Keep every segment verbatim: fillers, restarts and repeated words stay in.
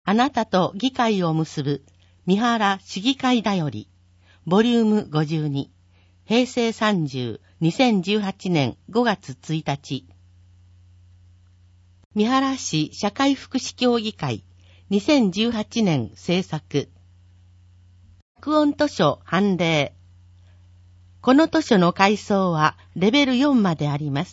あなたと議会を結ぶ三原市議会だよりボリュームごじゅうにへいせいさんじゅう、にせんじゅうはちねんごがつついたち三原市社会福祉協議会にせんじゅうはちねん制作録音図書判例。この図書の階層はレベルよんまであります。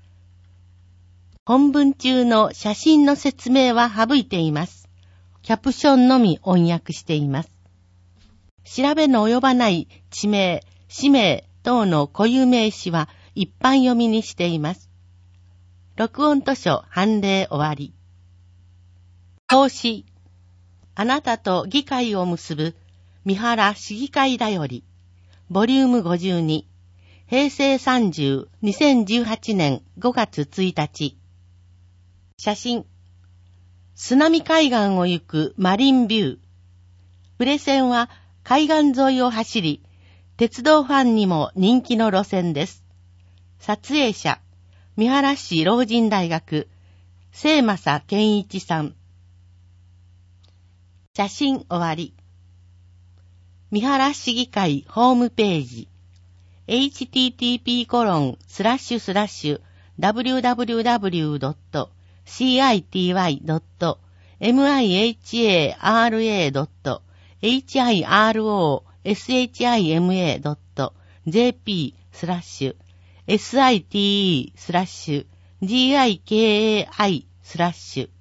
本文中の写真の説明は省いています。キャプションのみ翻訳しています。調べの及ばない地名、氏名等の固有名詞は一般読みにしています。録音図書判例終わり。表紙。あなたと議会を結ぶ三原市議会だよりボリュームごじゅうにへいせいさんじゅう、にせんじゅうはちねんごがつついたち写真。津波海岸を行くマリンビュー。プレ線は海岸沿いを走り、鉄道ファンにも人気の路線です。撮影者、三原市老人大学、清正健一さん。写真終わり。三原市議会ホームページ。エイチティーティーピーコロンスラッシュスラッシュダブリューダブリューダブリュードットシーアイティーワイドットエムアイエイチエーアールエードットエイチアイアールオーエスエイチアイエムエードットジェーピースラッシュエスアイティースラッシュジーアイケーエーアイスラッシュ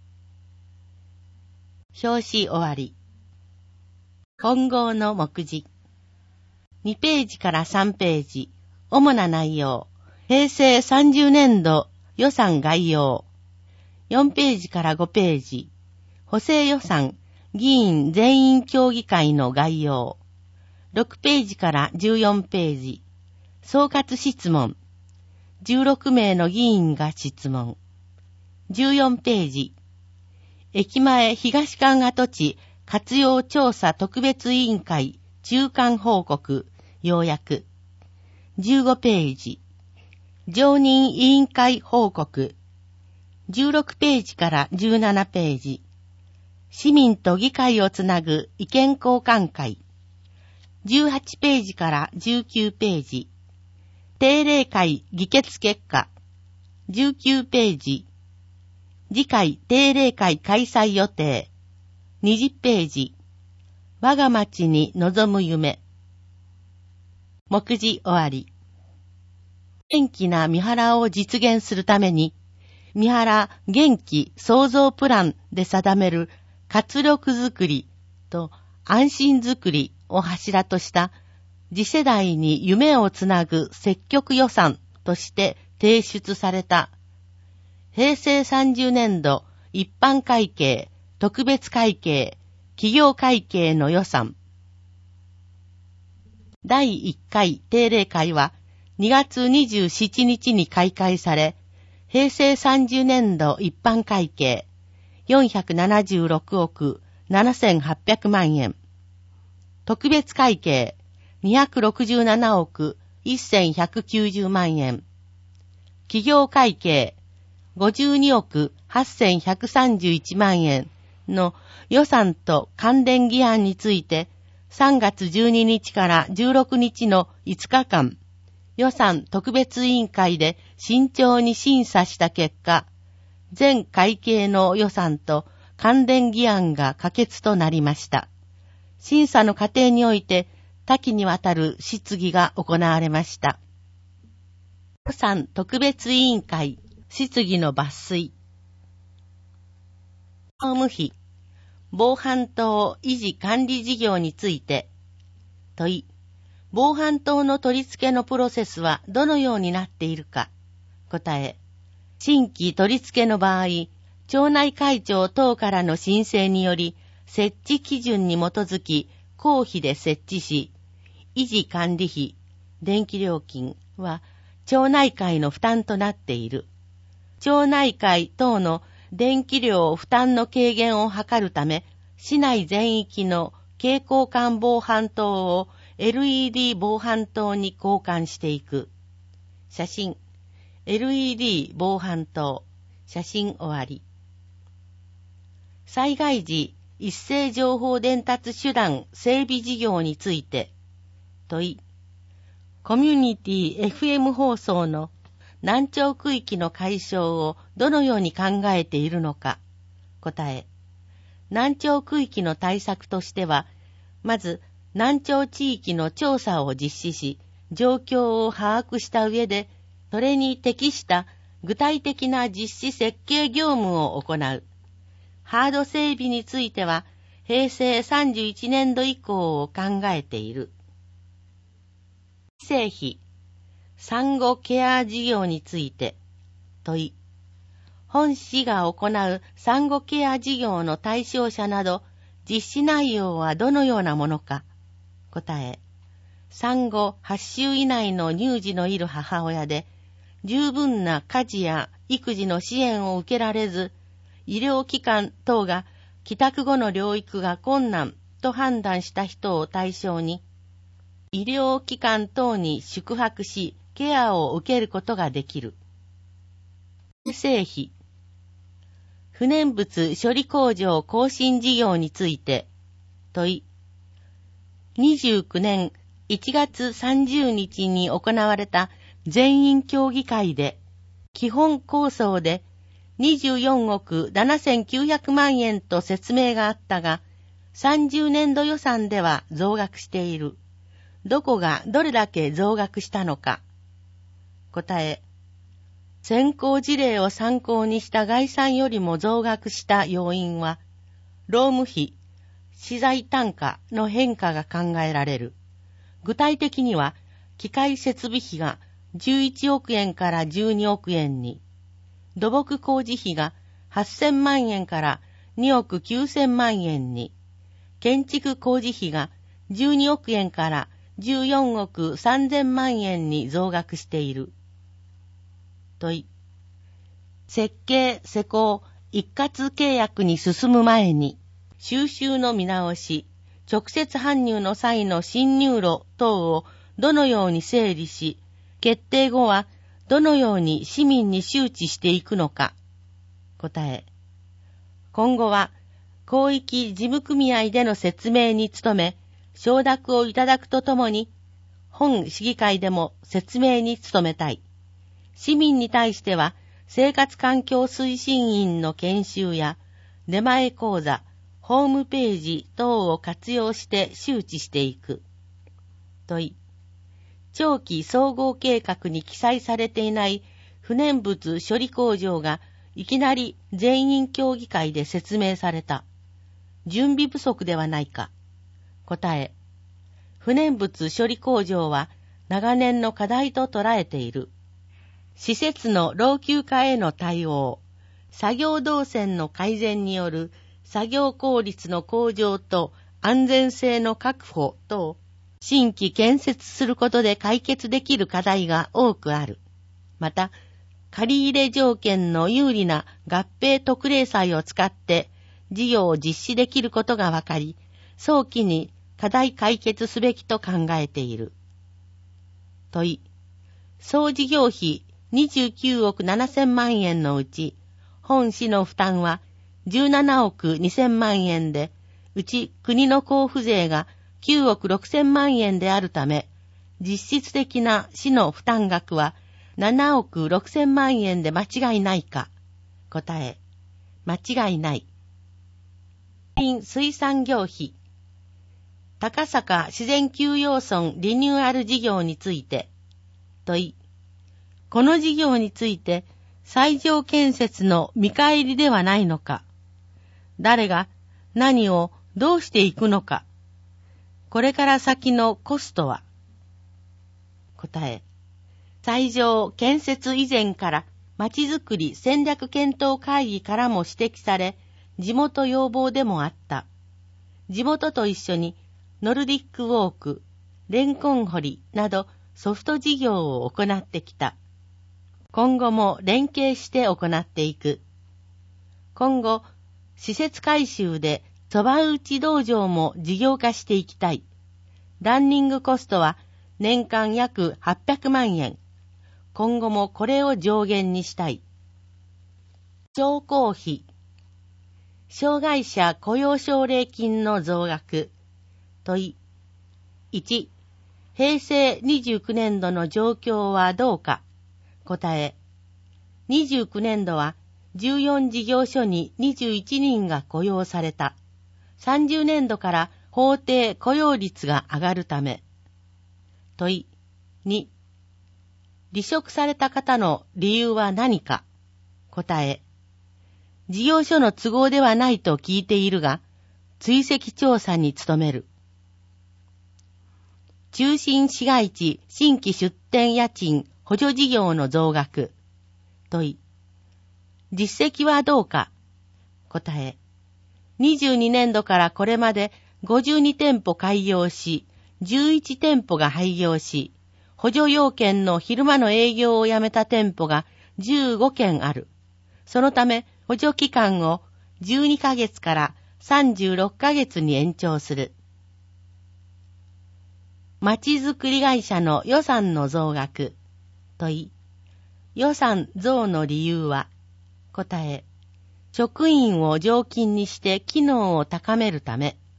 表紙終わり。混合の目次。にページからさんページ。主な内容。平成さんじゅうねんど予算概要。よんページからごページ。補正予算議員全員協議会の概要。ろくページからじゅうよんページ。総括質問。じゅうろくめいの議員が質問。じゅうよんページ。駅前東館跡地活用調査特別委員会中間報告要約。じゅうごページ。常任委員会報告。じゅうろくページからじゅうななページ。市民と議会をつなぐ意見交換会。じゅうはちページからじゅうきゅうページ。定例会議決結果。じゅうきゅうページ。次回定例会開催予定。にじゅうページ。我が町に望む夢。目次終わり。元気な三原を実現するために、三原元気創造プランで定める活力づくりと安心づくりを柱とした次世代に夢をつなぐ積極予算として提出された平成さんじゅうねんど一般会計、特別会計、企業会計の予算。だいいっかい定例会はにがつにじゅうしちにちに開会され、平成さんじゅうねんど一般会計よんひゃくななじゅうろくおくななせんはっぴゃくまんえん、特別会計にひゃくろくじゅうななおくせんひゃくきゅうじゅうまんえん、企業会計ごじゅうにおくはっせんひゃくさんじゅういちまんえんの予算と関連議案についてさんがつじゅうににちからじゅうろくにちのいつかかん、予算特別委員会で慎重に審査した結果、全会計の予算と関連議案が可決となりました。審査の過程において多岐にわたる質疑が行われました。予算特別委員会質疑の抜粋。法務費、防犯灯維持管理事業について問い、防犯灯の取り付けのプロセスはどのようになっているか。答え、新規取り付けの場合、町内会長等からの申請により設置基準に基づき公費で設置し、維持管理費、電気料金は町内会の負担となっている。町内会等の電気料負担の軽減を図るため、市内全域の蛍光管防犯灯を エルイーディー 防犯灯に交換していく。写真、エルイーディー 防犯灯、写真終わり。 災害時一斉情報伝達手段整備事業について問い、コミュニティ エフエム 放送の難聴区域の解消をどのように考えているのか。答え、難聴区域の対策としては、まず難聴地域の調査を実施し、状況を把握した上で、それに適した具体的な実施設計業務を行う。ハード整備については、平成さんじゅういちねんど以降を考えている。製費、産後ケア事業について問い、本市が行う産後ケア事業の対象者など実施内容はどのようなものか。答え、産後はちしゅう以内の乳児のいる母親で十分な家事や育児の支援を受けられず、医療機関等が帰宅後の療育が困難と判断した人を対象に、医療機関等に宿泊し、ケアを受けることができる。製費、不燃物処理工場更新事業について問い、にじゅうきゅうねんいちがつさんじゅうにちに行われた全員協議会で、基本構想でにじゅうよんおくななせんきゅうひゃくまんえんと説明があったが、さんじゅうねんど予算では増額している。どこがどれだけ増額したのか。答え、先行事例を参考にした概算よりも増額した要因は、労務費、資材単価の変化が考えられる。具体的には、機械設備費がじゅういちおくえんからじゅうにおくえんに、土木工事費がはっせんまんえんからにおくきゅうせんまんえんに、建築工事費がじゅうにおくえんからじゅうよんおくさんぜんまんえんに増額している。問い、設計・施工・一括契約に進む前に、収集の見直し、直接搬入の際の進入路等をどのように整理し、決定後はどのように市民に周知していくのか。答え、今後は広域事務組合での説明に努め、承諾をいただくとともに、本市議会でも説明に努めたい。市民に対しては、生活環境推進員の研修や、出前講座、ホームページ等を活用して周知していく。問い、長期総合計画に記載されていない不燃物処理工場がいきなり全員協議会で説明された。準備不足ではないか。答え、不燃物処理工場は長年の課題と捉えている。施設の老朽化への対応、作業動線の改善による作業効率の向上と安全性の確保等、新規建設することで解決できる課題が多くある。また、借入れ条件の有利な合併特例債を使って事業を実施できることが分かり、早期に課題解決すべきと考えている。問い、総事業費にじゅうきゅうおくななせんまんえんのうち、本市の負担はじゅうななおくにせんまんえんで、うち国の交付税がきゅうおくろくせんまんえんであるため、実質的な市の負担額はななおくろくせんまんえんで間違いないか。答え、間違いない。水産業費、高坂自然休養村リニューアル事業について問い、この事業について最上建設の見返りではないのか。誰が何をどうしていくのか。これから先のコストは。答え、最上建設以前からまちづくり戦略検討会議からも指摘され、地元要望でもあった。地元と一緒にノルディックウォーク、レンコン掘りなどソフト事業を行ってきた。今後も連携して行っていく。今後、施設改修でそば打ち道場も事業化していきたい。ランニングコストは年間約はっぴゃくまんえん。今後もこれを上限にしたい。商工費。 障害者雇用奨励金の増額。問い。いち、平成にじゅうきゅうねんどの状況はどうか。答え。にじゅうきゅうねんどはじゅうよん事業所ににじゅういちにんが雇用された。さんじゅうねんどから法定雇用率が上がるため。問い。に、離職された方の理由は何か。答え。事業所の都合ではないと聞いているが、追跡調査に努める。中心市街地新規出店家賃補助事業の増額。問い。実績はどうか。答え。にじゅうにねんどからこれまでごじゅうにてんぽ開業し、じゅういちてんぽが廃業し、補助要件の昼間の営業をやめた店舗がじゅうごけんある。そのため補助期間をじゅうにかげつからさんじゅうろっかげつに延長する。まちづくり会社の予算の増額。問い。予算増の理由は。答え。職員を常勤にして機能を高めるため。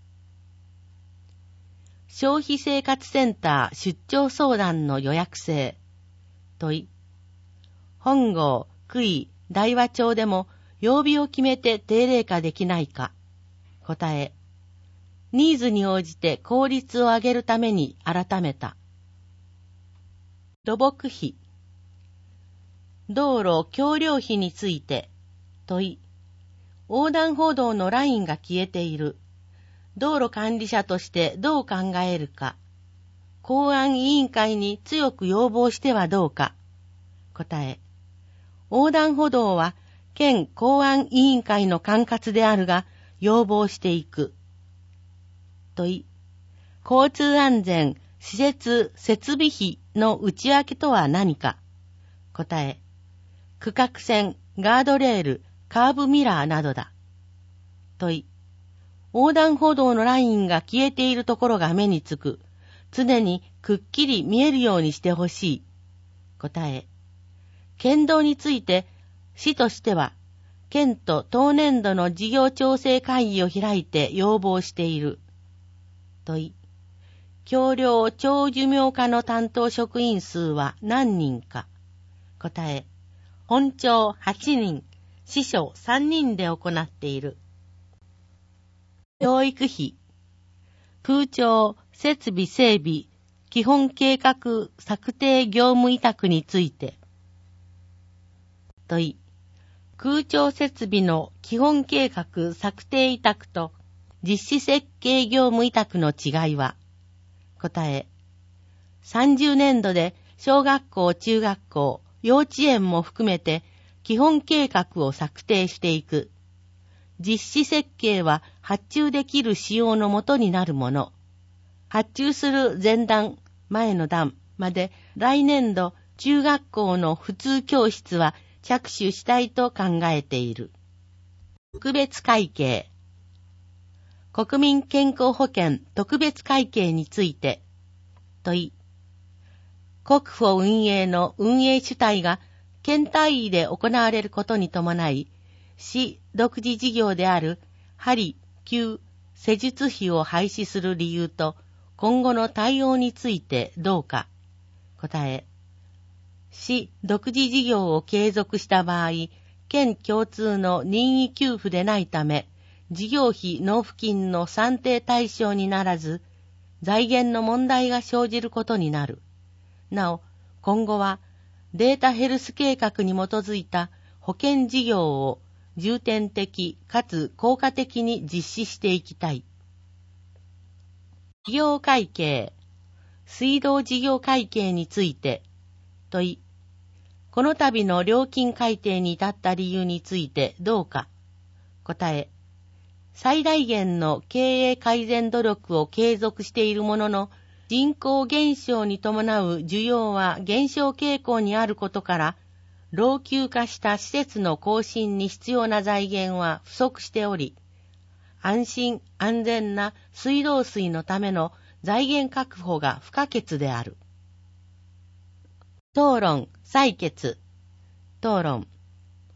消費生活センター出張相談の予約制。問い。本郷、杭、大和町でも曜日を決めて定例化できないか。答え。ニーズに応じて効率を上げるために改めた。土木費。道路橋梁費について。問い。横断歩道のラインが消えている。道路管理者としてどう考えるか。公安委員会に強く要望してはどうか。答え。横断歩道は県公安委員会の管轄であるが、要望していく。問い。交通安全施設設備費の内訳とは何か。答え。区画線、ガードレール、カーブミラーなどだ。問い。横断歩道のラインが消えているところが目につく。常にくっきり見えるようにしてほしい。答え。県道について、市としては、県と当年度の事業調整会議を開いて要望している。問い。橋梁長寿命課の担当職員数は何人か。答え。本庁はちにん、司書さんにんで行っている。教育費。空調設備整備基本計画策定業務委託について。問い。空調設備の基本計画策定委託と実施設計業務委託の違いは。答え。さんじゅうねんどで小学校、中学校、幼稚園も含めて基本計画を策定していく。実施設計は発注できる仕様のもとになるもの。発注する前段、前の段まで来年度中学校の普通教室は着手したいと考えている。特別会計。国民健康保険特別会計について。問い。国保運営の運営主体が県単位で行われることに伴い、市独自事業である針、灸、施術費を廃止する理由と今後の対応についてどうか。答え。市独自事業を継続した場合、県共通の任意給付でないため、事業費納付金の算定対象にならず、財源の問題が生じることになる。なお、今後はデータヘルス計画に基づいた保険事業を重点的かつ効果的に実施していきたい。事業会計、水道事業会計について。問い。この度の料金改定に至った理由についてどうか。答え。最大限の経営改善努力を継続しているものの、人口減少に伴う需要は減少傾向にあることから、老朽化した施設の更新に必要な財源は不足しており、安心安全な水道水のための財源確保が不可欠である。討論、採決。討論。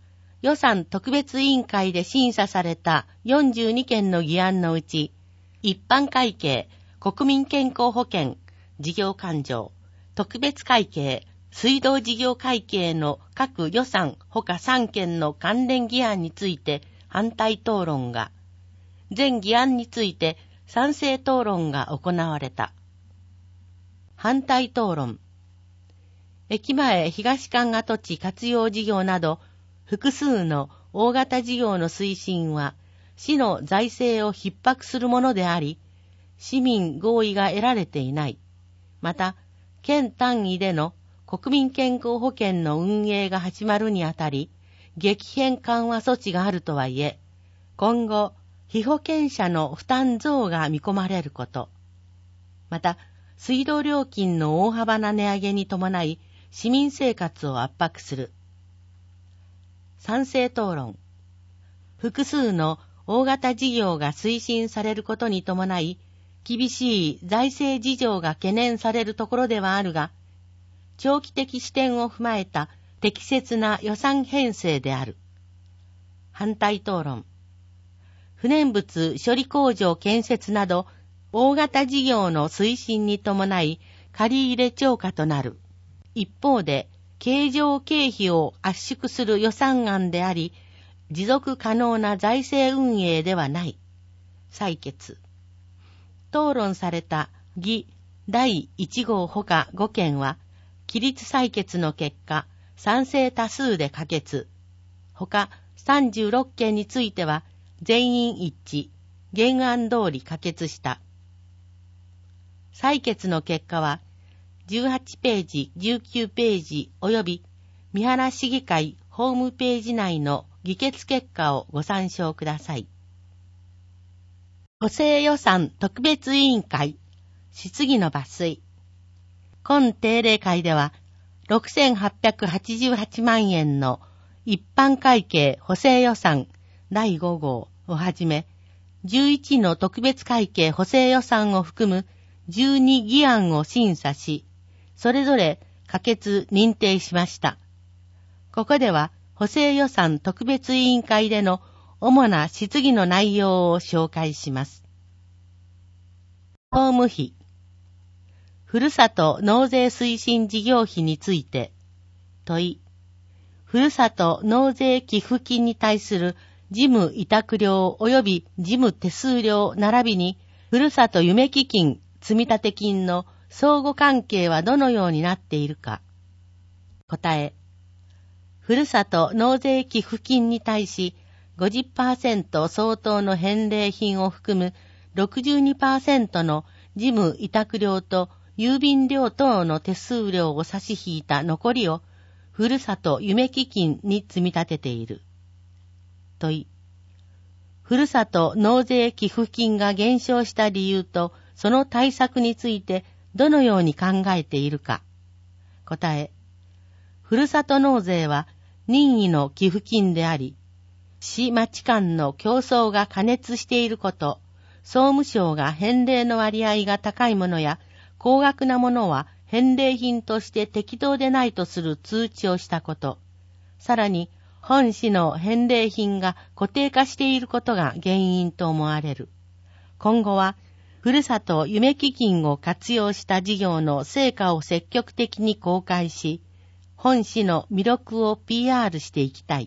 予算特別委員会で審査されたよんじゅうにけんの議案のうち、一般会計、国民健康保険、事業勘定、特別会計、水道事業会計の各予算ほかさんけんの関連議案について反対討論が、全議案について賛成討論が行われた。反対討論。駅前東神ヶ土地活用事業など、複数の大型事業の推進は、市の財政を逼迫するものであり、市民合意が得られていない。また、県単位での国民健康保険の運営が始まるにあたり、激変緩和措置があるとはいえ、今後、被保険者の負担増が見込まれること。また、水道料金の大幅な値上げに伴い、市民生活を圧迫する。賛成討論。複数の大型事業が推進されることに伴い、厳しい財政事情が懸念されるところではあるが、長期的視点を踏まえた適切な予算編成である。反対討論。不燃物処理工場建設など、大型事業の推進に伴い、借入超過となる。一方で、経常経費を圧縮する予算案であり、持続可能な財政運営ではない。採決。討論された議だいいち号ほかごけんは、起立採決の結果、賛成多数で可決。ほかさんじゅうろっけんについては、全員一致、原案通り可決した。採決の結果は、じゅうはちページ、じゅうきゅうページ及び三原市議会ホームページ内の議決結果をご参照ください。補正予算特別委員会、質疑の抜粋。今定例会では、ろくせんはっぴゃくはちじゅうはちまんえんの一般会計補正予算だいご号をはじめ、じゅういちの特別会計補正予算を含むじゅうに議案を審査し、それぞれ可決認定しました。ここでは補正予算特別委員会での主な質疑の内容を紹介します。法務費。ふるさと納税推進事業費について、問い。ふるさと納税寄付金に対する事務委託料及び事務手数料並びに、ふるさと夢基金、積立金の相互関係はどのようになっているか。答え。ふるさと納税寄付金に対し ごじゅっパーセント 相当の返礼品を含む ろくじゅうにパーセント の事務委託料と郵便料等の手数料を差し引いた残りをふるさと夢基金に積み立てている。問い。ふるさと納税寄付金が減少した理由とその対策についてどのように考えているか。答え。ふるさと納税は任意の寄付金であり、市町間の競争が過熱していること、総務省が返礼の割合が高いものや高額なものは返礼品として適当でないとする通知をしたこと、さらに本市の返礼品が固定化していることが原因と思われる。今後は、ふるさと夢基金を活用した事業の成果を積極的に公開し、本市の魅力を ピーアール していきたい。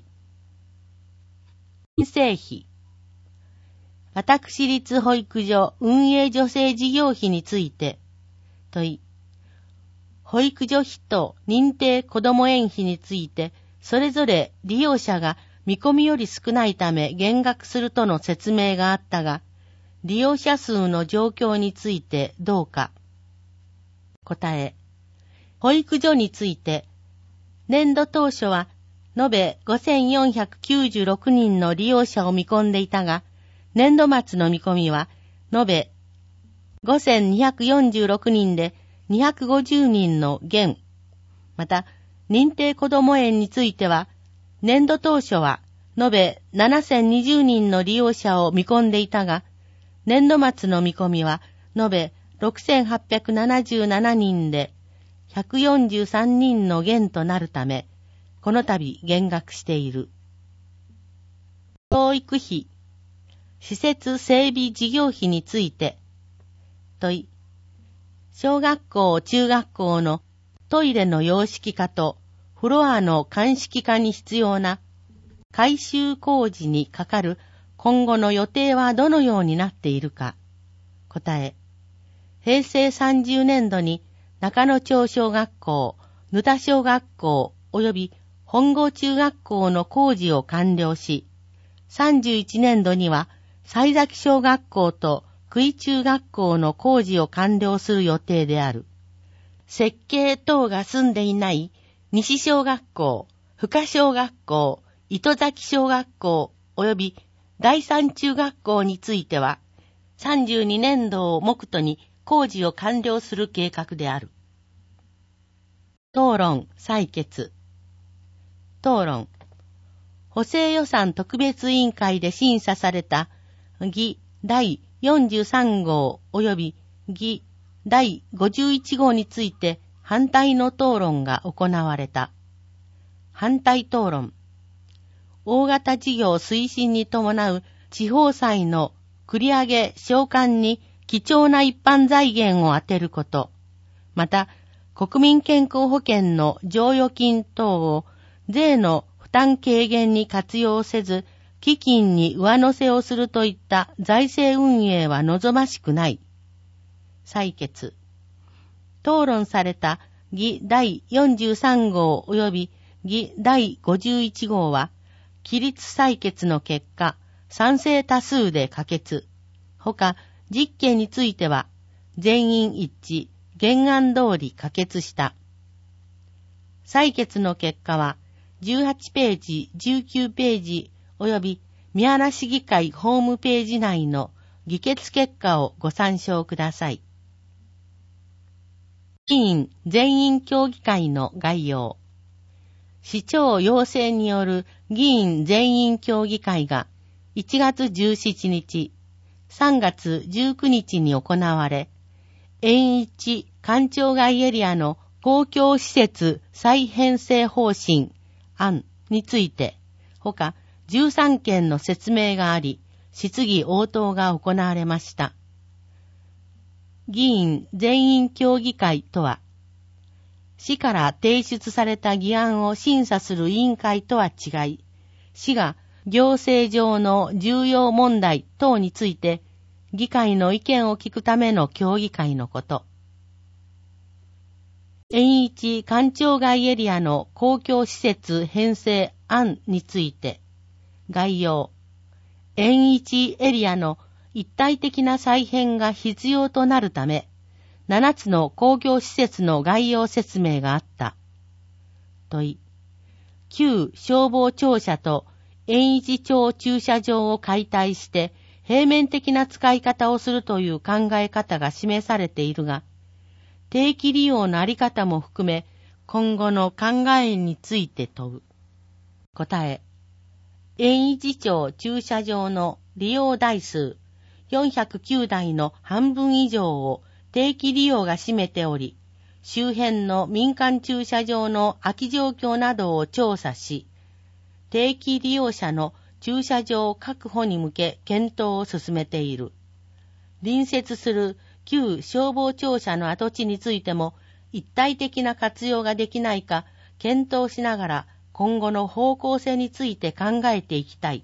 人生費。私立保育所運営助成事業費について、問い。保育所費と認定こども園費について、それぞれ利用者が見込みより少ないため減額するとの説明があったが、利用者数の状況についてどうか。答え。保育所について、年度当初は延べごせんよんひゃくきゅうじゅうろくにんの利用者を見込んでいたが、年度末の見込みは延べごせんにひゃくよんじゅうろくにんでにひゃくごじゅうにんの減。また、認定こども園については、年度当初は延べななせんにじゅうにんの利用者を見込んでいたが、年度末の見込みは延べろくせんはっぴゃくななじゅうななにんでひゃくよんじゅうさんにんの減となるため、この度減額している。 教育費、施設整備事業費について、問い、小学校、中学校のトイレの洋式化とフロアの鑑識化に必要な改修工事にかかる今後の予定はどのようになっているか。答え、へいせいさんじゅうねんどに中野町小学校、ぬた小学校及び本郷中学校の工事を完了し、さんじゅういちねんどには西崎小学校と久井中学校の工事を完了する予定である。設計等が済んでいない西小学校、深小学校、糸崎小学校及び第三中学校については、さんじゅうにねんどを目途に工事を完了する計画である。討論採決。討論。補正予算特別委員会で審査された議だいよんじゅうさんごう及び議だいごじゅういちごうについて反対の討論が行われた。反対討論。大型事業推進に伴う地方債の繰り上げ償還に貴重な一般財源を充てること、また国民健康保険の剰余金等を税の負担軽減に活用せず、基金に上乗せをするといった財政運営は望ましくない。採決。討論された議だいよんじゅうさんごう及び議だいごじゅういちごうは、起立採決の結果、賛成多数で可決。ほか、実件については、全員一致、原案通り可決した。採決の結果は、じゅうはちページ、じゅうきゅうページ、及び宮原市議会ホームページ内の議決結果をご参照ください。議員全員協議会の概要。市長要請による議員全員協議会がいちがつじゅうしちにち、さんがつじゅうくにちに行われ、円一官庁街エリアの公共施設再編成方針案について、ほかじゅうさんけんの説明があり、質疑応答が行われました。議員全員協議会とは、市から提出された議案を審査する委員会とは違い、市が行政上の重要問題等について、議会の意見を聞くための協議会のこと。円一官庁街エリアの公共施設編成案について、概要。円一エリアの一体的な再編が必要となるため、ななつの公共施設の概要説明があった。問い。旧消防庁舎と円一町駐車場を解体して平面的な使い方をするという考え方が示されているが、定期利用のあり方も含め今後の考えについて問う。答え。円一町駐車場の利用台数よんひゃくきゅうだいの半分以上を定期利用が占めており、周辺の民間駐車場の空き状況などを調査し、定期利用者の駐車場確保に向け検討を進めている。隣接する旧消防庁舎の跡地についても一体的な活用ができないか検討しながら今後の方向性について考えていきたい。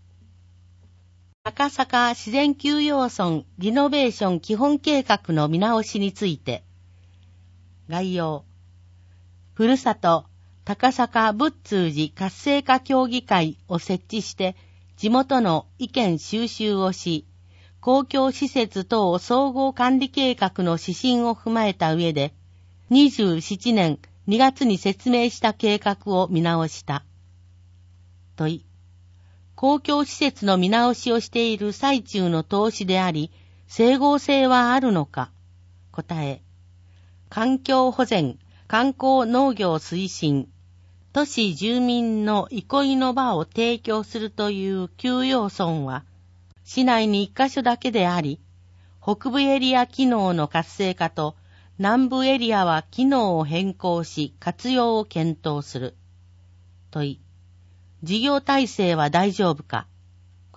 高坂自然休養村リノベーション基本計画の見直しについて。概要。ふるさと高坂仏通寺活性化協議会を設置して地元の意見収集をし、公共施設等総合管理計画の指針を踏まえた上で、にじゅうななねんにがつに説明した計画を見直した。問い。公共施設の見直しをしている最中の投資であり、整合性はあるのか。答え。環境保全、観光農業推進、都市住民の憩いの場を提供するという休養村は、市内に一カ所だけであり、北部エリア機能の活性化と南部エリアは機能を変更し活用を検討する。問い。事業体制は大丈夫か。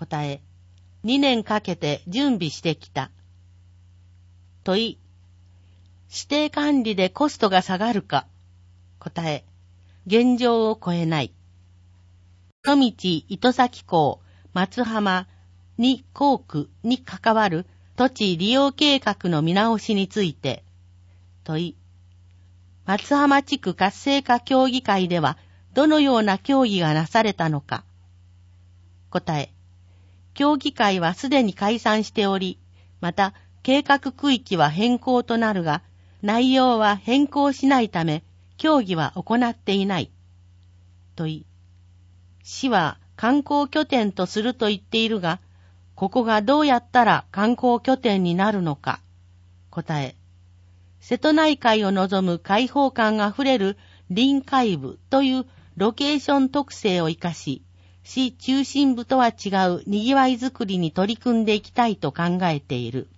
答え、にねんかけて準備してきた。問い、指定管理でコストが下がるか。答え、現状を超えない。野道糸崎港松浜に工区に関わる土地利用計画の見直しについて、問い、松浜地区活性化協議会ではどのような協議がなされたのか。答え、協議会はすでに解散しており、また計画区域は変更となるが、内容は変更しないため、協議は行っていない。問い、市は観光拠点とすると言っているが、ここがどうやったら観光拠点になるのか。答え、瀬戸内海を望む開放感あふれる臨海部というロケーション特性を生かし、市中心部とは違う賑わいづくりに取り組んでいきたいと考えている。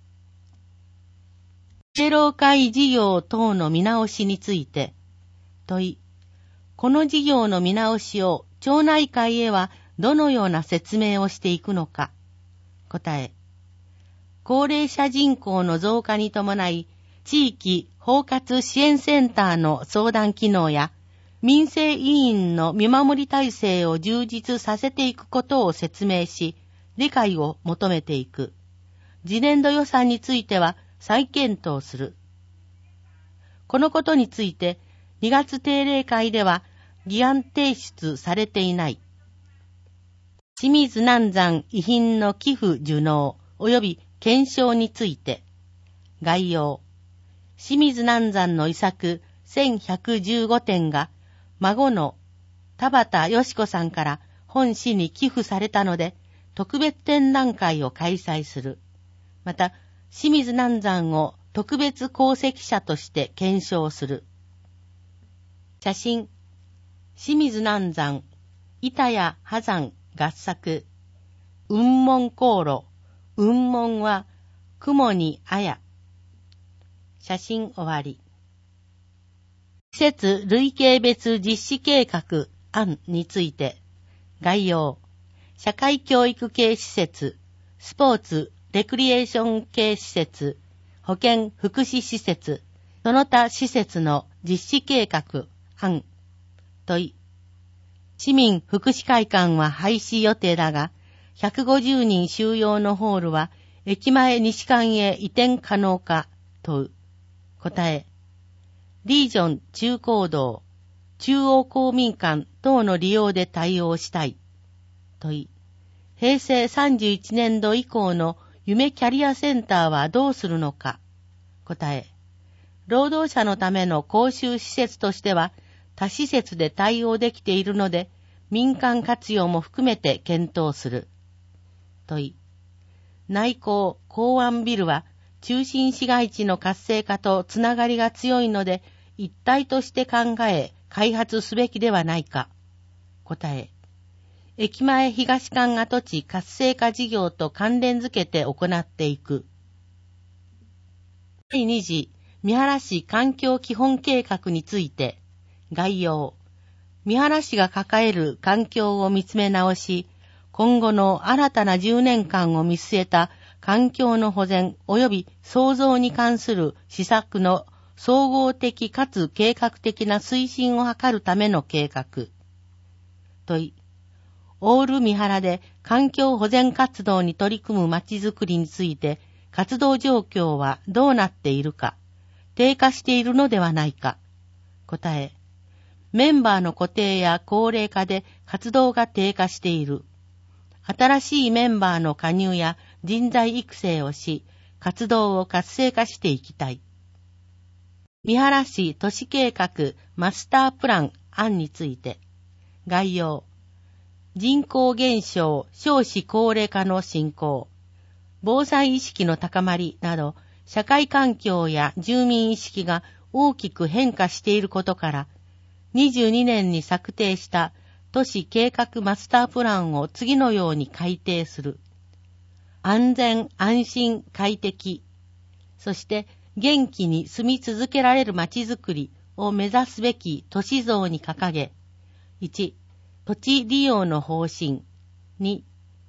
敬老会事業等の見直しについて、問い、この事業の見直しを町内会へはどのような説明をしていくのか。答え、高齢者人口の増加に伴い、地域包括支援センターの相談機能や、民生委員の見守り体制を充実させていくことを説明し、理解を求めていく。次年度予算については再検討する。このことについて、にがつ定例会では議案提出されていない。清水南山遺品の寄付受納及び検証について、概要。清水南山の遺作せんひゃくじゅうごてんが、孫の田畑よし子さんから本市に寄付されたので、特別展覧会を開催する。また、清水南山を特別功績者として検証する。写真。清水南山、板谷波山合作。雲門航路。雲門は雲にあや。写真終わり。施設類型別実施計画案について、概要。社会教育系施設、スポーツ、レクリエーション系施設、保健福祉施設、その他施設の実施計画案。問い。市民福祉会館は廃止予定だが、ひゃくごじゅうにん収容のホールは駅前西館へ移転可能か。問う。答え。リージョン中高道、中央公民館等の利用で対応したい。問い。平成さんじゅういちねんど以降の夢キャリアセンターはどうするのか。答え。労働者のための公衆施設としては多施設で対応できているので、民間活用も含めて検討する。問い。内港港湾ビルは中心市街地の活性化とつながりが強いので、一体として考え、開発すべきではないか。答え。駅前東館跡地活性化事業と関連づけて行っていく。だいに次、三原市環境基本計画について、概要。三原市が抱える環境を見つめ直し、今後の新たなじゅうねんかんを見据えた環境の保全及び創造に関する施策の総合的かつ計画的な推進を図るための計画。問い。オール三原で環境保全活動に取り組むまちづくりについて活動状況はどうなっているか、低下しているのではないか。答え。メンバーの固定や高齢化で活動が低下している。新しいメンバーの加入や人材育成をし、活動を活性化していきたい。三原市都市計画マスタープラン案について、概要。人口減少、少子高齢化の進行、防災意識の高まりなど、社会環境や住民意識が大きく変化していることから、にじゅうにねんに策定した都市計画マスタープランを次のように改定する。安全、安心、快適、そして元気に住み続けられるまちづくりを目指すべき都市像に掲げ、いち、土地利用の方針、に、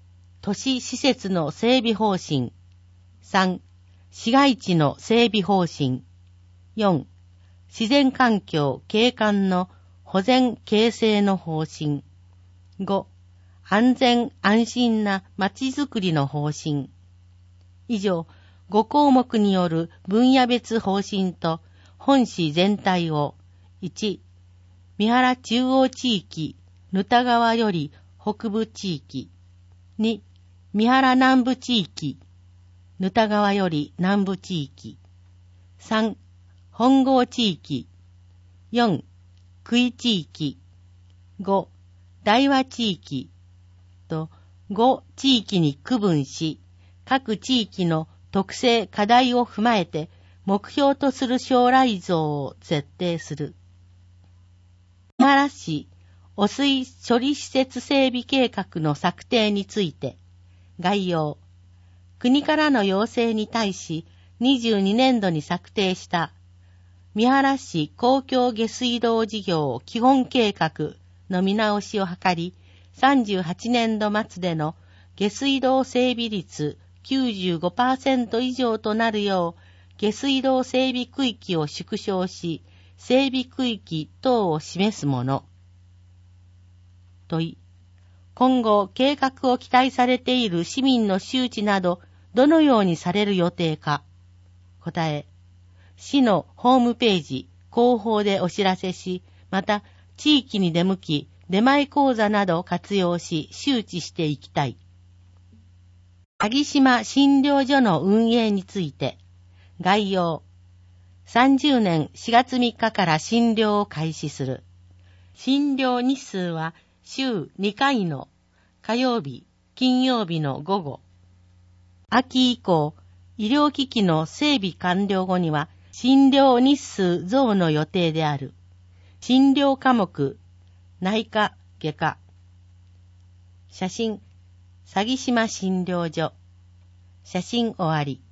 都市施設の整備方針。さん、市街地の整備方針。よん、自然環境景観の保全形成の方針。ご、安全安心な街づくりの方針。以上、ご項目による分野別方針と本市全体を、いち、三原中央地域、沼田川より北部地域。に、三原南部地域、沼田川より南部地域。さん、本郷地域。よん、久井地域。ご、大和地域。と、ご地域に区分し、各地域の特性課題を踏まえて目標とする将来像を設定する。三原市汚水処理施設整備計画の策定について、概要。国からの要請に対し、にじゅうにねんどに策定した三原市公共下水道事業基本計画の見直しを図り、さんじゅうはちねんど末での下水道整備率 きゅうじゅうごパーセント 以上となるよう、下水道整備区域を縮小し、整備区域等を示すもの。問い。今後、計画を期待されている市民の周知など、どのようにされる予定か。答え。市のホームページ、広報でお知らせし、また、地域に出向き、出前講座などを活用し、周知していきたい。萩島診療所の運営について、概要。さんじゅうねんしがつみっかから診療を開始する。診療日数は週にかいの火曜日、金曜日の午後。秋以降、医療機器の整備完了後には診療日数増の予定である。診療科目、内科、外科。写真、鷺島診療所。写真終わり。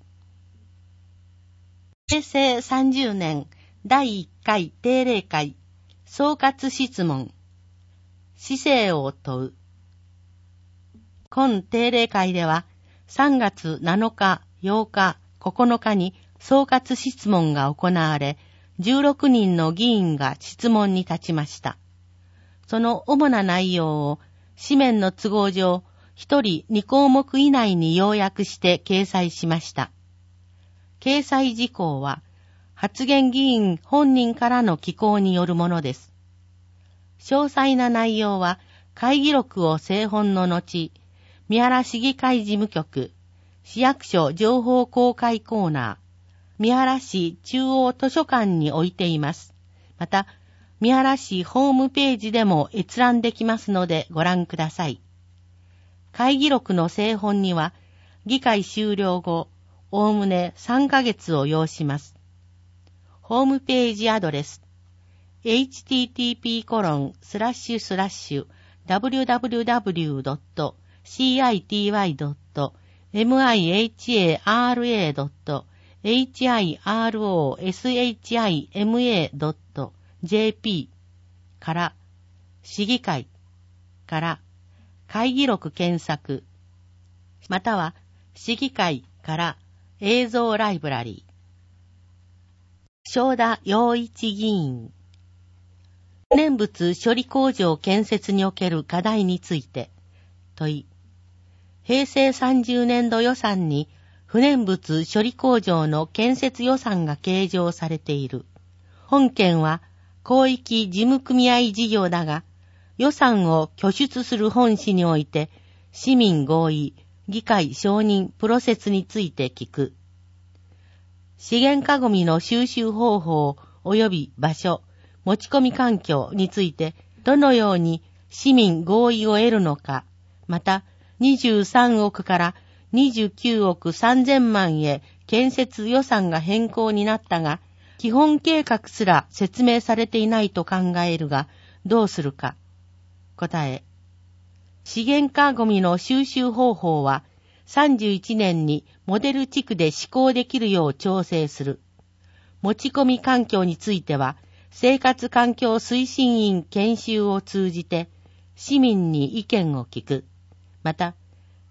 へいせいさんじゅうねんだいいっかい定例会総括質問。市政を問う。今定例会ではさんがつなのか、ようか、ここのかに総括質問が行われ、じゅうろくにんの議員が質問に立ちました。その主な内容を紙面の都合上、ひとりにこうもく以内に要約して掲載しました。掲載事項は、発言議員本人からの寄稿によるものです。詳細な内容は、会議録を製本の後、三原市議会事務局、市役所情報公開コーナー、三原市中央図書館に置いています。また、三原市ホームページでも閲覧できますのでご覧ください。会議録の製本には、議会終了後、おおむねさんかげつを要します。ホームページアドレス、エイチティーティーピーコロンスラッシュスラッシュダブリューダブリューダブリュードットシーアイティーワイドットエムアイエイチエーアールエードットエイチアイアールオーエスエイチアイエムエードットジェーピー から、市議会から、会議録検索、または市議会から映像ライブラリー。正田洋一議員。不燃物処理工場建設における課題について、問い。へいせいさんじゅうねんど予算に不燃物処理工場の建設予算が計上されている。本件は広域事務組合事業だが、予算を拠出する本市において、市民合意、議会承認プロセスについて聞く。資源化ゴミの収集方法及び場所、持ち込み環境について、どのように市民合意を得るのか、またにじゅうさんおくからにじゅうきゅうおくさんぜんまんへ建設予算が変更になったが、基本計画すら説明されていないと考えるが、どうするか。答え。資源化ゴミの収集方法は、さんじゅういちねんにモデル地区で施行できるよう調整する。持ち込み環境については、生活環境推進員研修を通じて、市民に意見を聞く。また、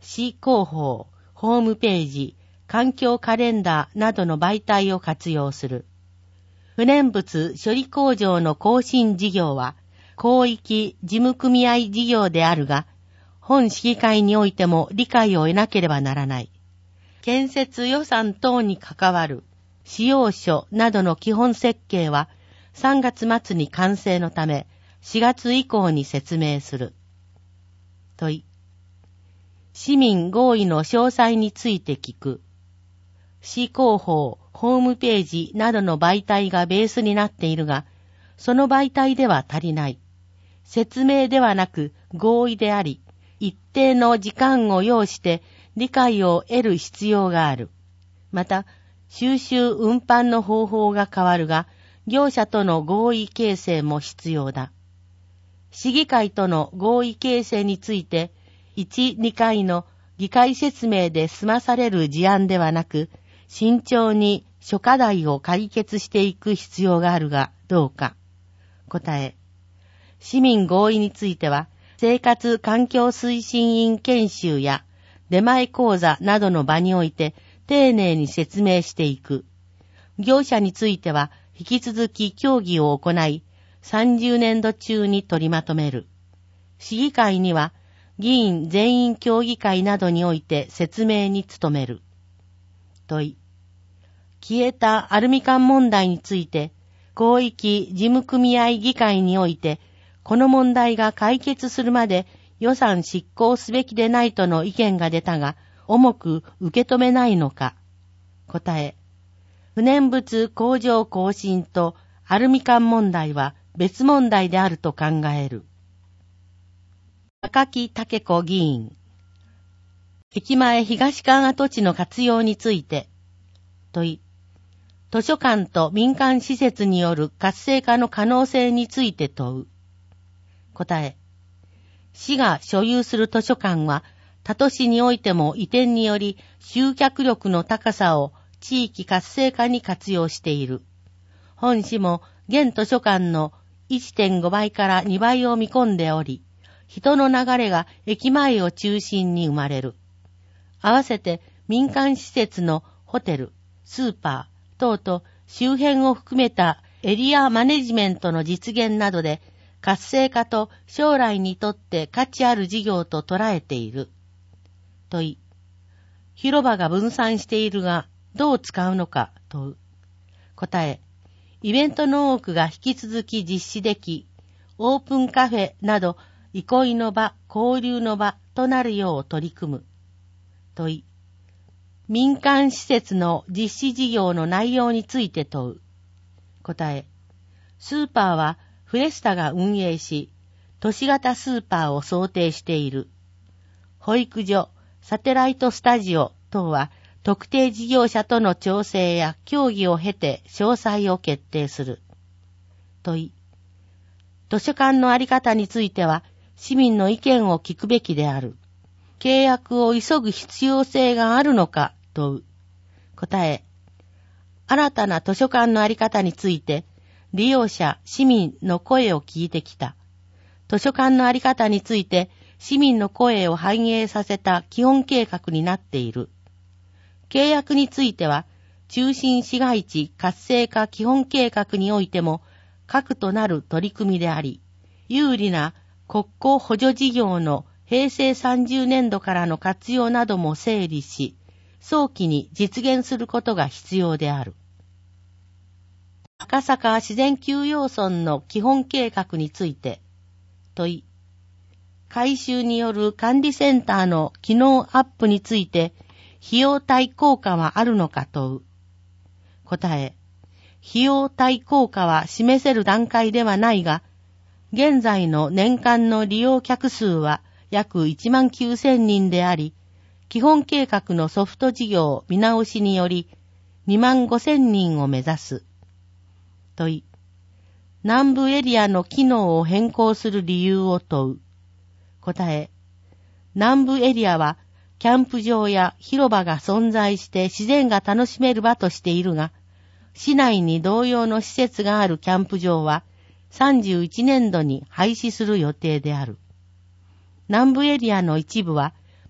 市広報、ホームページ、環境カレンダーなどの媒体を活用する。不燃物処理工場の更新事業は、広域事務組合事業であるが、本市議会においても理解を得なければならない。建設予算等に関わる使用書などの基本設計はさんがつ末に完成のためしがつ以降に説明する。問い。市民合意の詳細について聞く。市広報、ホームページなどの媒体がベースになっているが、その媒体では足りない。説明ではなく合意であり、一定の時間を要して理解を得る必要がある。また、収集運搬の方法が変わるが、業者との合意形成も必要だ。市議会との合意形成について、いち、にかいの議会説明で済まされる事案ではなく、慎重に諸課題を解決していく必要があるが、どうか。答え。市民合意については、生活環境推進員研修や出前講座などの場において丁寧に説明していく。業者については引き続き協議を行い、さんじゅうねんど中に取りまとめる。市議会には議員全員協議会などにおいて説明に努める。問い。消えたアルミ缶問題について、広域事務組合議会において、この問題が解決するまで予算執行すべきでないとの意見が出たが、重く受け止めないのか。答え。不燃物工場更新とアルミ缶問題は別問題であると考える。赤木武子議員。駅前東館跡地の活用について。問い。図書館と民間施設による活性化の可能性について問う。答え。市が所有する図書館は、他都市においても移転により集客力の高さを地域活性化に活用している。本市も現図書館の いってんごばいからにばいを見込んでおり、人の流れが駅前を中心に生まれる。合わせて民間施設のホテル、スーパー等と周辺を含めたエリアマネジメントの実現などで、活性化と将来にとって価値ある事業と捉えている。問い。広場が分散しているが、どう使うのか問う。答え。イベントの多くが引き続き実施でき、オープンカフェなど、憩いの場、交流の場となるよう取り組む。問い。民間施設の実施事業の内容について問う。答え。スーパーは、フレスタが運営し、都市型スーパーを想定している。保育所、サテライトスタジオ等は特定事業者との調整や協議を経て詳細を決定する。問い。図書館のあり方については市民の意見を聞くべきである。契約を急ぐ必要性があるのか問う。答え。新たな図書館のあり方について利用者、市民の声を聞いてきた。図書館のあり方について、市民の声を反映させた基本計画になっている。契約については、中心市街地活性化基本計画においても、核となる取り組みであり、有利な国庫補助事業のへいせいさんじゅうねんどからの活用なども整理し、早期に実現することが必要である。赤坂自然休養村の基本計画について、問い。改修による管理センターの機能アップについて、費用対効果はあるのか問う。答え。費用対効果は示せる段階ではないが、現在の年間の利用客数は約いちまんきゅうせんにんであり、基本計画のソフト事業見直しによりにまんごせんにんを目指す。問い。南部エリアの機能を変更する理由を問う。答え。南部エリアはキャンプ場や広場が存在して自然が楽しめる場としているが、市内に同様の施設があるキャンプ場はさんじゅういちねんどに廃止する予定である。南部エリアの一部は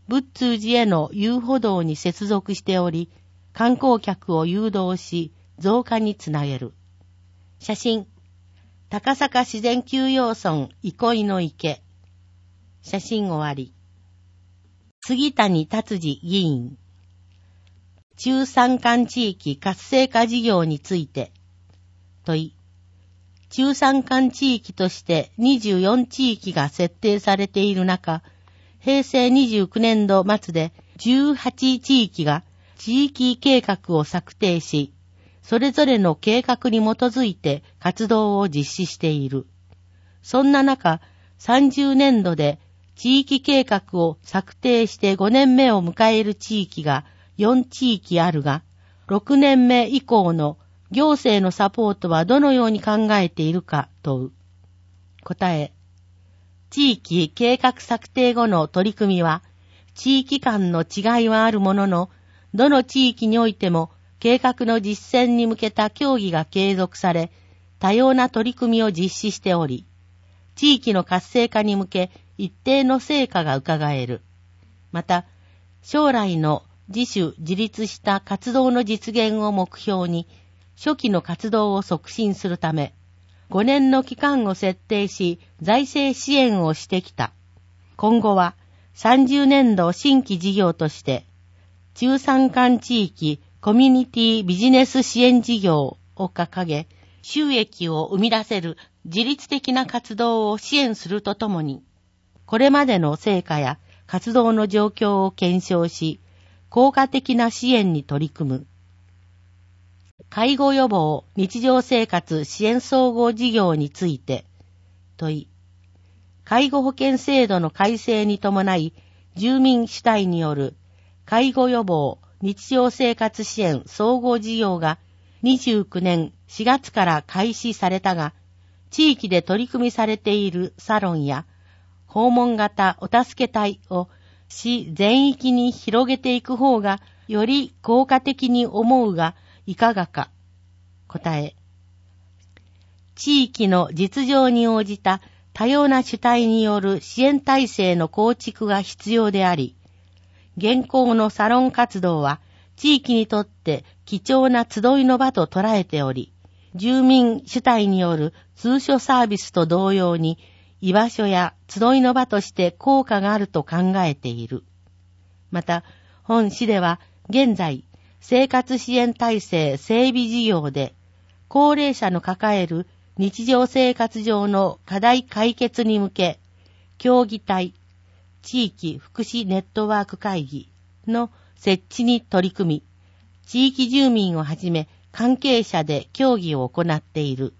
仏通寺への遊歩道に接続しており、観光客を誘導し、増加につなげる。写真。高坂自然休養村憩いの池。写真終わり。杉谷達治議員。中山間地域活性化事業について。問い。中山間地域としてにじゅうよん地域が設定されている中、平成にじゅうきゅうねんど末でじゅうはち地域が地域計画を策定し、それぞれの計画に基づいて活動を実施している。そんな中、さんじゅうねんどで地域計画を策定してごねんめを迎える地域がよん地域あるが、ろくねんめ以降の行政のサポートはどのように考えているか問う。答え。地域計画策定後の取り組みは、地域間の違いはあるものの、どの地域においても計画の実践に向けた協議が継続され、多様な取り組みを実施しており、地域の活性化に向け一定の成果が伺える。また、将来の自主自立した活動の実現を目標に、初期の活動を促進するため、ごねんの期間を設定し、財政支援をしてきた。今後は、さんじゅうねんど新規事業として、中山間地域コミュニティビジネス支援事業を掲げ、収益を生み出せる自律的な活動を支援するとともに、これまでの成果や活動の状況を検証し、効果的な支援に取り組む。介護予防日常生活支援総合事業について、問い。介護保険制度の改正に伴い、住民主体による介護予防日常生活支援総合事業がにじゅうきゅうねんしがつから開始されたが、地域で取り組みされているサロンや訪問型お助け隊を市全域に広げていく方がより効果的に思うがいかがか。答え。地域の実情に応じた多様な主体による支援体制の構築が必要であり、現行のサロン活動は地域にとって貴重な集いの場と捉えており、住民主体による通所サービスと同様に居場所や集いの場として効果があると考えている。また、本市では現在、生活支援体制整備事業で、高齢者の抱える日常生活上の課題解決に向け、協議体、地域福祉ネットワーク会議の設置に取り組み、地域住民をはじめ関係者で協議を行っている。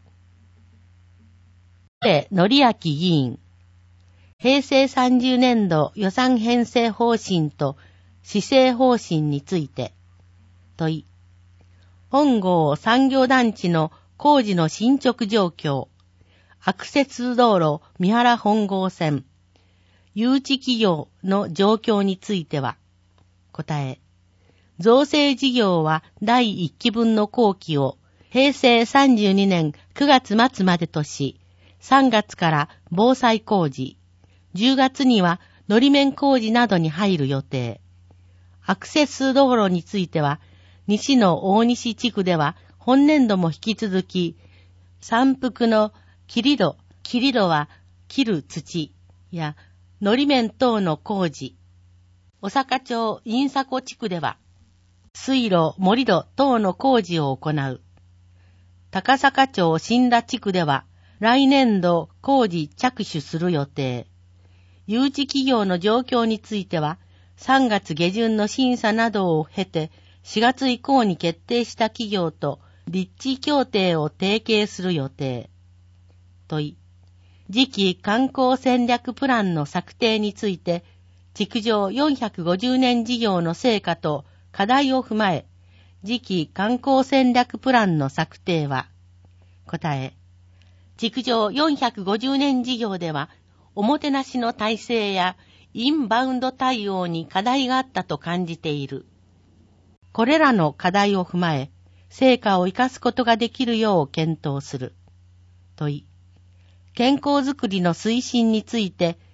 で、のりあき議員。平成さんじゅうねんど予算編成方針と施政方針について、問い。本郷産業団地の工事の進捗状況、アクセス道路三原本郷線、誘致企業の状況については、答え。造成事業はだいいっきぶんの工期を平成さんじゅうにねんくがつまつまでとし、さんがつから防災工事、じゅうがつにはのり面工事などに入る予定。アクセス道路については、西の大西地区では本年度も引き続き、山腹の切り土、切り土は切る土やのり面等の工事、小坂町印迫地区では、水路、盛り土等の工事を行う。高坂町新田地区では、来年度工事着手する予定。誘致企業の状況については、さんがつげじゅんの審査などを経て、しがつ以降に決定した企業と立地協定を締結する予定。問い。次期観光戦略プランの策定について、築城よんひゃくごじゅうねん事業の成果と課題を踏まえ、次期観光戦略プランの策定は、答え。築城よんひゃくごじゅうねん事業では、おもてなしの体制やインバウンド対応に課題があったと感じている。これらの課題を踏まえ、成果を生かすことができるよう検討する。問い。健康づくりの推進について、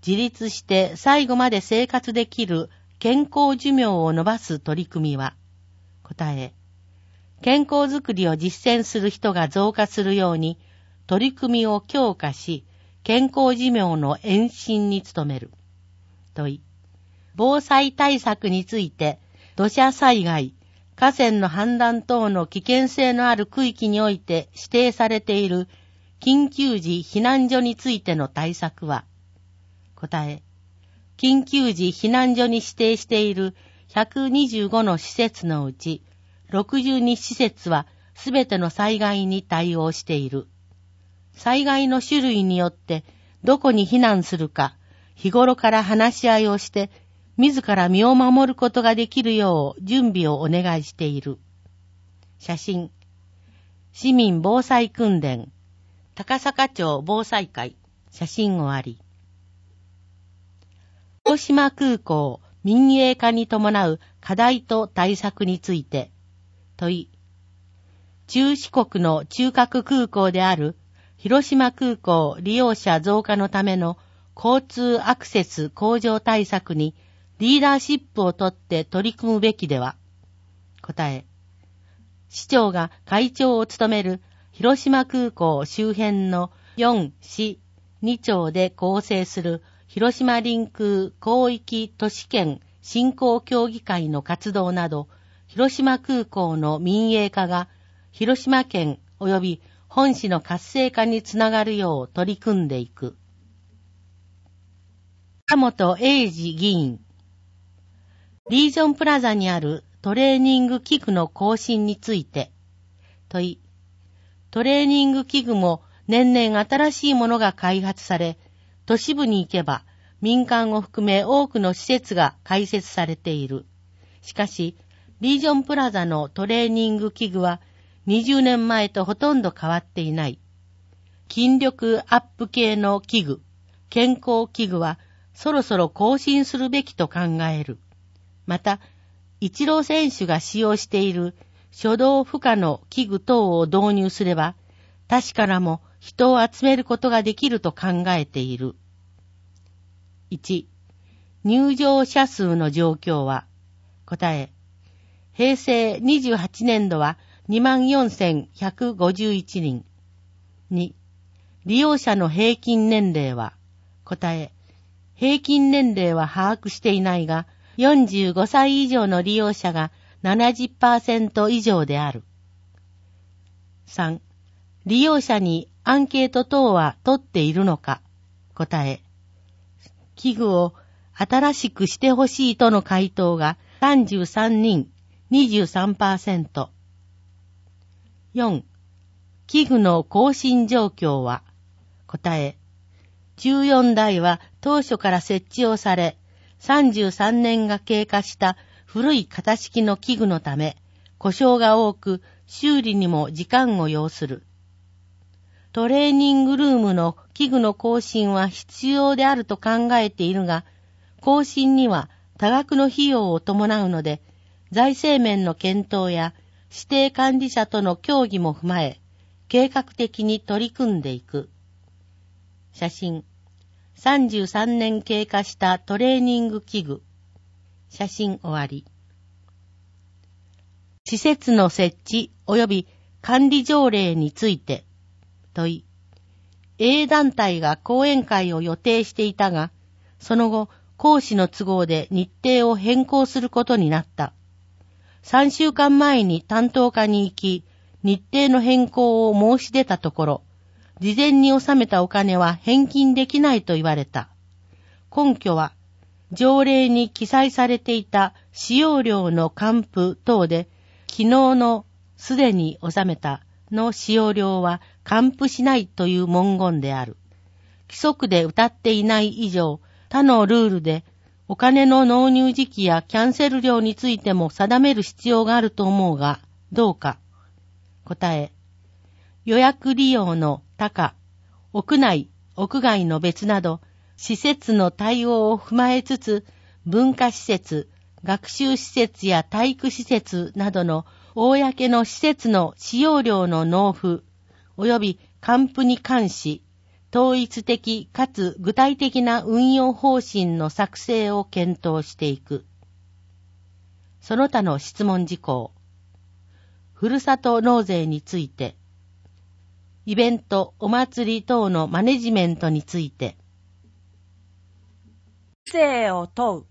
自立して最後まで生活できる健康寿命を伸ばす取り組みは、答え、健康づくりを実践する人が増加するように、取り組みを強化し、健康寿命の延伸に努める。問い、防災対策について、土砂災害、河川の氾濫等の危険性のある区域において指定されている緊急時避難所についての対策は、答え、緊急時避難所に指定しているひゃくにじゅうごの施設のうち、ろくじゅうに施設はすべての災害に対応している。災害の種類によってどこに避難するか、日頃から話し合いをして、自ら身を守ることができるよう準備をお願いしている。写真。市民防災訓練。高坂町防災会。写真終わり。広島空港民営化に伴う課題と対策について。問い。中四国の中核空港である広島空港利用者増加のための交通アクセス向上対策にリーダーシップをとって取り組むべきでは。答え。市長が会長を務める広島空港周辺のよん市に町で構成する広島臨空広域都市圏振興協議会の活動など、広島空港の民営化が広島県及び本市の活性化につながるよう取り組んでいく。岡本英二議員。リージョンプラザにあるトレーニング器具の更新について。問い。トレーニング器具も年々新しいものが開発され、都市部に行けば民間を含め多くの施設が開設されている。しかし、リージョンプラザのトレーニング器具はにじゅうねんまえとほとんど変わっていない。筋力アップ系の器具、健康器具はそろそろ更新するべきと考える。また、イチロー選手が使用している初動負荷の器具等を導入すれば、他市からも人を集めることができると考えている。いち、入場者数の状況は、答え、平成にじゅうはちねんどはにまんよんせんひゃくごじゅういちにん。に、利用者の平均年齢は、答え、平均年齢は把握していないが、よんじゅうごさい以上の利用者が ななじゅっパーセント 以上である。さん、利用者にアンケート等は取っているのか。答え、器具を新しくしてほしいとの回答がさんじゅうさんにん、にじゅうさんパーセント。よん、器具の更新状況は。答え、じゅうよんだいは当初から設置をされ、さんじゅうさんねんが経過した古い型式の器具のため、故障が多く、修理にも時間を要する。トレーニングルームの器具の更新は必要であると考えているが、更新には多額の費用を伴うので、財政面の検討や指定管理者との協議も踏まえ、計画的に取り組んでいく。写真。さんじゅうさんねん経過したトレーニング器具。写真終わり。施設の設置及び管理条例について。問い。A 団体が講演会を予定していたが、その後、講師の都合で日程を変更することになった。さんしゅうかんまえに担当課に行き、日程の変更を申し出たところ、事前に納めたお金は返金できないと言われた。根拠は、条例に記載されていた使用料の還付等で、昨日のすでに納めたの使用料は還付しないという文言である。規則で謳っていない以上、他のルールでお金の納入時期やキャンセル料についても定める必要があると思うが、どうか。答え。予約利用の多寡、屋内、屋外の別など、施設の対応を踏まえつつ、文化施設、学習施設や体育施設などの公の施設の使用料の納付、及び還付に関し、 統一的かつ具体的な運用方針の作成を検討していく。その他の質問事項。ふるさと納税について、イベント、お祭り等のマネジメントについて。 市政を問う。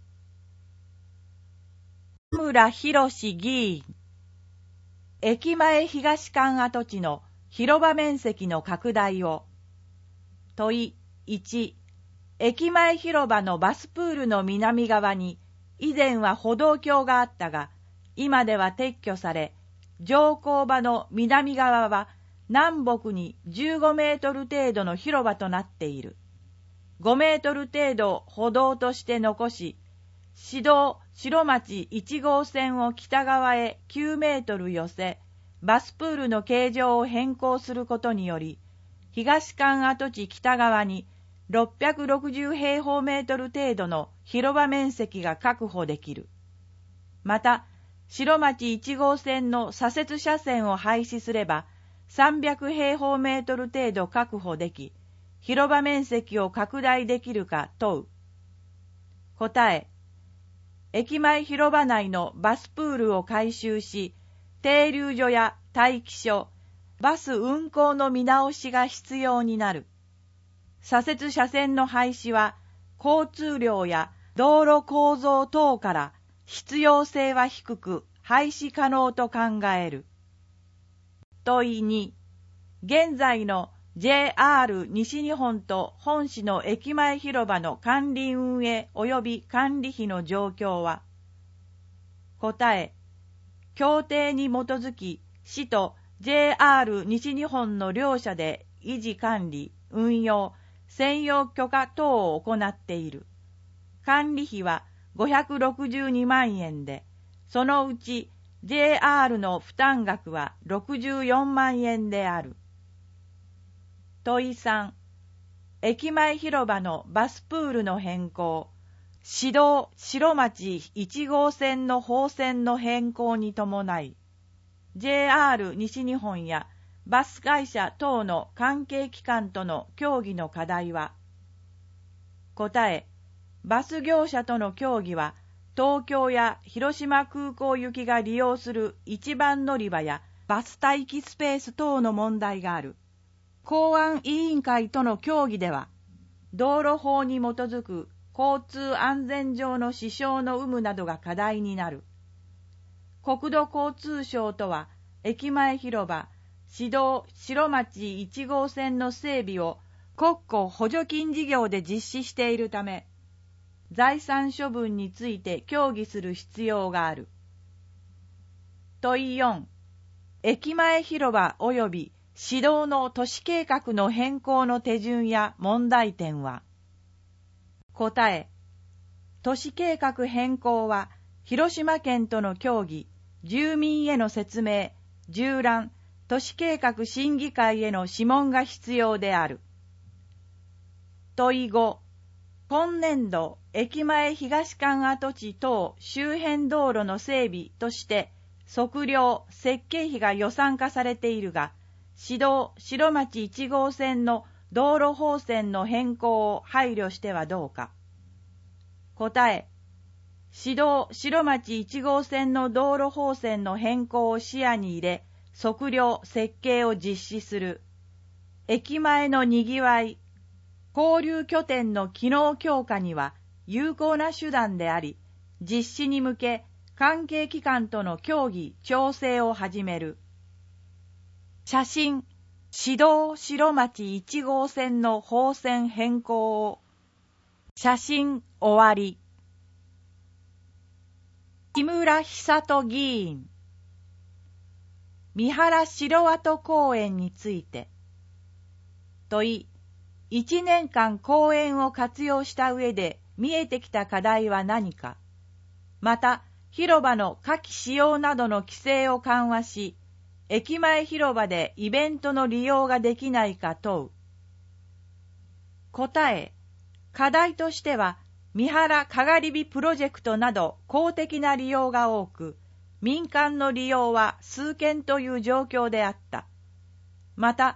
田村博議員。駅前東館跡地の広場面積の拡大を。問いいち、駅前広場のバスプールの南側に以前は歩道橋があったが、今では撤去され、乗降場の南側は南北にじゅうごメートル程度の広場となっている。ごメートル程度歩道として残し、市道白町いち号線を北側へきゅうメートル寄せ、バスプールの形状を変更することにより、東館跡地北側にろっぴゃくろくじゅう平方メートル程度の広場面積が確保できる。また、白町いち号線の左折車線を廃止すれば、さんびゃく平方メートル程度確保でき、広場面積を拡大できるか問う。答え、駅前広場内のバスプールを改修し、停留所や待機所、バス運行の見直しが必要になる。左折車線の廃止は、交通量や道路構造等から必要性は低く廃止可能と考える。問いに、現在の ジェイアール 西日本と本市の駅前広場の管理運営及び管理費の状況は。答え、協定に基づき市と ジェイアール 西日本の両社で維持管理、運用、専用許可等を行っている。管理費はごひゃくろくじゅうにまんえんで、そのうち ジェイアール の負担額はろくじゅうよんまんえんである。問いさん、駅前広場のバスプールの変更、市道白町いち号線の方線の変更に伴い、ジェイアール 西日本やバス会社等の関係機関との協議の課題は。答え、バス業者との協議は、東京や広島空港行きが利用する一番乗り場やバス待機スペース等の問題がある。公安委員会との協議では、道路法に基づく交通安全上の支障の有無などが課題になる。国土交通省とは、駅前広場、市道白町いち号線の整備を国庫補助金事業で実施しているため、財産処分について協議する必要がある。問いよん、駅前広場及び市道の都市計画の変更の手順や問題点は。答え、都市計画変更は広島県との協議、住民への説明、縦覧、都市計画審議会への諮問が必要である。問いご、今年度駅前東館跡地等周辺道路の整備として測量・設計費が予算化されているが、市道白町いち号線の道路法線の変更を配慮してはどうか。答え、市道白町いち号線の道路法線の変更を視野に入れ、測量・設計を実施する。駅前のにぎわい、交流拠点の機能強化には有効な手段であり、実施に向け関係機関との協議・調整を始める。写真、市道白町いち号線の法線変更を。写真終わり。木村久人議員。三原城跡公園について。問い、いちねんかん公園を活用した上で見えてきた課題は何か。また、広場の火器使用などの規制を緩和し、駅前広場でイベントの利用ができないか問う。答え、課題としては、三原かがり火プロジェクトなど公的な利用が多く、民間の利用は数件という状況であった。また、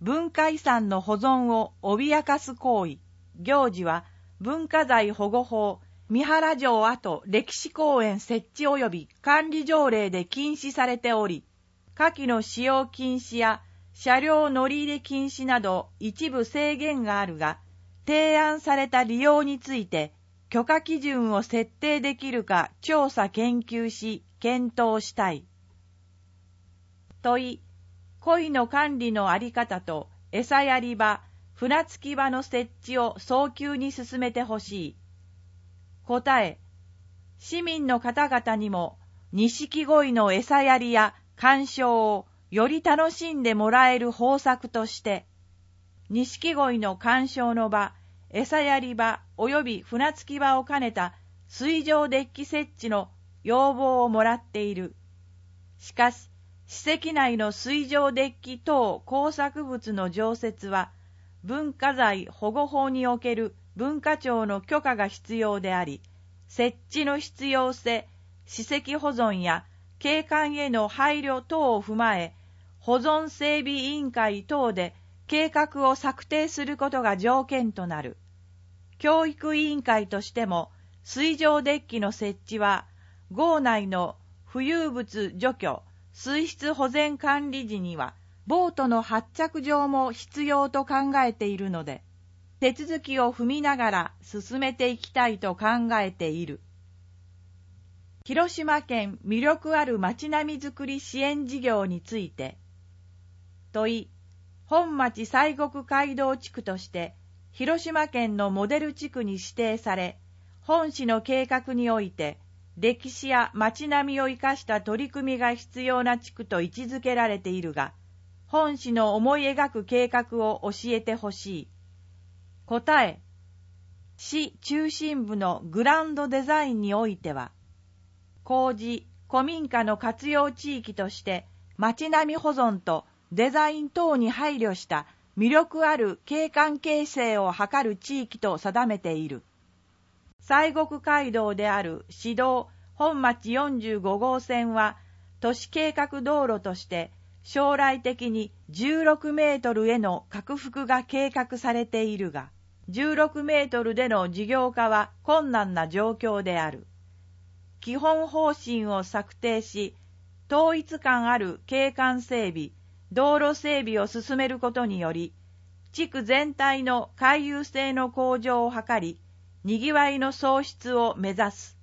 文化遺産の保存を脅かす行為、行事は文化財保護法、三原城跡歴史公園設置及び管理条例で禁止されており、下記の使用禁止や車両乗り入れ禁止など一部制限があるが、提案された利用について許可基準を設定できるか調査研究し検討したい。問い、鯉の管理のあり方と餌やり場、船着き場の設置を早急に進めてほしい。答え、市民の方々にも錦鯉の餌やりや鑑賞をより楽しんでもらえる方策として、錦鯉の鑑賞の場、餌やり場及び船着き場を兼ねた水上デッキ設置の要望をもらっている。しかし、史跡内の水上デッキ等工作物の常設は、文化財保護法における文化庁の許可が必要であり、設置の必要性、史跡保存や景観への配慮等を踏まえ、保存整備委員会等で計画を策定することが条件となる。教育委員会としても、水上デッキの設置は、郷内の浮遊物除去、水質保全管理時には、ボートの発着場も必要と考えているので、手続きを踏みながら進めていきたいと考えている。広島県魅力ある町並みづくり支援事業について、問い、本町西国街道地区として、広島県のモデル地区に指定され、本市の計画において、歴史や町並みを生かした取り組みが必要な地区と位置づけられているが、本市の思い描く計画を教えてほしい。答え、市中心部のグランドデザインにおいては、公示、古民家の活用地域として町並み保存とデザイン等に配慮した魅力ある景観形成を図る地域と定めている。西国街道である市道本町よんじゅうごごうせんは都市計画道路として将来的にじゅうろくメートルへの拡幅が計画されているが、じゅうろくメートルでの事業化は困難な状況である。基本方針を策定し、統一感ある景観整備、道路整備を進めることにより、地区全体の回遊性の向上を図り、にぎわいの創出を目指す。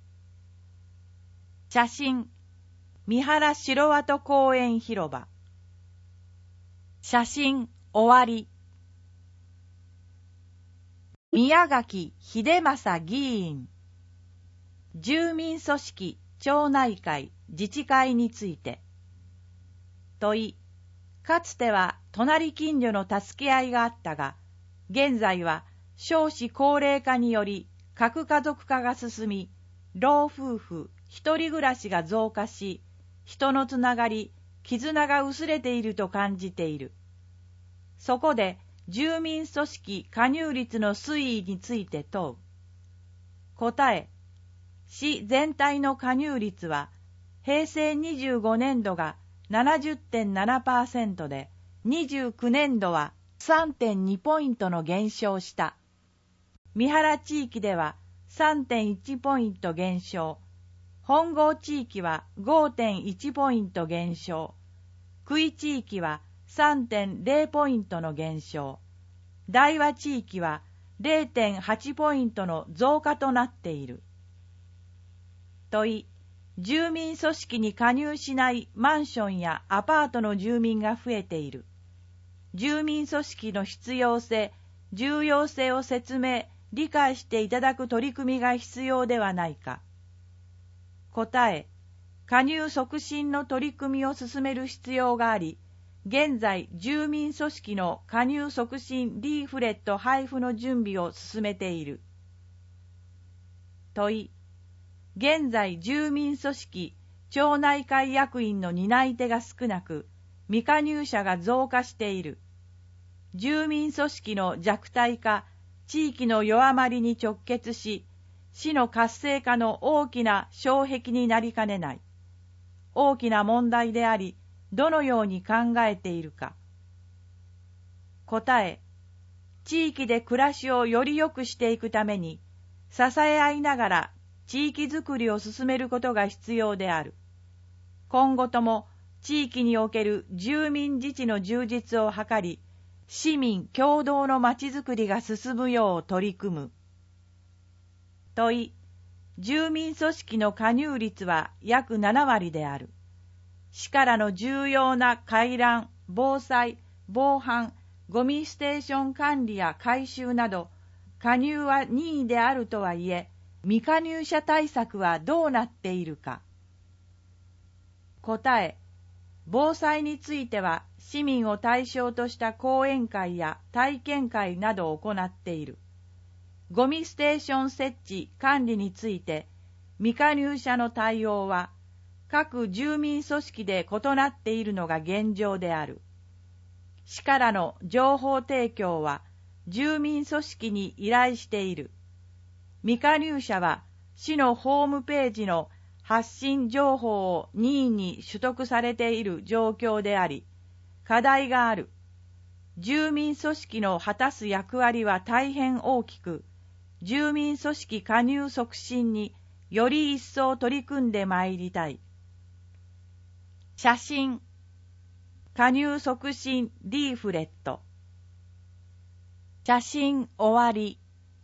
写真、三原城跡公園広場。写真終わり。宮垣秀正議員。住民組織町内会自治会について。問い、かつては隣近所の助け合いがあったが、現在は少子高齢化により核家族化が進み、老夫婦、一人暮らしが増加し、人のつながり、絆が薄れていると感じている。そこで住民組織加入率の推移について問う。答え、市全体の加入率は平成にじゅうごねんどが ななじゅってんななパーセント で、にじゅうきゅうねんどは さんてんに ポイントの減少した。三原地域では さんてんいち ポイント減少、本郷地域は ごてんいち ポイント減少、久井地域は さんてんゼロ ポイントの減少、大和地域は れいてんはち ポイントの増加となっている。問い、住民組織に加入しないマンションやアパートの住民が増えている。住民組織の必要性、重要性を説明、理解していただく取り組みが必要ではないか。答え、加入促進の取り組みを進める必要があり、現在住民組織の加入促進リーフレット配布の準備を進めている。問い、現在住民組織町内会役員の担い手が少なく、未加入者が増加している。住民組織の弱体化、地域の弱まりに直結し、市の活性化の大きな障壁になりかねない。大きな問題であり、どのように考えているか。 答え、地域で暮らしをより良くしていくために、支え合いながら地域づくりを進めることが必要である。今後とも地域における住民自治の充実を図り、市民共同のまちづくりが進むよう取り組む。問い、住民組織の加入率は約ななわりである。市からの重要な回覧、防災、防犯、ゴミステーション管理や回収など、加入は任意であるとはいえ、未加入者対策はどうなっているか。答え、防災については市民を対象とした講演会や体験会などを行っている。ゴミステーション設置・管理について、未加入者の対応は各住民組織で異なっているのが現状である。市からの情報提供は住民組織に依頼している。未加入者は市のホームページの発信情報を任意に取得されている状況であり、課題がある。住民組織の果たす役割は大変大きく、住民組織加入促進により一層取り組んでまいりたい。写真、加入促進リーフレット。写真終わり。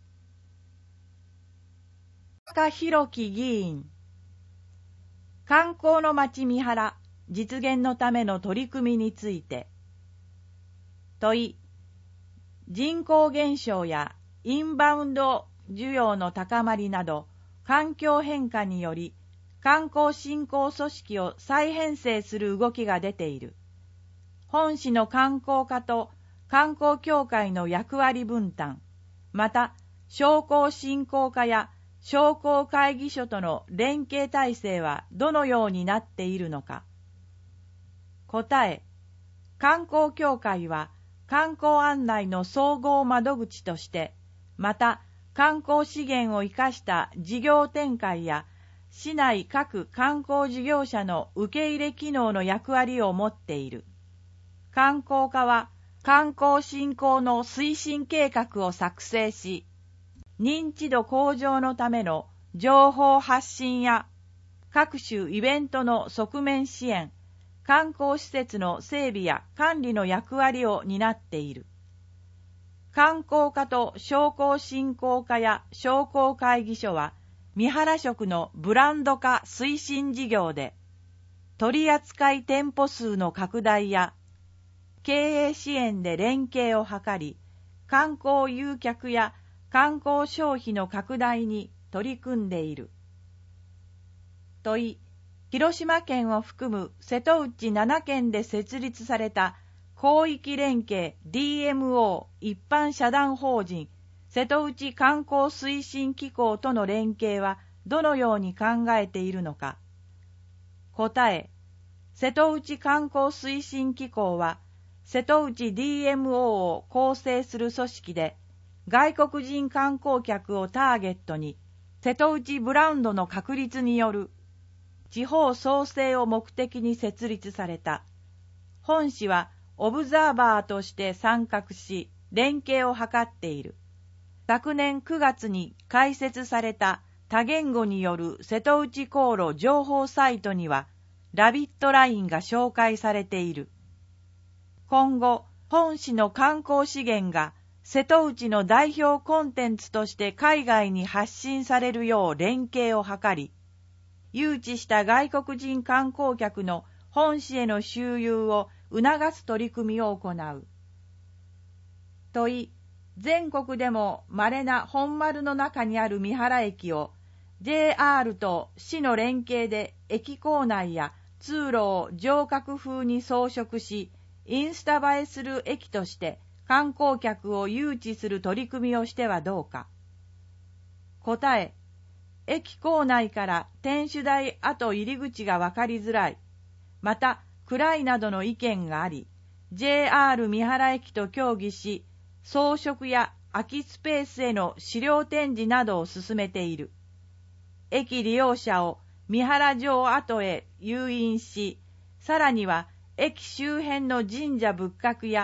高弘樹議員。観光の町三原実現のための取り組みについて。問い、人口減少やインバウンド需要の高まりなど、環境変化により、観光振興組織を再編成する動きが出ている。本市の観光課と観光協会の役割分担、また商工振興課や商工会議所との連携体制はどのようになっているのか。答え、観光協会は観光案内の総合窓口として、また観光資源を生かした事業展開や市内各観光事業者の受け入れ機能の役割を持っている。観光課は観光振興の推進計画を作成し、認知度向上のための情報発信や各種イベントの側面支援、観光施設の整備や管理の役割を担っている。観光課と商工振興課や商工会議所は、三原食のブランド化推進事業で、取扱店舗数の拡大や経営支援で連携を図り、観光誘客や観光消費の拡大に取り組んでいる。問い、広島県を含む瀬戸内ななけんで設立された広域連携 ディーエムオー 一般社団法人瀬戸内観光推進機構との連携はどのように考えているのか。答え、瀬戸内観光推進機構は瀬戸内 ディーエムオー を構成する組織で、外国人観光客をターゲットに瀬戸内ブランドの確立による地方創生を目的に設立された。本市はオブザーバーとして参画し、連携を図っている。昨年くがつに開設された多言語による瀬戸内航路情報サイトには、ラビットラインが紹介されている。今後、本市の観光資源が瀬戸内の代表コンテンツとして海外に発信されるよう連携を図り、誘致した外国人観光客の本市への周遊を促す取り組みを行う。問い、全国でも稀な本丸の中にある三原駅を ジェイアール と市の連携で駅構内や通路を城郭風に装飾し、インスタ映えする駅として観光客を誘致する取り組みをしてはどうか。答え、駅構内から天守台跡入り口が分かりづらい。また、暗いなどの意見があり、ジェイアール 三原駅と協議し、装飾や空きスペースへの資料展示などを進めている。駅利用者を三原城跡へ誘引し、さらには駅周辺の神社仏閣や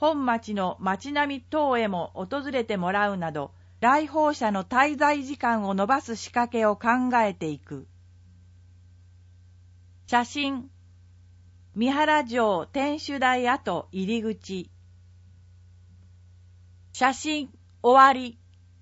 本町の町並み等へも訪れてもらうなど、来訪者の滞在時間を延ばす仕掛けを考えていく。写真。三原城天守台跡入り口。写真終わり。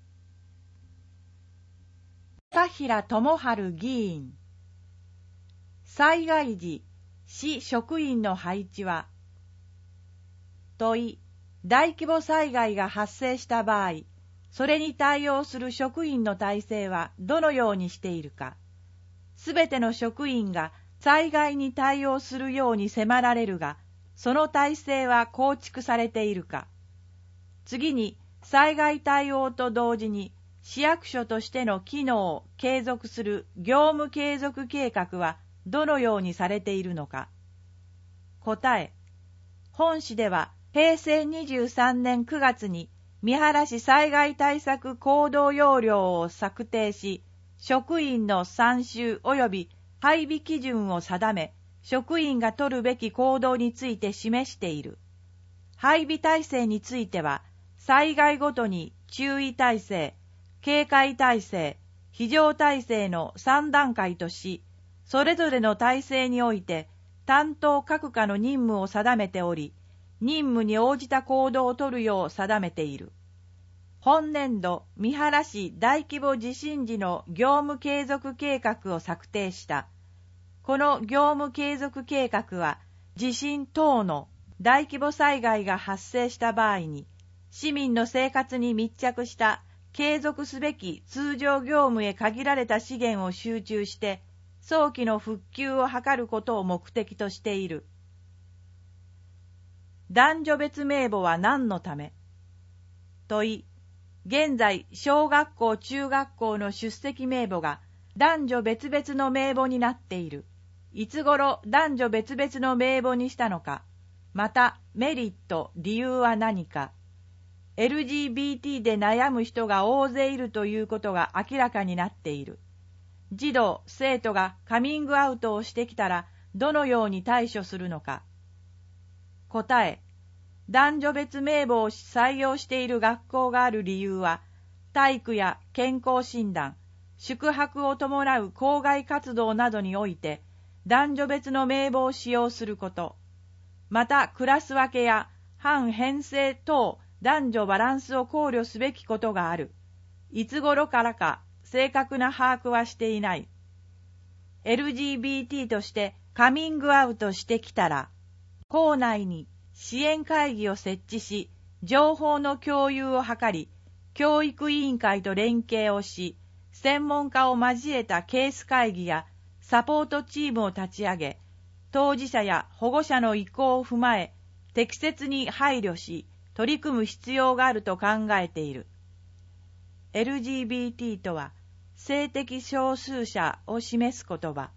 田平智春議員。災害時、市職員の配置は。問い、大規模災害が発生した場合、それに対応する職員の体制はどのようにしているか。すべての職員が災害に対応するように迫られるが、その体制は構築されているか。次に、災害対応と同時に、市役所としての機能を継続する業務継続計画はどのようにされているのか。答え、本市ではへいせいにじゅうさんねんくがつに三原市災害対策行動要領を策定し、職員の参集及び配備基準を定め、職員が取るべき行動について示している。配備体制については、災害ごとに注意体制、警戒体制、非常体制のさんだんかいとし、それぞれの体制において担当各課の任務を定めており、任務に応じた行動を取るよう定めている。本年度、三原市大規模地震時の業務継続計画を策定した。この業務継続計画は、地震等の大規模災害が発生した場合に、市民の生活に密着した継続すべき通常業務へ限られた資源を集中して、早期の復旧を図ることを目的としている。男女別名簿は何のため？問い、現在、小学校・中学校の出席名簿が男女別々の名簿になっている。いつ頃男女別々の名簿にしたのか、またメリット、理由は何か。エルジービーティー で悩む人が大勢いるということが明らかになっている。児童・生徒がカミングアウトをしてきたらどのように対処するのか。答え、男女別名簿を採用している学校がある理由は、体育や健康診断、宿泊を伴う校外活動などにおいて、男女別の名簿を使用すること、またクラス分けや半編成等男女バランスを考慮すべきことがある。いつ頃からか正確な把握はしていない。エルジービーティー としてカミングアウトしてきたら、校内に支援会議を設置し、情報の共有を図り、教育委員会と連携をし、専門家を交えたケース会議やサポートチームを立ち上げ、当事者や保護者の意向を踏まえ、適切に配慮し、取り組む必要があると考えている。エルジービーティー とは、性的少数者を示す言葉。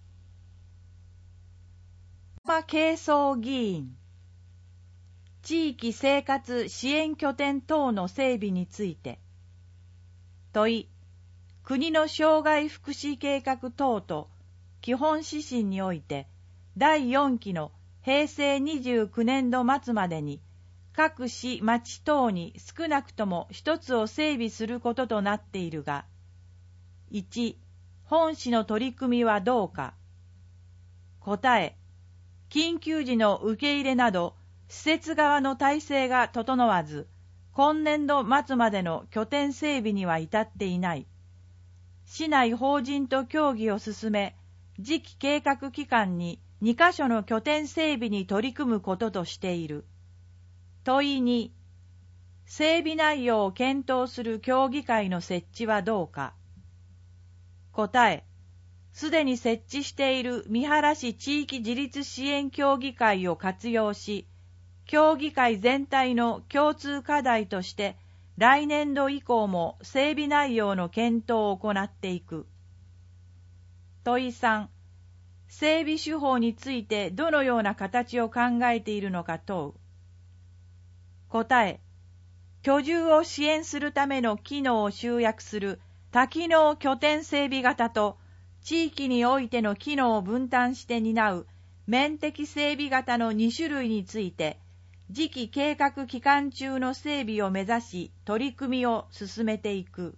軽装議員。地域生活支援拠点等の整備について。問い、国の障害福祉計画等と基本指針において、だいよんきのへいせいにじゅうきゅうねんど末までに、各市町等に少なくとも一つを整備することとなっているが、いち、本市の取り組みはどうか。答え、緊急時の受け入れなど、施設側の体制が整わず、今年度末までの拠点整備には至っていない。市内法人と協議を進め、次期計画期間ににかしょの拠点整備に取り組むこととしている。問いに、整備内容を検討する協議会の設置はどうか。答え、すでに設置している三原市地域自立支援協議会を活用し、協議会全体の共通課題として、来年度以降も整備内容の検討を行っていく。問いさん、整備手法についてどのような形を考えているのか問う。答え、居住を支援するための機能を集約する多機能拠点整備型と、地域においての機能を分担して担う面的整備型のにしゅるいについて、 次期計画期間中の整備を目指し取り組みを進めていく。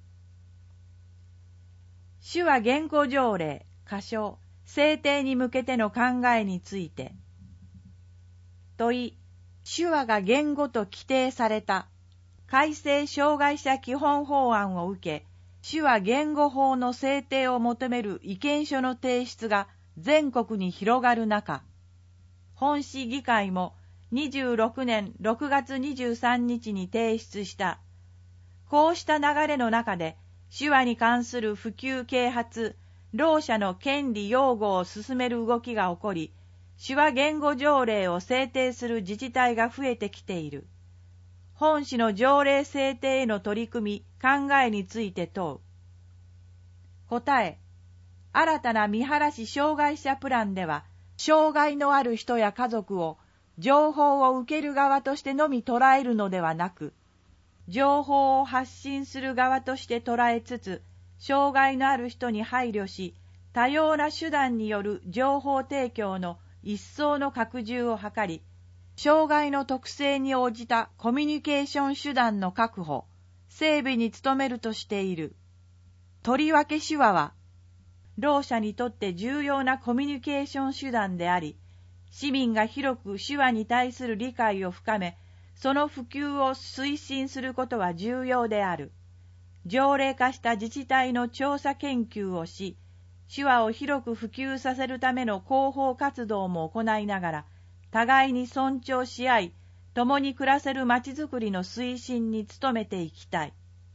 手話言語条例、箇所、制定に向けての考えについて。問い、手話が言語と規定された改正障害者基本法案を受け、手話言語法の制定を求める意見書の提出が全国に広がる中、本市議会もにじゅうろくねんろくがつにじゅうさんにちに提出した。こうした流れの中で、手話に関する普及啓発、ろう者の権利擁護を進める動きが起こり、手話言語条例を制定する自治体が増えてきている。本市の条例制定への取り組み、考えについて問う。答え、新たな三原市障害者プランでは、障害のある人や家族を情報を受ける側としてのみ捉えるのではなく、情報を発信する側として捉えつつ、障害のある人に配慮し、多様な手段による情報提供の一層の拡充を図り、障害の特性に応じたコミュニケーション手段の確保、整備に努めるとしている。とりわけ手話は、ろう者にとって重要なコミュニケーション手段であり、市民が広く手話に対する理解を深め、その普及を推進することは重要である。条例化した自治体の調査研究をし、手話を広く普及させるための広報活動も行いながら、互いに尊重し合い、共に暮らせるまちづくりの推進に努めていきたい。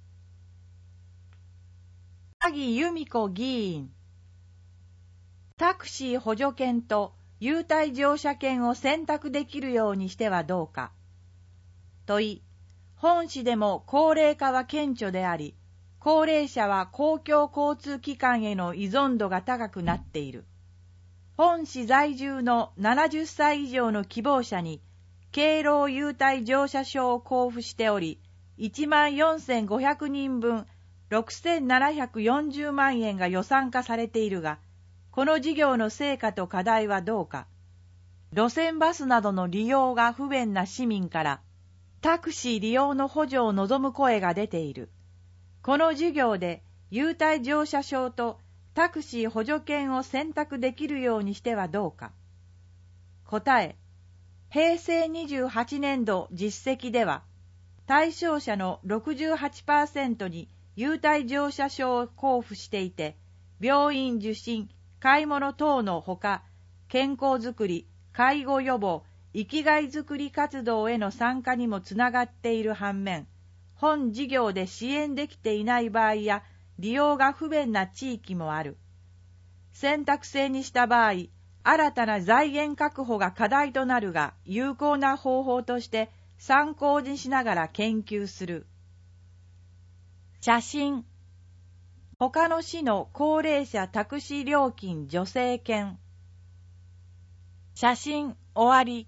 萩由美子議員。タクシー補助券と優待乗車券を選択できるようにしてはどうか。問い、本市でも高齢化は顕著であり、高齢者は公共交通機関への依存度が高くなっている。本市在住のななじゅっさい以上の希望者に、敬老優待乗車証を交付しており、いちまんよんせんごひゃくにんぶんろくせんななひゃくよんじゅうまんえんが予算化されているが、この事業の成果と課題はどうか。路線バスなどの利用が不便な市民から、タクシー利用の補助を望む声が出ている。この事業で優待乗車証とタクシー補助券を選択できるようにしてはどうか。答え、へいせいにじゅうはちねんど実績では、対象者の ろくじゅうはちパーセント に優待乗車証を交付していて、病院受診、買い物等のほか、健康づくり、介護予防、生きがいづくり活動への参加にもつながっている反面、本事業で支援できていない場合や、利用が不便な地域もある。選択制にした場合、新たな財源確保が課題となるが、有効な方法として参考にしながら研究する。写真。他の市の高齢者タクシー料金助成券。写真終わり。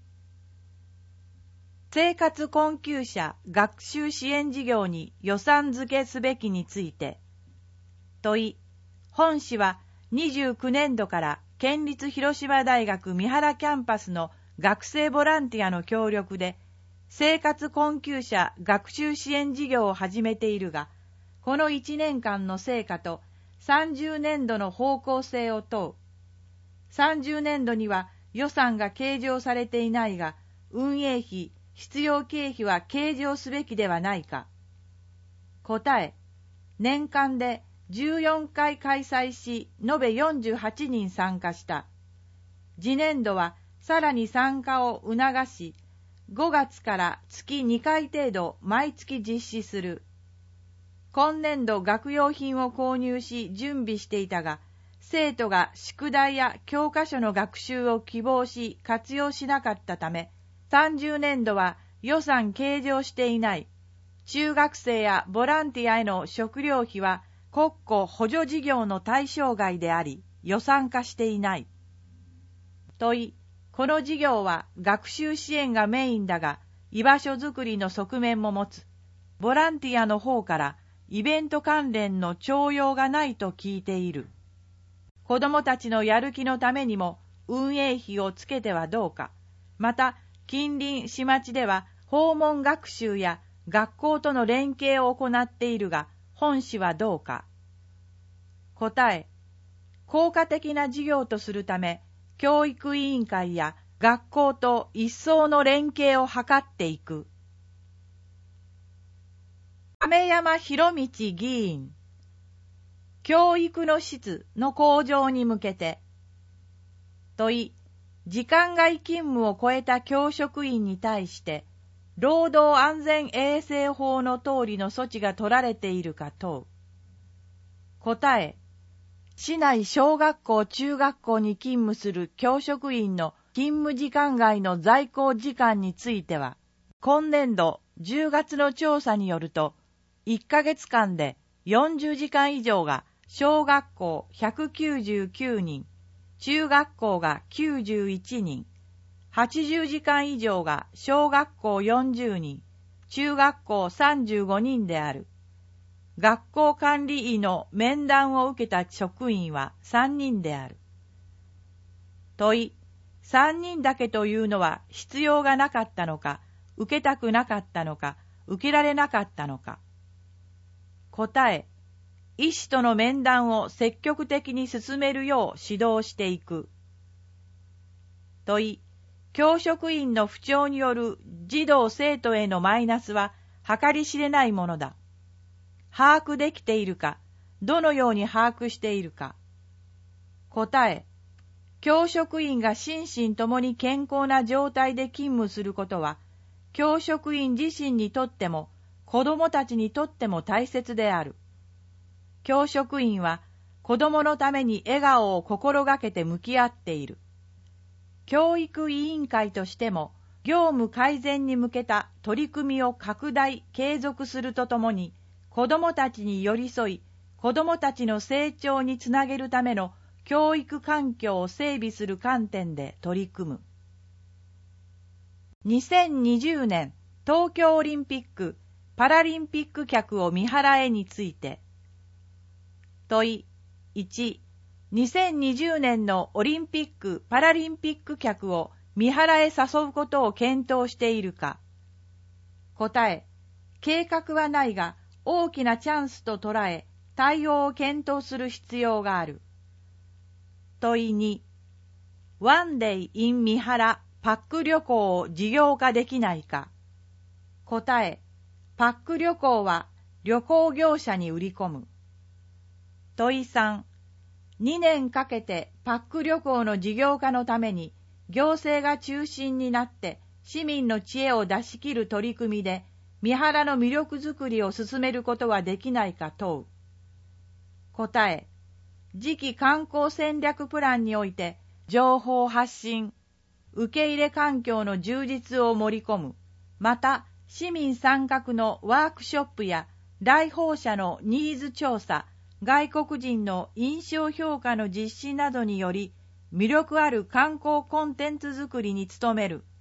生活困窮者学習支援事業に予算付けすべきについて。問い、本市はにじゅうきゅうねんどから県立広島大学三原キャンパスの学生ボランティアの協力で生活困窮者学習支援事業を始めているが、このいちねんかんの成果とさんじゅうねんどの方向性を問う。さんじゅうねんどには予算が計上されていないが、運営費、必要経費は計上すべきではないか。答え、年間でじゅうよんかい開催し、延べよんじゅうはちにん参加した。次年度はさらに参加を促し、ごがつから月にかい程度毎月実施する。今年度学用品を購入し準備していたが、生徒が宿題や教科書の学習を希望し活用しなかったため、さんじゅうねんどは予算計上していない。中学生やボランティアへの食料費は国庫補助事業の対象外であり、予算化していない。問い、この事業は学習支援がメインだが、居場所づくりの側面も持つ。ボランティアの方からイベント関連の徴用がないと聞いている。子どもたちのやる気のためにも運営費をつけてはどうか。また、 近隣市町では訪問学習や学校との連携を行っているが、本市はどうか。答え、効果的な事業とするため、教育委員会や学校と一層の連携を図っていく。亀山博道議員、教育の質の向上に向けて、問い、時間外勤務を超えた教職員に対して、労働安全衛生法の通りの措置が取られているか問う。答え、市内小学校中学校に勤務する教職員の勤務時間外の在校時間については、今年度じゅうがつの調査によると、いっかげつかんでよんじゅうじかん以上が小学校ひゃくきゅうじゅうきゅうにん、中学校がきゅうじゅういちにん、はちじゅうじかん以上が小学校よんじゅうにん、中学校さんじゅうごにんである。学校管理医の面談を受けた職員はさんにんである。問い、さんにんだけというのは必要がなかったのか、受けたくなかったのか、受けられなかったのか。答え、医師との面談を積極的に進めるよう指導していく。問い、教職員の不調による児童生徒へのマイナスは計り知れないものだ。把握できているか、どのように把握しているか。答え、教職員が心身ともに健康な状態で勤務することは、教職員自身にとっても、子どもたちにとっても大切である。教職員は、子どものために笑顔を心がけて向き合っている。教育委員会としても、業務改善に向けた取り組みを拡大、継続するとともに、子どもたちに寄り添い、子どもたちの成長につなげるための教育環境を整備する観点で取り組む。にせんにじゅうねん東京オリンピック・パラリンピック客を見払えについて。問い、いち、にせんにじゅうねんのオリンピック・パラリンピック客を見払え誘うことを検討しているか。答え、計画はないが、大きなチャンスと捉え、対応を検討する必要がある。問いに、ワンデイ in 三原パック旅行を事業化できないか。答え、パック旅行は旅行業者に売り込む。問いさん、にねんかけてパック旅行の事業化のために行政が中心になって市民の知恵を出し切る取り組みで三原の魅力づくりを進めることはできないか問う。答え、次期観光戦略プランにおいて情報発信、受け入れ環境の充実を盛り込む。また、市民参画のワークショップや来訪者のニーズ調査、外国人の印象評価の実施などにより、魅力ある観光コンテンツ作りに努める。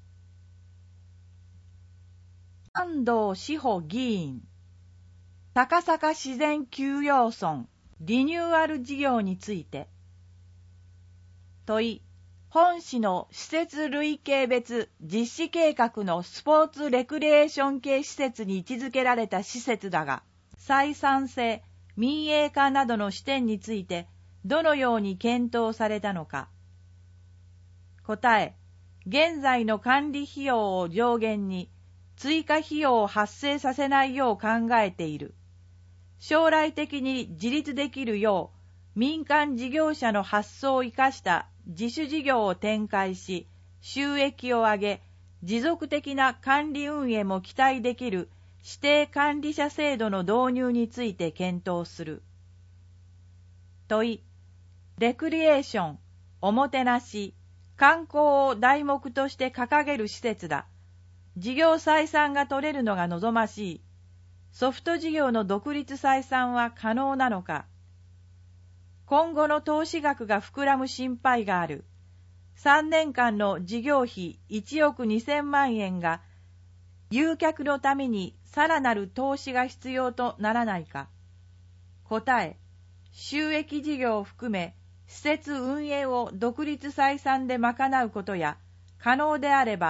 安藤志保議員、高坂自然休養村リニューアル事業について。問い、本市の施設類型別実施計画のスポーツレクリエーション系施設に位置づけられた施設だが、採算性、民営化などの視点についてどのように検討されたのか。答え、現在の管理費用を上限に追加費用を発生させないよう考えている。将来的に自立できるよう民間事業者の発想を生かした自主事業を展開し、収益を上げ、持続的な管理運営も期待できる指定管理者制度の導入について検討する。問い、レクリエーション、おもてなし、観光を題目として掲げる施設だ。事業採算が取れるのが望ましい。ソフト事業の独立採算は可能なのか。今後の投資額が膨らむ心配がある。さんねんかんの事業費いちおくにせんまんえんが、誘客のためにさらなる投資が必要とならないか。答え、収益事業を含め、施設運営を独立採算で賄うことや、可能であれば、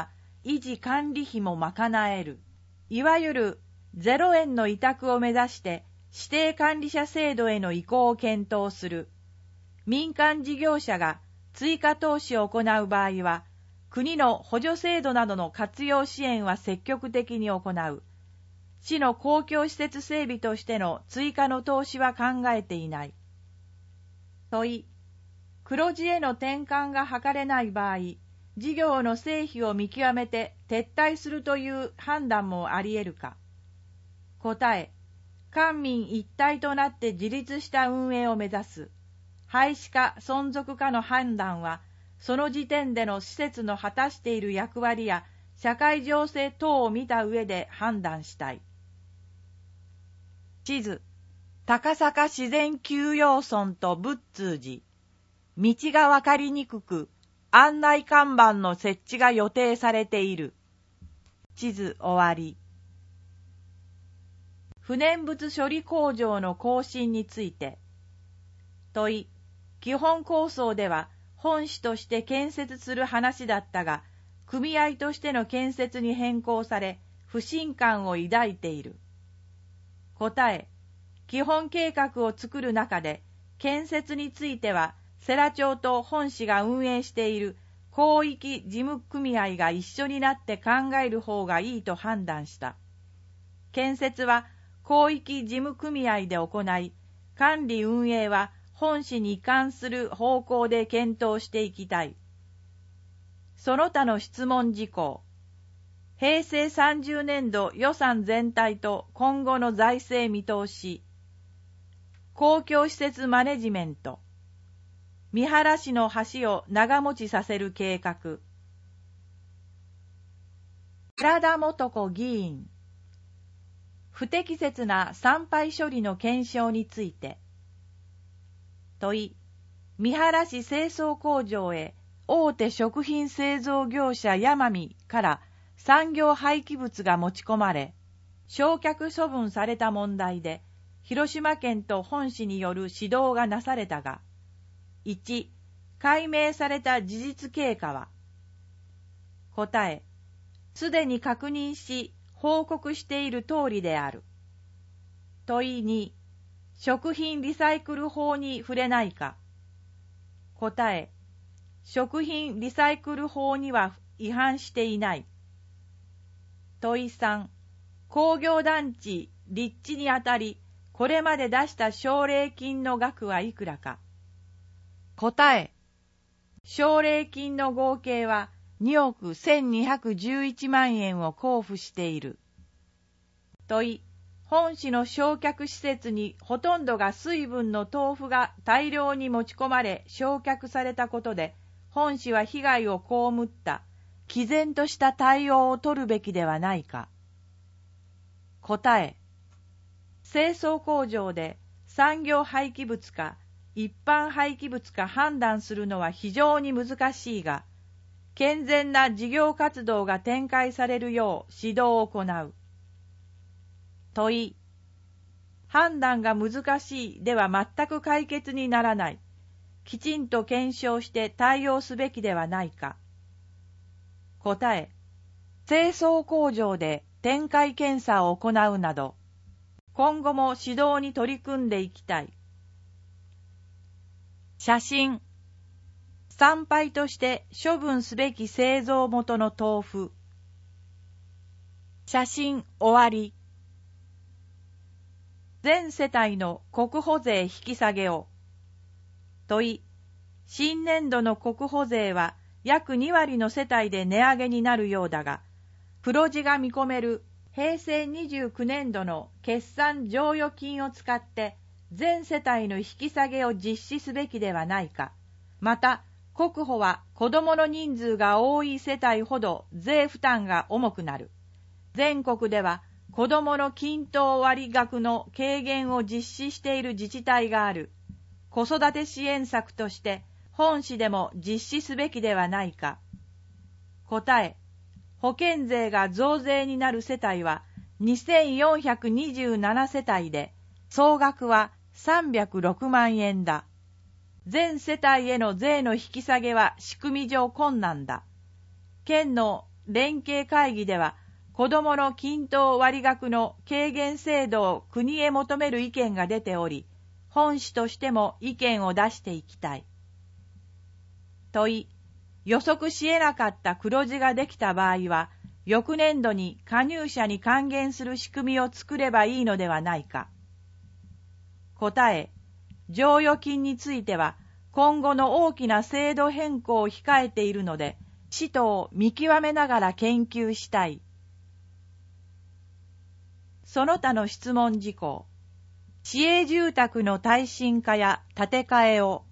維持管理費も賄える。いわゆるゼロえんの委託を目指して指定管理者制度への移行を検討する。民間事業者が追加投資を行う場合は、国の補助制度などの活用支援は積極的に行う。市の公共施設整備としての追加の投資は考えていない。問い、黒字への転換が図れない場合、事業の成否を見極めて撤退するという判断もあり得るか。答え、官民一体となって自立した運営を目指す。廃止か存続かの判断は、その時点での施設の果たしている役割や社会情勢等を見た上で判断したい。地図、高坂自然休養村と仏通寺。道がわかりにくく、案内看板の設置が予定されている。地図終わり。不燃物処理工場の更新について。問い、基本構想では本市として建設する話だったが、組合としての建設に変更され、不信感を抱いている。答え、基本計画を作る中で、建設については、世羅町と本市が運営している広域事務組合が一緒になって考える方がいいと判断した。建設は広域事務組合で行い、管理運営は本市に移管する方向で検討していきたい。その他の質問事項。へいせいさんじゅうねんど予算全体と今後の財政見通し。公共施設マネジメント。三原市の橋を長持ちさせる計画。寺田元子議員。不適切な産廃処理の検証について。問い、三原市清掃工場へ大手食品製造業者ヤマミから産業廃棄物が持ち込まれ、焼却処分された問題で、広島県と本市による指導がなされたが、いち. 解明された事実経過は。答え、すでに確認し報告している通りである。問いに、食品リサイクル法に触れないか。答え、食品リサイクル法には違反していない。問いさん、工業団地立地にあたり、これまで出した奨励金の額はいくらか。答え、奨励金の合計はにおくせんにひゃくじゅういちまんえんを交付している。問い、本市の焼却施設にほとんどが水分の豆腐が大量に持ち込まれ焼却されたことで、本市は被害を被った、毅然とした対応を取るべきではないか。答え、清掃工場で産業廃棄物か一般廃棄物か判断するのは非常に難しいが、健全な事業活動が展開されるよう指導を行う。問い、判断が難しいでは全く解決にならない。きちんと検証して対応すべきではないか。答え、清掃工場で展開検査を行うなど、今後も指導に取り組んでいきたい。写真。産廃として処分すべき製造元の豆腐。写真終わり。全世帯の国保税引き下げを。問い、新年度の国保税は約にわりの世帯で値上げになるようだが、黒字が見込めるへいせいにじゅうきゅうねんどの決算剰余金を使って全世帯の引き下げを実施すべきではないか。また、国保は子どもの人数が多い世帯ほど税負担が重くなる。全国では子どもの均等割額の軽減を実施している自治体がある。子育て支援策として本市でも実施すべきではないか。答え、保険税が増税になる世帯はにせんよんひゃくにじゅうななせたいで、総額はさんびゃくろくまんえんだ。全世帯への税の引き下げは仕組み上困難だ。県の連携会議では、子どもの均等割額の軽減制度を国へ求める意見が出ており、本市としても意見を出していきたい。問い、予測し得なかった黒字ができた場合は、翌年度に加入者に還元する仕組みを作ればいいのではないか。答え、剰余金については、今後の大きな制度変更を控えているので、使途を見極めながら研究したい。その他の質問事項。市営住宅の耐震化や建て替えを。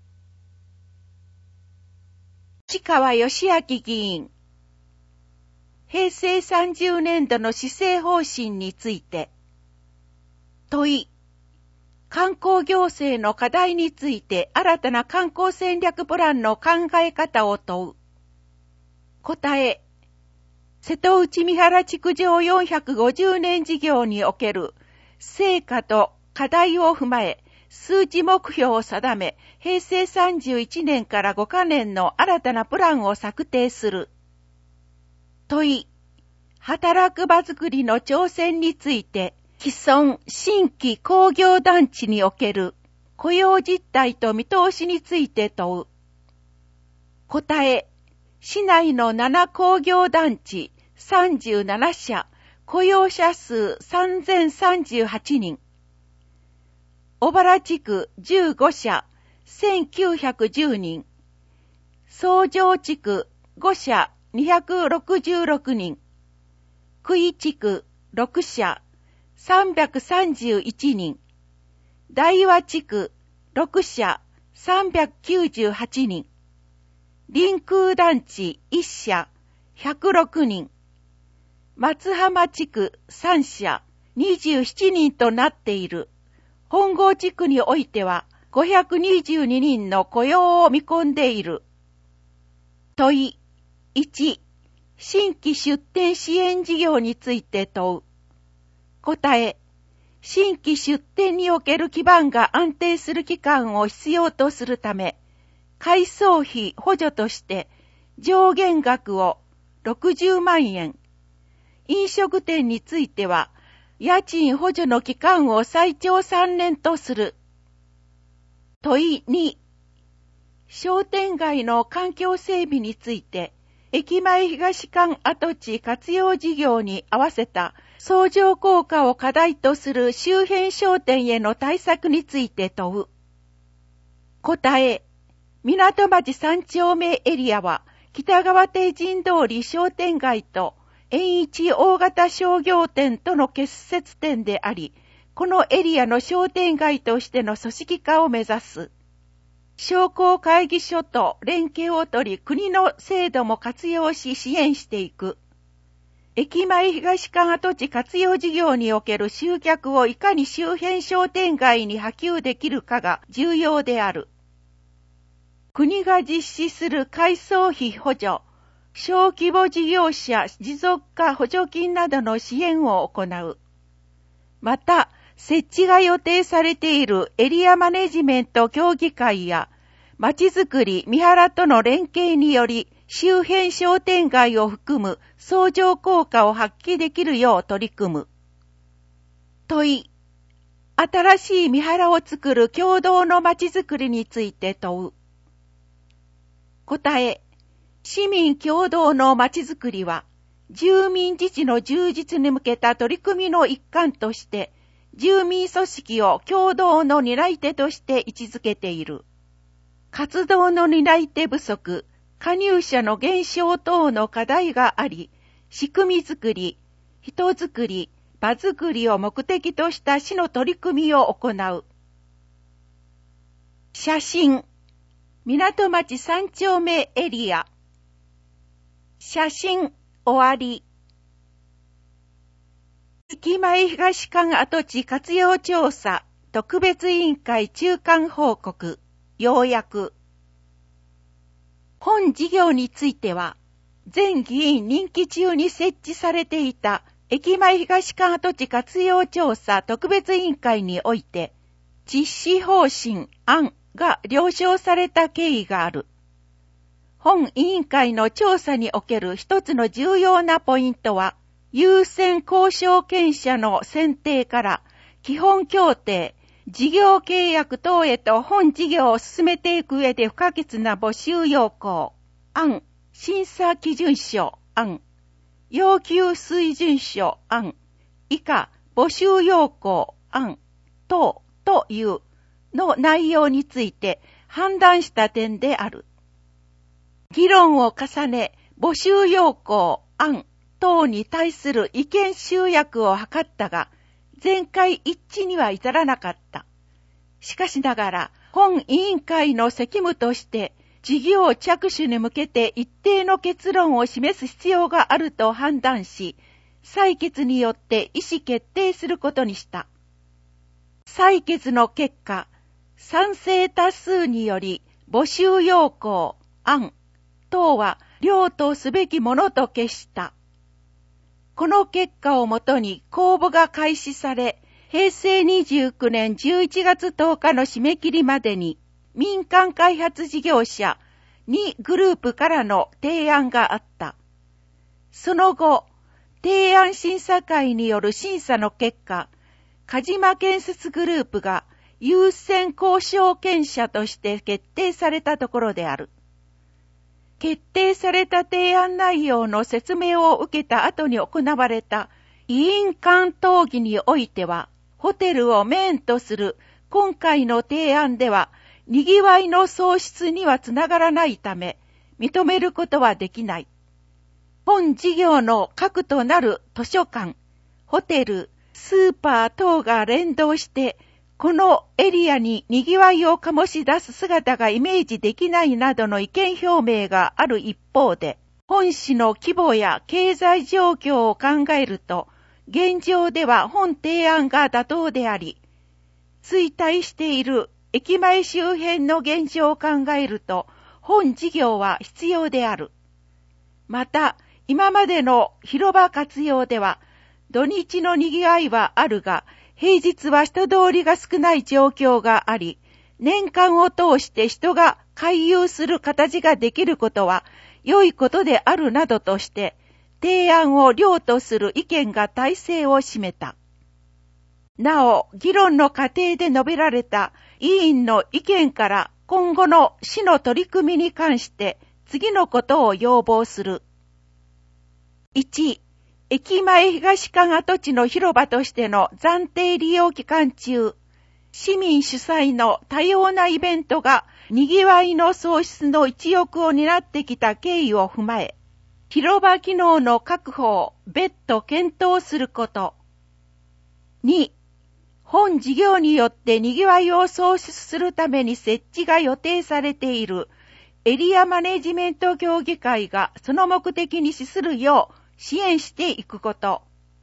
市川義明議員。平成さんじゅうねんどの施政方針について。問い。観光行政の課題について新たな観光戦略プランの考え方を問う。答え。瀬戸内三原地区上よんひゃくごじゅうねん事業における成果と課題を踏まえ、数値目標を定め、平成さんじゅういちねんからごかねんの新たなプランを策定する。問い。働く場づくりの挑戦について、既存新規工業団地における雇用実態と見通しについて問う。答え。市内のなな工業団地さんじゅうななしゃ、雇用者数さんぜんさんじゅうはちにん。小原地区じゅうごしゃ、せんきゅうひゃくじゅうにん。総城地区ごしゃ、にひゃくろくじゅうろくにん。久井地区ろくしゃ、さんびゃくさんじゅういちにん。大和地区ろくしゃ、さんびゃくきゅうじゅうはちにん。臨空団地いっしゃ、ひゃくろくにん。松浜地区さんしゃ、にじゅうななにんとなっている。本郷地区においてはごひゃくにじゅうににんの雇用を見込んでいる。問い。いち、新規出店支援事業について問う。答え。新規出店における基盤が安定する期間を必要とするため、改装費補助として上限額をろくじゅうまんえん、飲食店については家賃補助の期間を最長さんねんとする。問いに、商店街の環境整備について、駅前東館跡地活用事業に合わせた相乗効果を課題とする周辺商店への対策について問う。答え。港町三丁目エリアは北川帝神通り商店街と円一大型商業店との結節点であり、このエリアの商店街としての組織化を目指す。商工会議所と連携を取り、国の制度も活用し支援していく。駅前東館跡地活用事業における集客をいかに周辺商店街に波及できるかが重要である。国が実施する改装費補助、小規模事業者持続化補助金などの支援を行う。また、設置が予定されているエリアマネジメント協議会や、まちづくり三原との連携により、周辺商店街を含む相乗効果を発揮できるよう取り組む。問い。新しい三原を作る共同のまちづくりについて問う。答え。市民共同のまちづくりは、住民自治の充実に向けた取り組みの一環として、住民組織を共同の担い手として位置づけている。活動の担い手不足、加入者の減少等の課題があり、仕組みづくり、人づくり、場づくりを目的とした市の取り組みを行う。写真。港町三丁目エリア。写真終わり。駅前東館跡地活用調査特別委員会中間報告要約。本事業については、前議員任期中に設置されていた駅前東館跡地活用調査特別委員会において、実施方針案が了承された経緯がある。 本委員会の調査における一つの重要なポイントは、優先交渉権者の選定から基本協定、事業契約等へと本事業を進めていく上で不可欠な募集要項、案、審査基準書、案、要求水準書、案、以下、募集要項、案、等というの内容について判断した点である。議論を重ね、募集要項、案等に対する意見集約を図ったが、全会一致には至らなかった。しかしながら、本委員会の責務として、事業着手に向けて一定の結論を示す必要があると判断し、採決によって意思決定することにした。採決の結果、賛成多数により、募集要項、案、等は了とすべきものと決した。この結果をもとに公募が開始され、へいせいにじゅうきゅうねんじゅういちがつとおかの締め切りまでに、民間開発事業者にグループからの提案があった。その後、提案審査会による審査の結果、鹿島建設グループが優先交渉権者として決定されたところである。決定された提案内容の説明を受けた後に行われた委員間討議においては、ホテルをメインとする今回の提案では、にぎわいの創出にはつながらないため、認めることはできない。本事業の核となる図書館、ホテル、スーパー等が連動して、このエリアに賑わいを醸し出す姿がイメージできないなどの意見表明がある一方で、本市の規模や経済状況を考えると、現状では本提案が妥当であり、衰退している駅前周辺の現状を考えると、本事業は必要である。また、今までの広場活用では、土日の賑わいはあるが、平日は人通りが少ない状況があり、年間を通して人が回遊する形ができることは良いことであるなどとして、提案を了とする意見が大勢を占めた。なお、議論の過程で述べられた委員の意見から今後の市の取り組みに関して次のことを要望する。いち、駅前東館跡地の広場としての暫定利用期間中、市民主催の多様なイベントが賑わいの創出の一翼を担ってきた経緯を踏まえ、広場機能の確保を別途検討すること。に、本事業によって賑わいを創出するために設置が予定されているエリアマネジメント協議会がその目的に資するよう支援していくこと。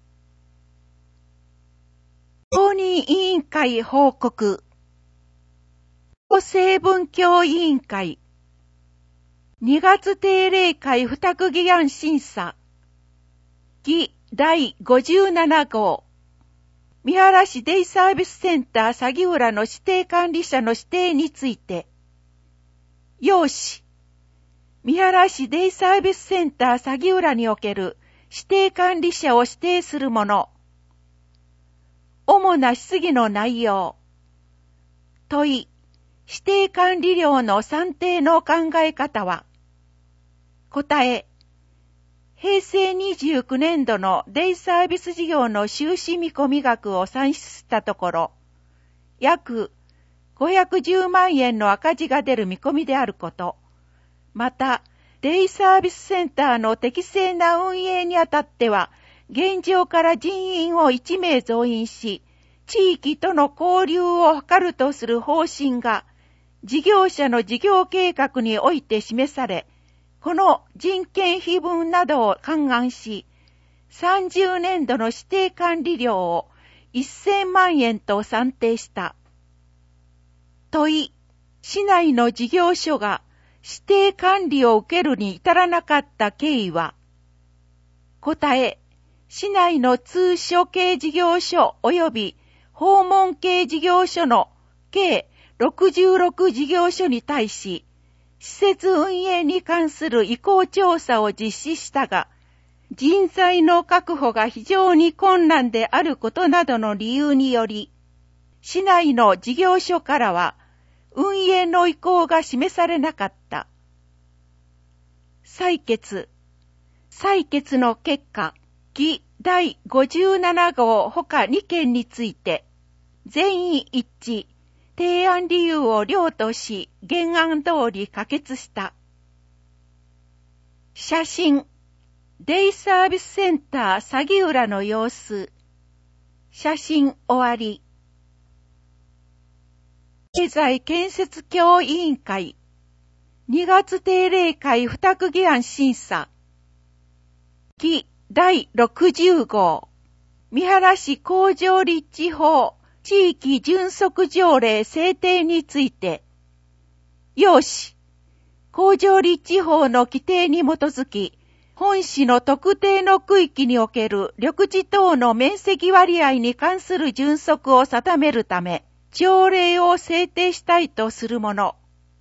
公認委員会報告。厚生文教委員会。にがつ定例会付託議案審査。議だいごじゅうなな号。三原市デイサービスセンター鷺浦の指定管理者の指定について。要旨。三原市デイサービスセンター鷺浦における指定管理者を指定するもの。主な質疑の内容。問い。指定管理料の算定の考え方は。答え。へいせいにじゅうきゅうねんどのデイサービス事業の収支見込み額を算出したところ、約ごひゃくじゅうまんえんの赤字が出る見込みであること。また、デイサービスセンターの適正な運営にあたっては、現状から人員をいちめい増員し、地域との交流を図るとする方針が、事業者の事業計画において示され、この人件費分などを勘案し、さんじゅうねんどの指定管理料をせんまんえんと算定した。問い、市内の事業所が指定管理を受けるに至らなかった経緯は。答え、市内の通所系事業所及び訪問系事業所の計ろくじゅうろく事業所に対し、 施設運営に関する意向調査を実施したが、人材の確保が非常に困難であることなどの理由により、市内の事業所からは運営の意向が示されなかった。採決。採決の結果、議だいごじゅうなな号ほかにけんについて、全員一致、提案理由を了とし、原案通り可決した。写真。デイサービスセンター鷺浦の様子。写真終わり。経済建設協委員会。にがつ定例会付託議案審査。議だいろくじゅう号。三原市工場立地法地域準則条例制定について。要旨。工場立地法の規定に基づき、本市の特定の区域における緑地等の面積割合に関する準則を定めるため、条例を制定したいとするもの。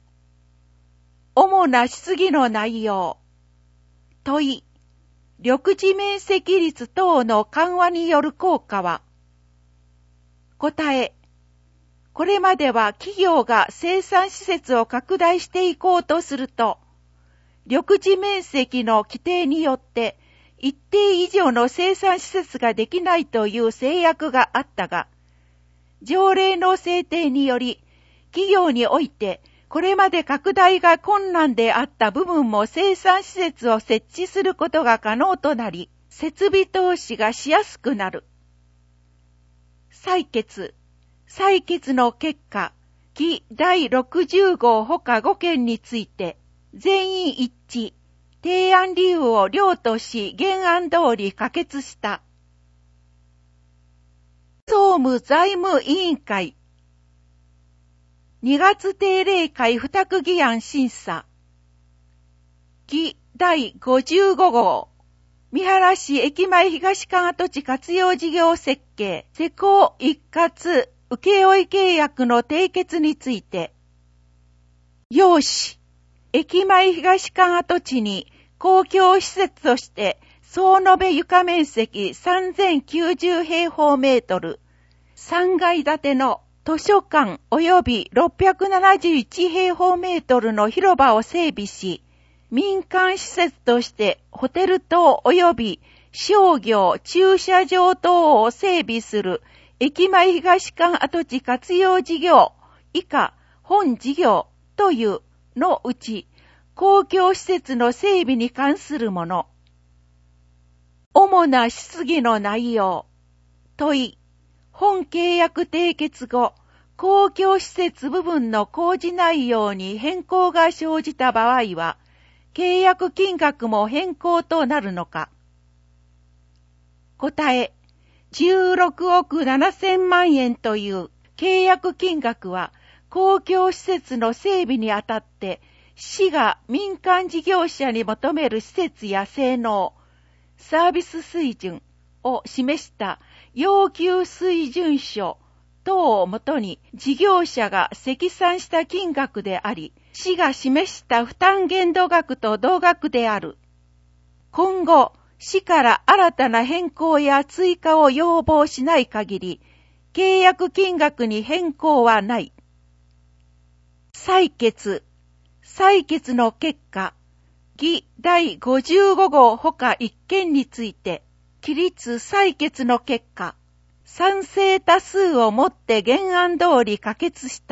主な質疑の内容。問い。緑地面積率等の緩和による効果は。答え。これまでは企業が生産施設を拡大していこうとすると、緑地面積の規定によって一定以上の生産施設ができないという制約があったが、条例の制定により、企業においてこれまで拡大が困難であった部分も生産施設を設置することが可能となり、設備投資がしやすくなる。採決。採決の結果、議だいろくじゅう号ほかごけんについて、全員一致、提案理由を了とし原案通り可決した。総務財務委員会。にがつ定例会付託議案審査。議だいごじゅうご号。三原市駅前東間跡地活用事業設計施工一括請負契約の締結について。要旨。駅前東間跡地に公共施設として総延べ床面積さんぜんきゅうじゅうへいほうメートル、さんがい建ての図書館及びろっぴゃくななじゅういちへいほうメートルの広場を整備し、民間施設としてホテル等及び商業駐車場等を整備する駅前東間跡地活用事業以下本事業というのうち公共施設の整備に関するもの。主な質疑の内容。問い。本契約締結後、公共施設部分の工事内容に変更が生じた場合は、契約金額も変更となるのか。答え。じゅうろくおくななせんまんえんという契約金額は、公共施設の整備にあたって、市が民間事業者に求める施設や性能、サービス水準を示した要求水準書等をもとに事業者が積算した金額であり、市が示した負担限度額と同額である。今後、市から新たな変更や追加を要望しない限り、契約金額に変更はない。採決。採決の結果、議だいごじゅうご号ほかいっけんについて、起立採決の結果、賛成多数をもって原案通り可決した。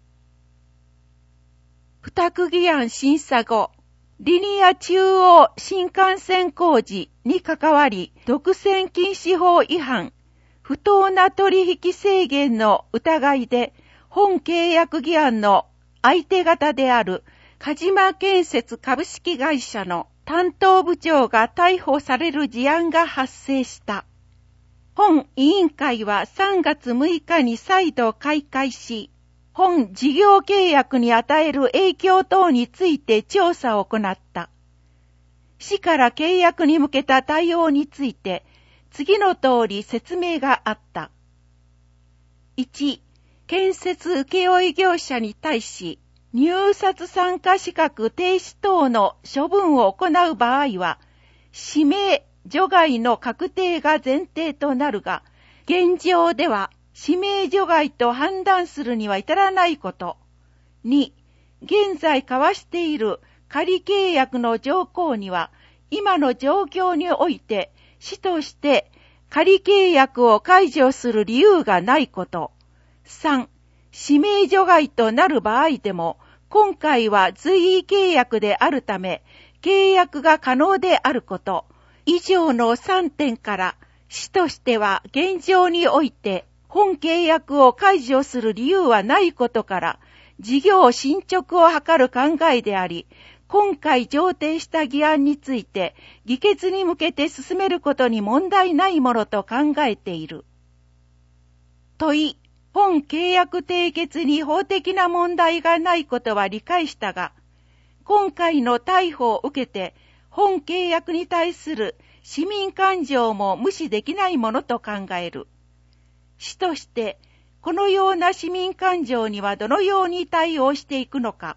付託議案審査後、リニア中央新幹線工事に関わり、独占禁止法違反、不当な取引制限の疑いで、本契約議案の相手方である鹿島建設株式会社の担当部長が逮捕される事案が発生した。本委員会はさんがつむいかに再度開会し、本事業契約に与える影響等について調査を行った。市から契約に向けた対応について、次の通り説明があった。いち、建設請負業者に対し、 入札参加資格停止等の処分を行う場合は、指名除外の確定が前提となるが、現状では指名除外と判断するには至らないこと。に、現在交わしている仮契約の条項には、今の状況において、市として仮契約を解除する理由がないこと。さん、指名除外となる場合でも、今回は随意契約であるため、契約が可能であること。以上のさんてんから、市としては現状において、本契約を解除する理由はないことから、事業進捗を図る考えであり、今回上呈した議案について、議決に向けて進めることに問題ないものと考えている。問い、本契約締結に法的な問題がないことは理解したが、今回の逮捕を受けて、本契約に対する市民感情も無視できないものと考える。市として、このような市民感情にはどのように対応していくのか。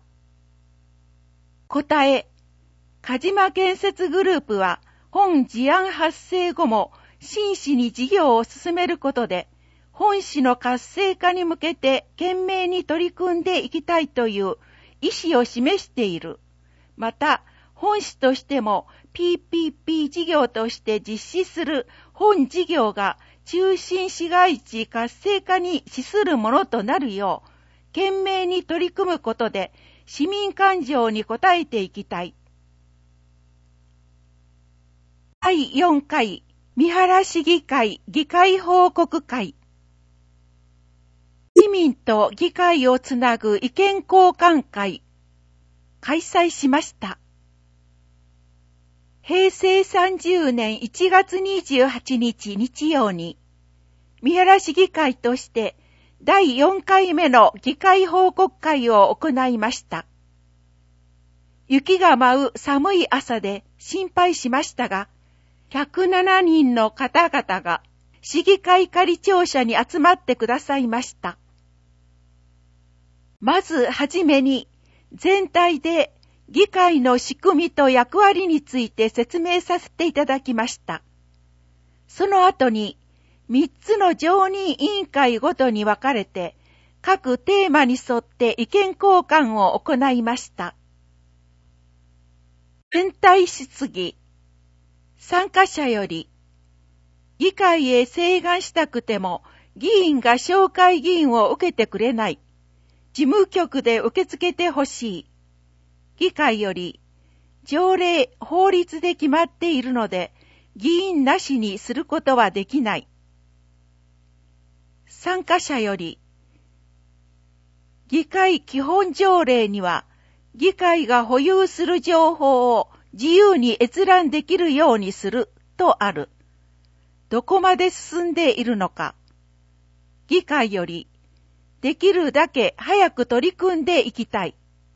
答え、鹿島建設グループは本事案発生後も真摯に事業を進めることで、本市の活性化に向けて懸命に取り組んでいきたいという意思を示している。また、本市としても ピーピーピー 事業として実施する本事業が中心市街地活性化に資するものとなるよう、懸命に取り組むことで市民感情に応えていきたい。だいよんかい三原市議会議会報告会。市民と議会をつなぐ意見交換会、開催しました。へいせいさんじゅうねんいちがつにじゅうはちにち日曜に、三原市議会としてだいよんかいめの議会報告会を行いました。雪が舞う寒い朝で心配しましたが、ひゃくななにんの方々が市議会仮庁舎に集まってくださいました。まずはじめに、全体で議会の仕組みと役割について説明させていただきました。その後に、みっつの常任委員会ごとに分かれて、各テーマに沿って意見交換を行いました。全体質疑。参加者より、議会へ請願したくても、議員が紹介議員を受けてくれない。事務局で受け付けてほしい。議会より、条例、法律で決まっているので、議員なしにすることはできない。参加者より、議会基本条例には、議会が保有する情報を自由に閲覧できるようにするとある。どこまで進んでいるのか。議会より、できるだけ早く取り組んでいきたい。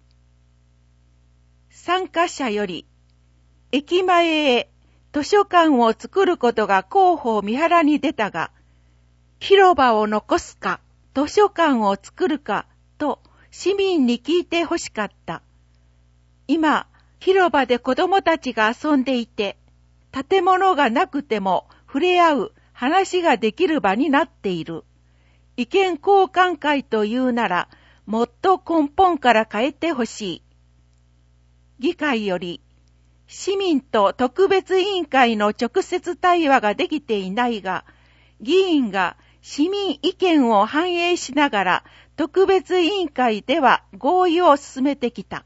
参加者より、駅前へ図書館を作ることが広報三原に出たが、広場を残すか、図書館を作るかと市民に聞いてほしかった。今、広場で子供たちが遊んでいて、建物がなくても触れ合う話ができる場になっている。意見交換会というなら、もっと根本から変えてほしい。議会より、市民と特別委員会の直接対話ができていないが、議員が市民意見を反映しながら、特別委員会では合意を進めてきた。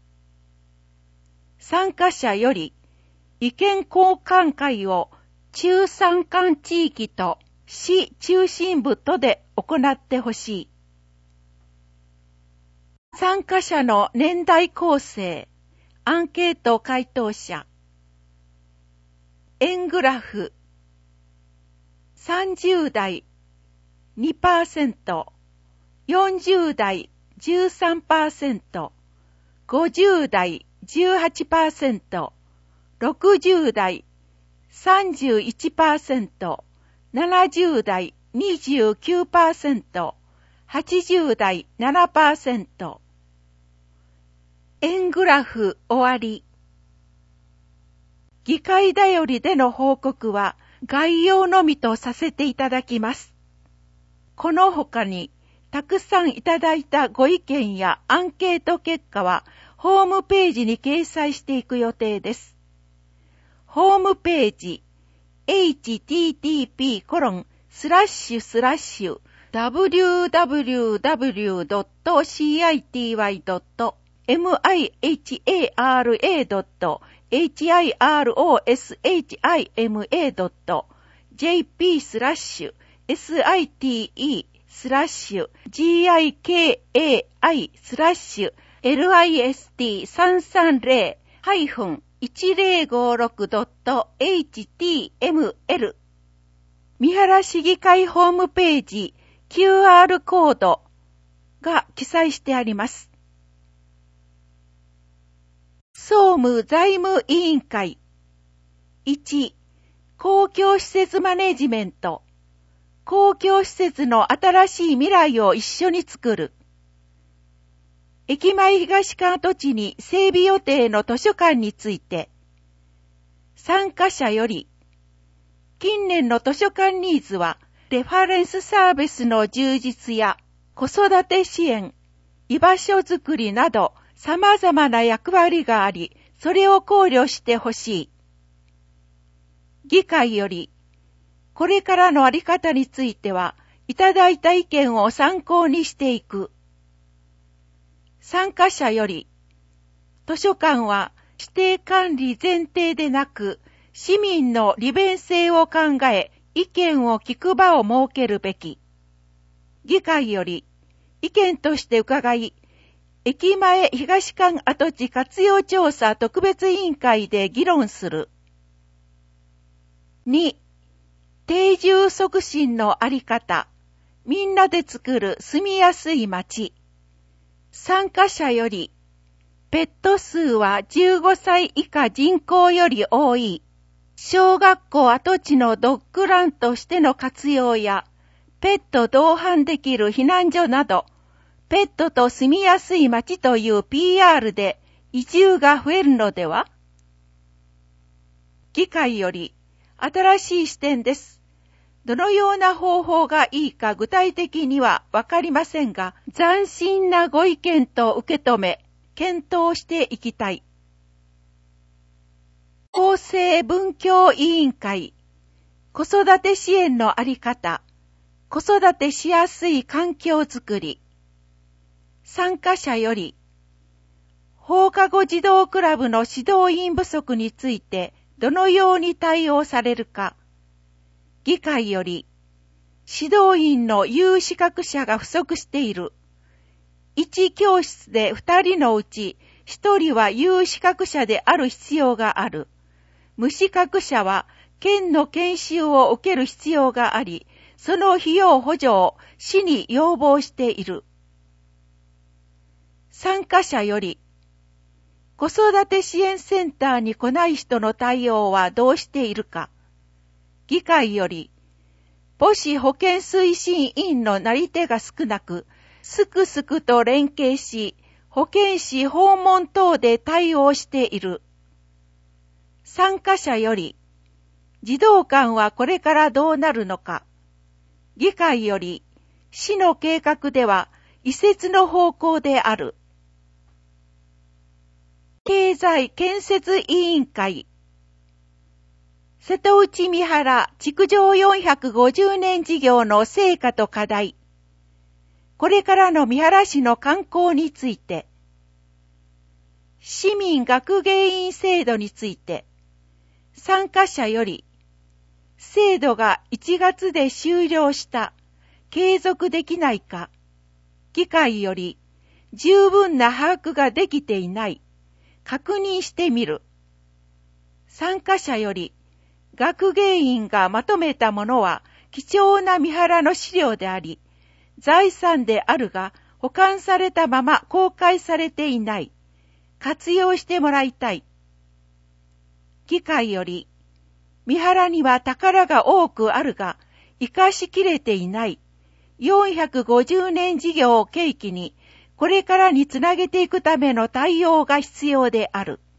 参加者より、意見交換会を中山間地域と市中心部とで行ってほしい。参加者の年代構成、アンケート回答者。円グラフ。さんじゅうだい にパーセント、よんじゅうだい じゅうさんパーセント、ごじゅうだい じゅうはちパーセント、ろくじゅうだい さんじゅういちパーセント、ななじゅうだい にじゅうきゅうパーセント、はちじゅうだい ななパーセント。 円グラフ終わり。議会だよりでの報告は概要のみとさせていただきます。この他にたくさんいただいたご意見やアンケート結果はホームページに掲載していく予定です。ホームページ エイチティーティーピーコロンスラッシュスラッシュダブリューダブリューダブリュードットシーアイティーワイドットミハラドットヒロシドットジェーピースラッシュ スラッシュ ギカスラッシュ リストさんさんゼロ いちゼロごろくドットエイチティーエムエル 三原市議会ホームページ キューアール コードが記載してあります。総務財務委員会いち、公共施設マネジメント。公共施設の新しい未来を一緒に作る。駅前東館跡地に整備予定の図書館について、参加者より、近年の図書館ニーズは、レファレンスサービスの充実や子育て支援、居場所づくりなど様々な役割があり、それを考慮してほしい。議会より、これからのあり方については、いただいた意見を参考にしていく。参加者より、図書館は指定管理前提でなく、市民の利便性を考え、意見を聞く場を設けるべき。議会より、意見として伺い、駅前東館跡地活用調査特別委員会で議論する。に、定住促進のあり方、みんなで作る住みやすい街。参加者より、ペット数はじゅうごさい以下人口より多い。小学校跡地のドッグランとしての活用や、ペット同伴できる避難所など、ペットと住みやすい街という ピーアール で移住が増えるのでは？議会より、新しい視点です。どのような方法がいいか具体的にはわかりませんが、斬新なご意見と受け止め、検討していきたい。厚生文教委員会、子育て支援のあり方、子育てしやすい環境づくり。参加者より、放課後児童クラブの指導員不足についてどのように対応されるか。議会より、指導員の有資格者が不足している。一教室で二人のうち一人は有資格者である必要がある。無資格者は県の研修を受ける必要があり、その費用補助を市に要望している。参加者より、子育て支援センターに来ない人の対応はどうしているか。議会より、母子保健推進委員のなり手が少なく、すくすくと連携し、保健師訪問等で対応している。参加者より、児童館はこれからどうなるのか。議会より、市の計画では移設の方向である。経済建設委員会、瀬戸内三原築城よんひゃくごじゅうねん事業の成果と課題。これからの三原市の観光について。市民学芸員制度について。参加者より、制度がいちがつで終了した。継続できないか。議会より、十分な把握ができていない。確認してみる。参加者より、学芸員がまとめたものは貴重な三原の資料であり、財産であるが保管されたまま公開されていない。活用してもらいたい。議会より、三原には宝が多くあるが、生かしきれていない。よんひゃくごじゅうねん事業を契機に、 これからにつなげていくための対応が必要である。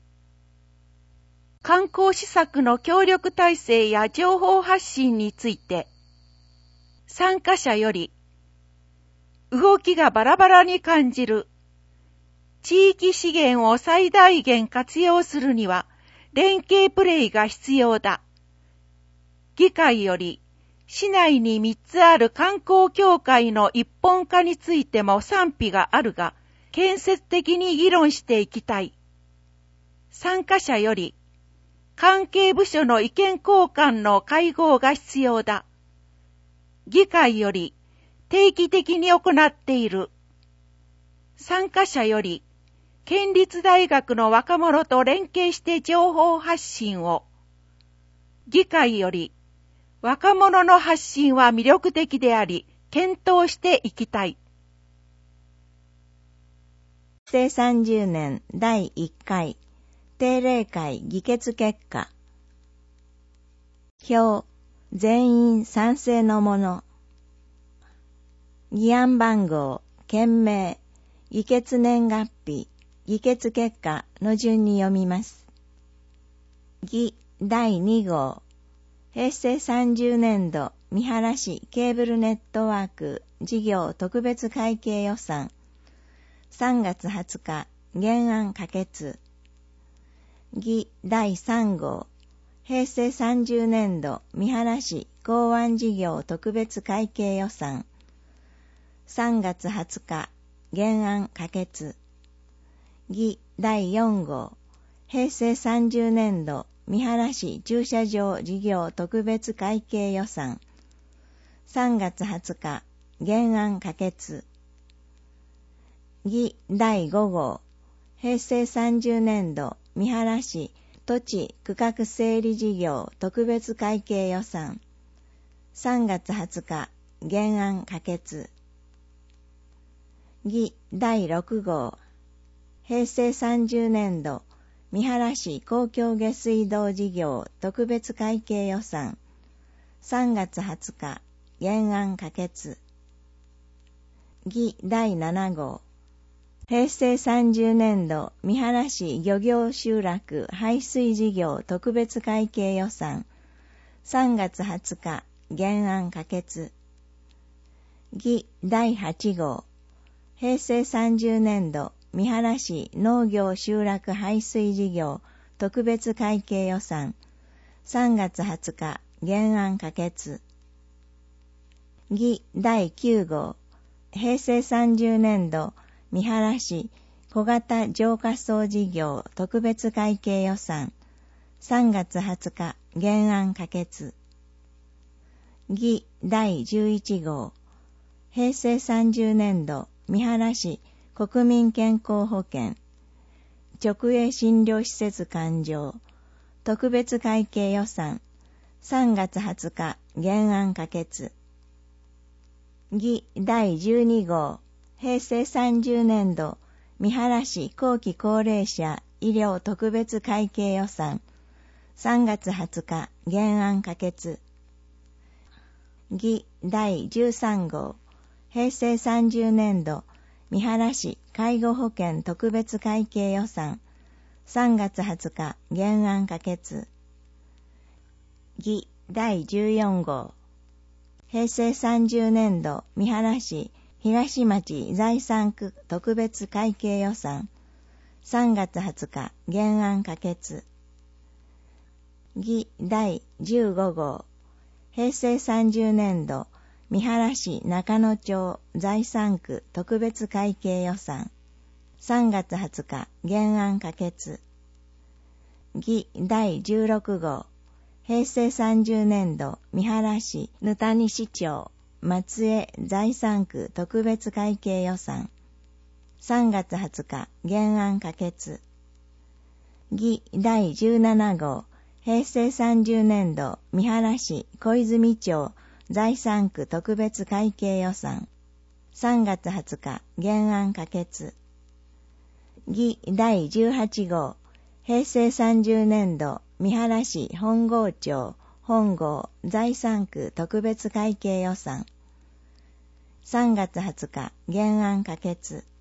観光施策の協力体制や情報発信について、参加者より、動きがバラバラに感じる。地域資源を最大限活用するには、連携プレイが必要だ。議会より、市内にみっつある観光協会の一本化についても賛否があるが、建設的に議論していきたい。参加者より、関係部署の意見交換の会合が必要だ。議会より、定期的に行っている。参加者より、県立大学の若者と連携して情報発信を。議会より、若者の発信は魅力的であり、検討していきたい。 平成さんじゅうねんだいいっかい定例会議決結果。表、全員賛成のもの。議案番号、件名、議決年月日、議決結果の順に読みます。議だいに号、平成さんじゅうねんど三原市ケーブルネットワーク事業特別会計予算。さんがつはつか、原案可決。議だいさん号、平成さんじゅうねんど三原市港湾事業特別会計予算。さんがつはつか、原案可決。議だいよん号、平成さんじゅうねんど三原市駐車場事業特別会計予算。さんがつはつか、原案可決。議だいご号、平成さんじゅうねんど三原市土地区画整理事業特別会計予算。さんがつはつか、原案可決。議だいろく号、平成さんじゅうねんど三原市公共下水道事業特別会計予算。さんがつはつか、原案可決。議だいなな号、平成さんじゅうねんど三原市漁業集落排水事業特別会計予算。さんがつはつか、原案可決。議だいはち号、平成さんじゅうねんど三原市農業集落排水事業特別会計予算。さんがつはつか、原案可決。議だいきゅう号、平成さんじゅうねんど三原市小型浄化槽事業特別会計予算。さんがつはつか、原案可決。議だいじゅういち号、平成さんじゅうねんど三原市国民健康保険直営診療施設勘定特別会計予算。さんがつはつか、原案可決。議だいじゅうに号、平成さんじゅうねんど三原市後期高齢者医療特別会計予算。さんがつはつか、原案可決。議だいじゅうさん号、平成さんじゅうねんど三原市介護保険特別会計予算。さんがつはつか、原案可決。議だいじゅうよん号、平成さんじゅうねんど三原市東町財産区特別会計予算。さんがつはつか、原案可決。議だいじゅうご号、平成さんじゅうねんど三原市中野町財産区特別会計予算。さんがつはつか、原案可決。議だいじゅうろく号、平成さんじゅうねんど三原市沼谷市町松江財産区特別会計予算。さんがつはつか、原案可決。議だいじゅうなな号、平成さんじゅうねんど三原市小泉町財産区特別会計予算。さんがつはつか、原案可決。議だいじゅうはち号、平成さんじゅうねんど三原市本郷町本郷財産区特別会計予算。さんがつはつか、原案可決。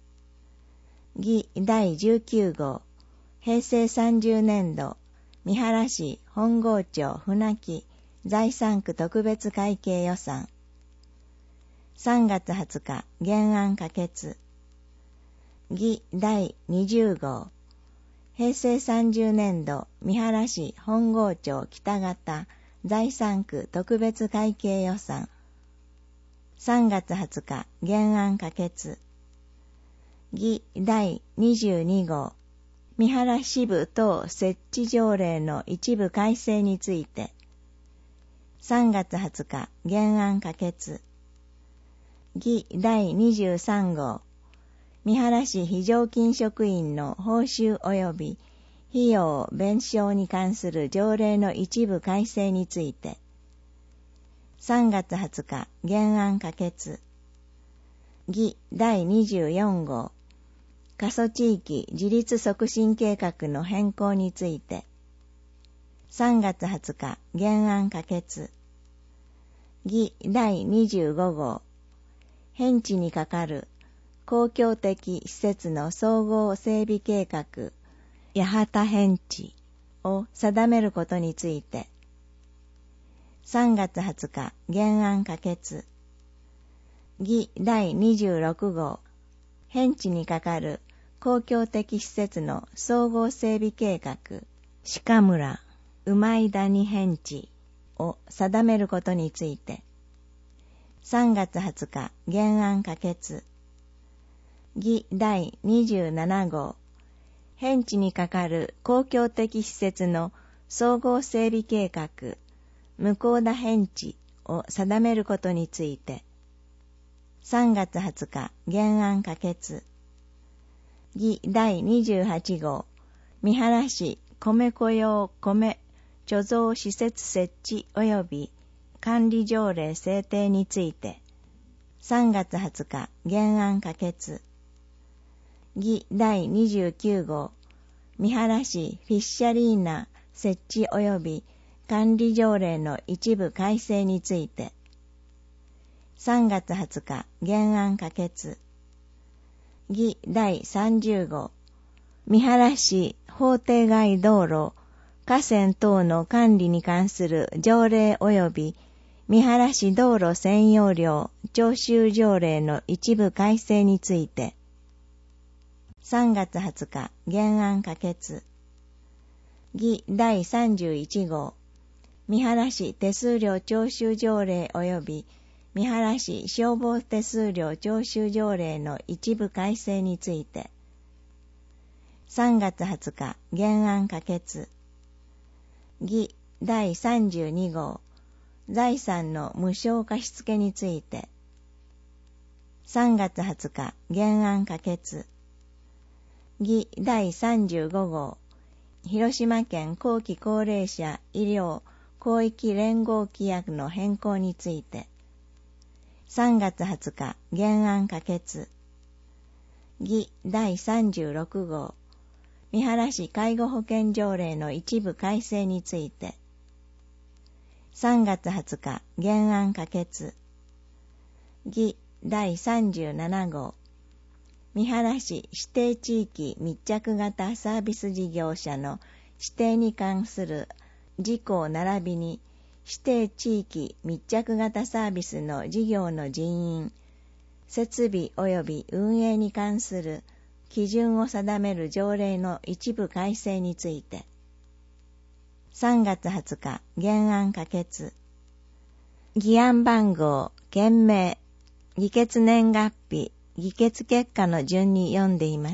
議だいじゅうきゅう号、平成さんじゅうねん度、三原市本郷町船木財産区特別会計予算。さんがつはつか、原案可決。議だいにじゅう号、平成さんじゅうねん度、三原市本郷町北方財産区特別会計予算。さんがつはつか、原案可決。議だいにじゅうに号、三原支部等設置条例の一部改正について。さんがつはつか、原案可決。議だいにじゅうさん号、三原市非常勤職員の報酬及び費用弁償に関する条例の一部改正について。さんがつはつか、原案可決。議だいにじゅうよん号、過疎地域自立促進計画の変更について。さんがつはつか、原案可決。議だいにじゅうご号、偏地にかかる公共的施設の総合整備計画、八幡偏地を定めることについて。さんがつはつか、原案可決。議だいにじゅうろく号、偏地にかかる公共的施設の総合整備計画、鹿村、馬井谷偏地を定めることについて。さんがつはつか、原案可決。議だいにじゅうなな号、偏地にかかる公共的施設の総合整備計画、向田偏地を定めることについて。さんがつはつか、原案可決。議だいにじゅうはち号、三原市米粉用米貯蔵施設設置及び管理条例制定について。さんがつはつか、原案可決。議だいにじゅうきゅう号、三原市フィッシャリーナ設置及び管理条例の一部改正について。さんがつはつか、原案可決。議だいさんじゅう号、三原市法定外道路、河川等の管理に関する条例及び三原市道路占用料徴収条例の一部改正について。さんがつはつか、原案可決。議だいさんじゅういち号、三原市手数料徴収条例及び三原市消防手数料徴収条例の一部改正について。さんがつはつか、原案可決。議だいさんじゅうに号、財産の無償貸付について。さんがつはつか、原案可決。議だいさんじゅうご号、広島県後期高齢者医療広域連合規約の変更について。さんがつはつか、原案可決。議だいさんじゅうろく号、三原市介護保険条例の一部改正について。さんがつはつか、原案可決。議だいさんじゅうなな号、三原市指定地域密着型サービス事業者の指定に関する事項並びに指定地域密着型サービスの事業の人員、設備及び運営に関する基準を定める条例の一部改正について。さんがつはつか、原案可決。議案番号、件名、議決年月日、議決結果の順に読んでいます。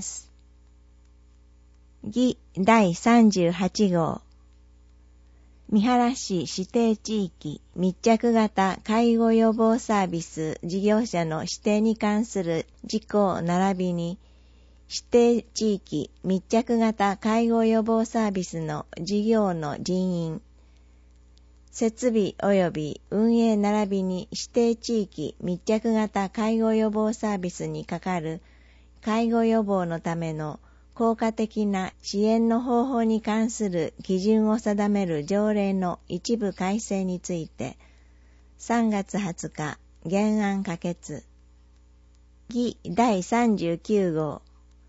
議だいさんじゅうはち号、三原市指定地域密着型介護予防サービス事業者の指定に関する事項並びに指定地域密着型介護予防サービスの事業の人員、設備及び運営並びに指定地域密着型介護予防サービスにかかる介護予防のための効果的な支援の方法に関する基準を定める条例の一部改正について、さんがつはつか、原案可決。議だいさんじゅうきゅう号、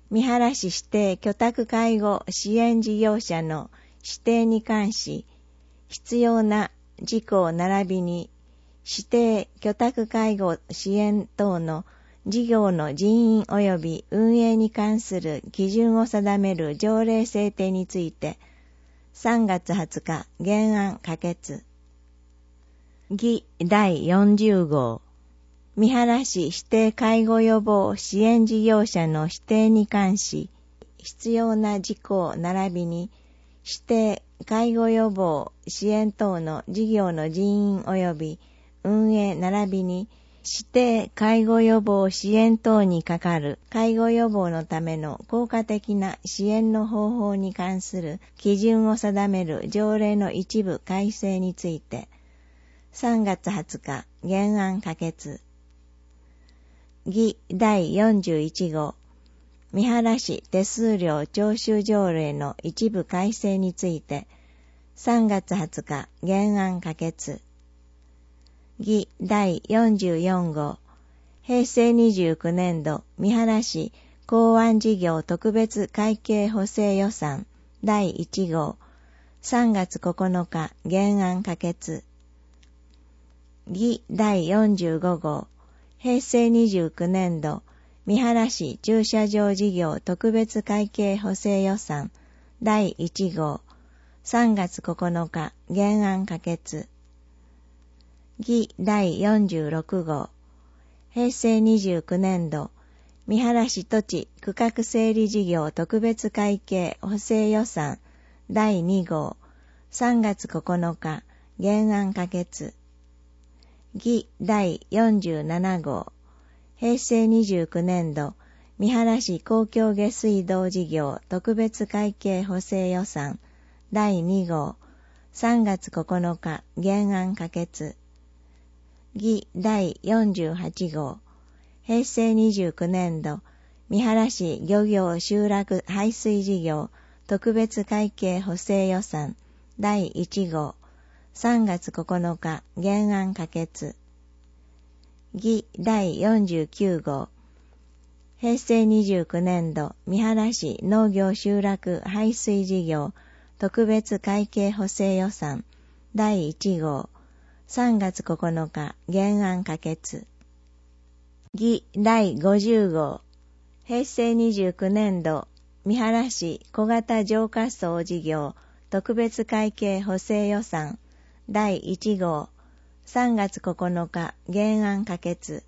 三原市指定居宅介護支援事業者の指定に関し、必要な事項並びに指定居宅介護支援等の事業の人員及び運営に関する基準を定める条例制定について、さんがつはつか原案可決。議だいよんじゅう号。三原市指定介護予防支援事業者の指定に関し、必要な事項並びに指定介護予防支援等の事業の人員及び運営並びに指定介護予防支援等にかかる介護予防のための効果的な支援の方法に関する基準を定める条例の一部改正について、さんがつはつか原案可決。議だいよんじゅういち号。三原市手数料徴収条例の一部改正について、さんがつはつか原案可決。議だいよんじゅうよん号。平成にじゅうきゅうねん度三原市港湾事業特別会計補正予算だいいち号。さんがつここのか原案可決。議だいよんじゅうご号。平成にじゅうきゅうねん度三原市駐車場事業特別会計補正予算だいいち号。さんがつここのか原案可決。議だいよんじゅうろく号。平成にじゅうきゅうねん度三原市土地区画整理事業特別会計補正予算だいに号。さんがつここのか原案可決。議だいよんじゅうなな号。平成にじゅうきゅうねん度三原市公共下水道事業特別会計補正予算だいに号。さんがつここのか原案可決。議だいよんじゅうはち号。平成にじゅうきゅうねん度三原市漁業集落排水事業特別会計補正予算だいいち号。さんがつここのか原案可決。議だいよんじゅうきゅう号。平成にじゅうきゅうねん度三原市農業集落排水事業特別会計補正予算だいいち号。さんがつここのか原案可決。議だいごじゅう号。平成にじゅうきゅうねん度三原市小型浄化槽事業特別会計補正予算だいいち号。さんがつここのか原案可決。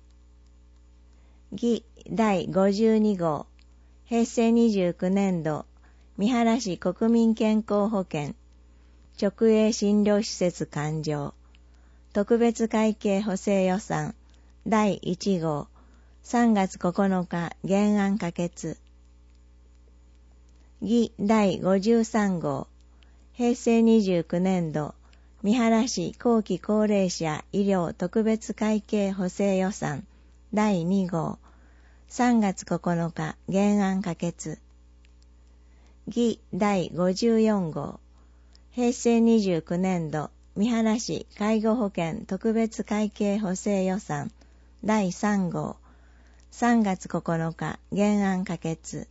議だいごじゅうに号。平成にじゅうきゅうねん度三原市国民健康保険直営診療施設勘定特別会計補正予算だいいち号。さんがつここのか原案可決。議だいごじゅうさん号。平成にじゅうきゅうねん度三原市後期高齢者医療特別会計補正予算だいに号。さんがつここのか原案可決。議だいごじゅうよん号。平成にじゅうきゅうねん度三原市介護保険特別会計補正予算だいさん号。さんがつここのか原案可決。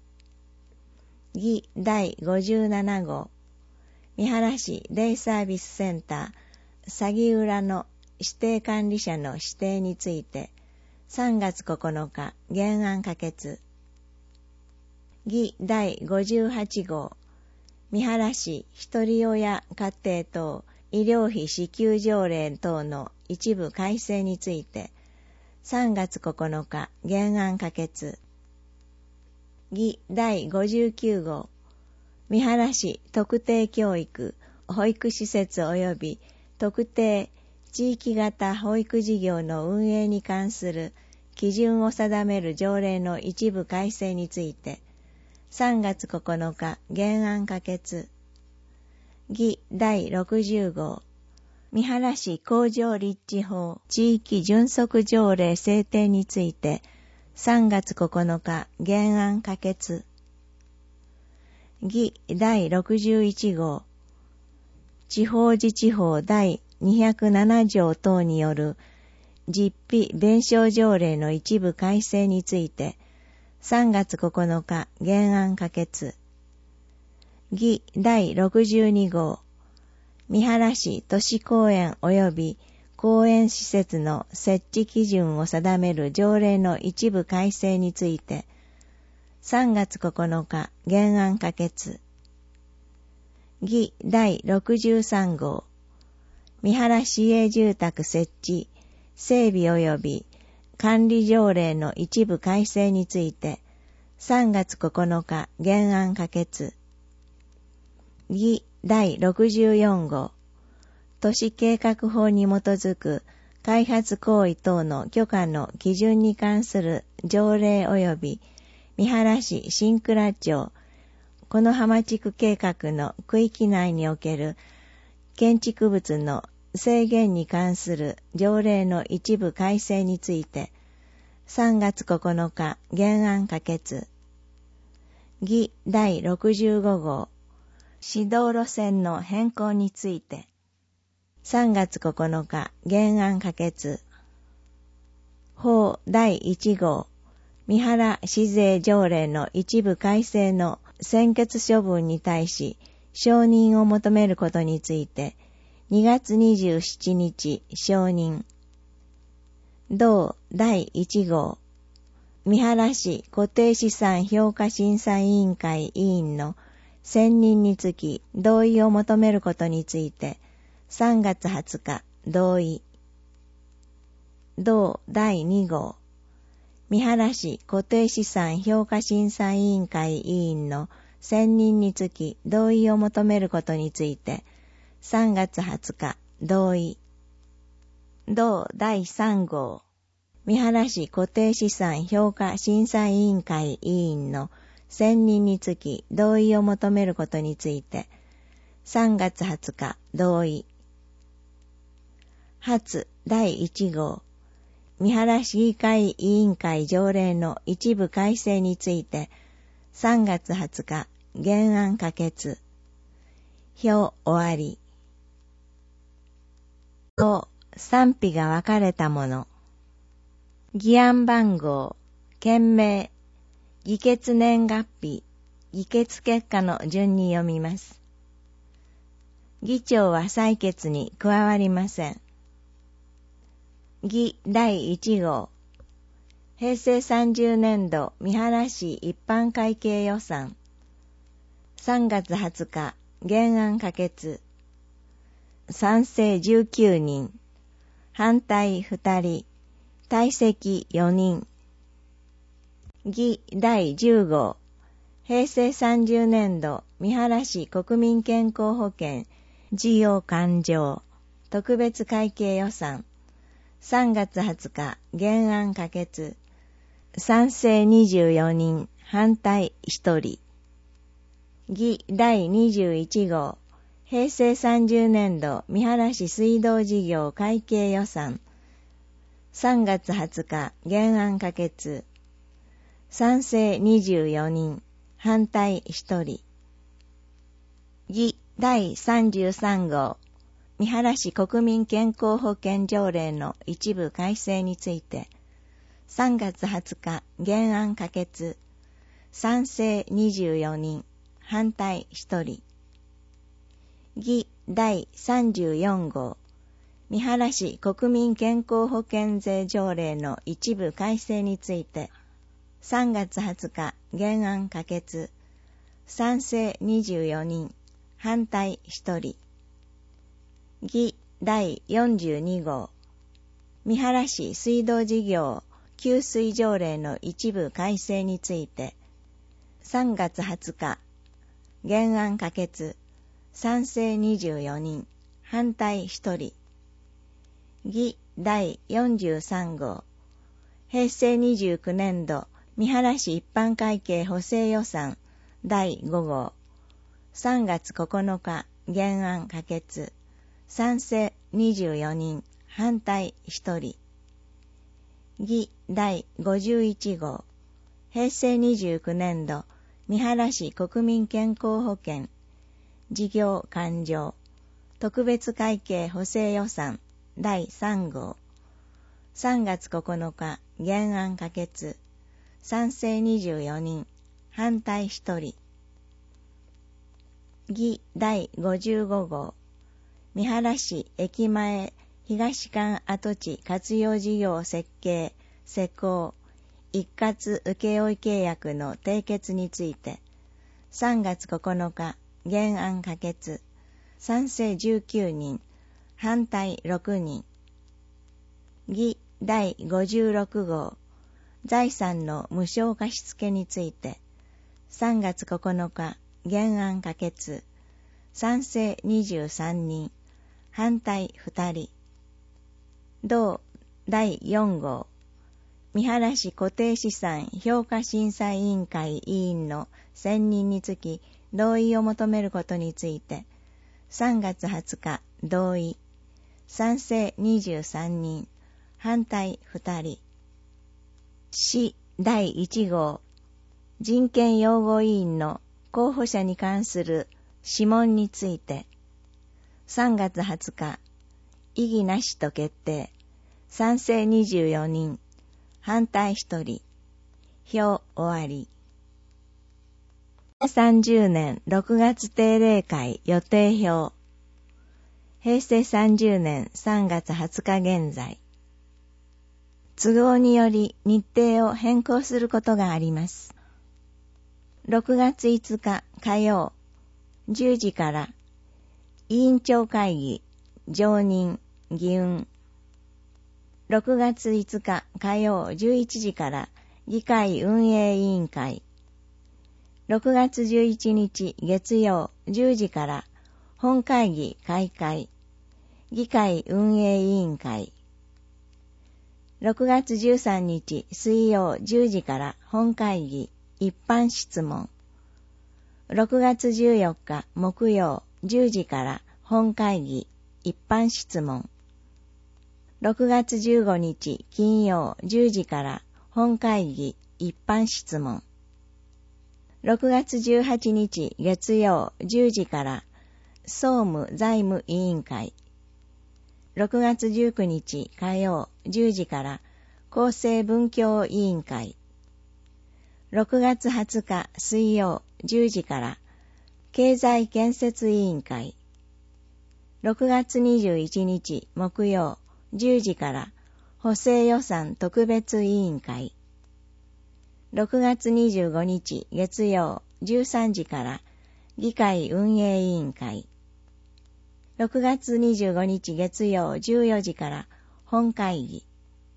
議だいごじゅうなな号。三原市デイサービスセンター鷺浦の指定管理者の指定についてさんがつここのか原案可決。議だいごじゅうはち号。三原市ひとり親家庭等医療費支給条例等の一部改正についてさんがつここのか原案可決。議だいごじゅうきゅう号。三原市特定教育保育施設及び特定地域型保育事業の運営に関する基準を定める条例の一部改正についてさんがつここのか原案可決。議だいろくじゅう号。三原市工場立地法地域準則条例制定についてさんがつここのか原案可決。議だいろくじゅういち号。地方自治法第にひゃくなな条等による実費弁償条例の一部改正についてさんがつここのか原案可決。議だいろくじゅうに号、三原市都市公園及び公園施設の設置基準を定める条例の一部改正について、さんがつここのか原案可決。議だいろくじゅうさん号、三原市営住宅設置、整備及び管理条例の一部改正について、さんがつここのか原案可決。議だいろくじゅうよん号、都市計画法に基づく開発行為等の許可の基準に関する条例及び三原市新倉町此の浜地区計画の区域内における建築物の制限に関する条例の一部改正について、さんがつここのか原案可決。議だいろくじゅうご号、市道路線の変更について、さんがつここのか原案可決。法だいいち号、三原市税条例の一部改正の専決処分に対し承認を求めることについて、にがつにじゅうしちにち承認。同だいいち号、三原市固定資産評価審査委員会委員の選任につき同意を求めることについて、さんがつはつか同意。同だいに号、三原市固定資産評価審査委員会委員の選任につき同意を求めることについて、さんがつはつか同意。同だいさん号、三原市固定資産評価審査委員会委員の選任につき同意を求めることについて、さんがつはつか同意。初だいいち号、三原市議会委員会条例の一部改正について、さんがつはつか原案可決。表終わり。ご、賛否が分かれたもの。議案番号、件名、議決年月日、議決結果の順に読みます。議長は採決に加わりません。議だいいち号、平成さんじゅうねんど三原市一般会計予算。さんがつはつか原案可決。賛成じゅうきゅうにん、反対ふたり、退席よにん。議だいじゅう号、平成さんじゅうねんど三原市国民健康保険事業勘定特別会計予算。さんがつはつか原案可決。賛成にじゅうよにん、反対ひとり。議だいにじゅういち号、平成さんじゅうねんど三原市水道事業会計予算。さんがつはつか原案可決。賛成にじゅうよにん、反対ひとり。議だいさんじゅうさん号、三原市国民健康保険条例の一部改正について、さんがつはつか原案可決。賛成にじゅうよにん、反対ひとり。議だいさんじゅうよん号、三原市国民健康保険税条例の一部改正について、さんがつはつか原案可決。賛成にじゅうよにん、反対ひとり。議だいよんじゅうに号、三原市水道事業給水条例の一部改正について、さんがつはつか原案可決。賛成にじゅうよにん、反対ひとり。議だいよんじゅうさん号、平成にじゅうきゅうねんど三原市一般会計補正予算だいご号。さんがつここのか原案可決。賛成にじゅうよにん、反対ひとり。議だいごじゅういち号、平成にじゅうきゅうねんど三原市国民健康保険事業勘定特別会計補正予算だいさん号。さんがつここのか原案可決。 賛成にじゅうよにん、反対ひとり。議第ごじゅうご号、三原市駅前東館跡地活用事業設計、施工、一括請負契約の締結について、さんがつここのか、原案可決、賛成じゅうきゅうにん、反対ろくにん。議第ごじゅうろく号、財産の無償貸付について、さんがつここのか、原案可決、賛成にじゅうさんにん、反対ふたり。同だいよん号、三原市固定資産評価審査委員会委員の選任につき同意を求めることについて、さんがつはつか同意、賛成にじゅうさんにん、反対ふたり。市だいいち号、人権擁護委員の候補者に関する諮問について、さんがつはつか、異議なしと決定、賛成にじゅうよにん、反対ひとり、票終わり。さんじゅうねんろくがつ定例会予定表。へいせいさんじゅうねんさんがつはつか現在。都合により日程を変更することがあります。ろくがついつか火曜、じゅうじから委員長会議、常任、議運。ろくがついつか火曜じゅういちじから議会運営委員会。ろくがつじゅういちにち月曜じゅうじから本会議開会。議会運営委員会。ろくがつじゅうさんにち水曜じゅうじから本会議一般質問。ろくがつじゅうよっか木曜じゅうじから本会議一般質問。ろくがつじゅうごにち金曜じゅうじから本会議一般質問。ろくがつじゅうはちにち月曜じゅうじから総務財務委員会。ろくがつじゅうくにち火曜じゅうじから厚生文教委員会。ろくがつはつか水曜じゅうじから経済建設委員会。ろくがつにじゅういちにち木曜じゅうじから補正予算特別委員会。ろくがつにじゅうごにち月曜じゅうさんじから議会運営委員会。ろくがつにじゅうごにち月曜じゅうよじから本会議。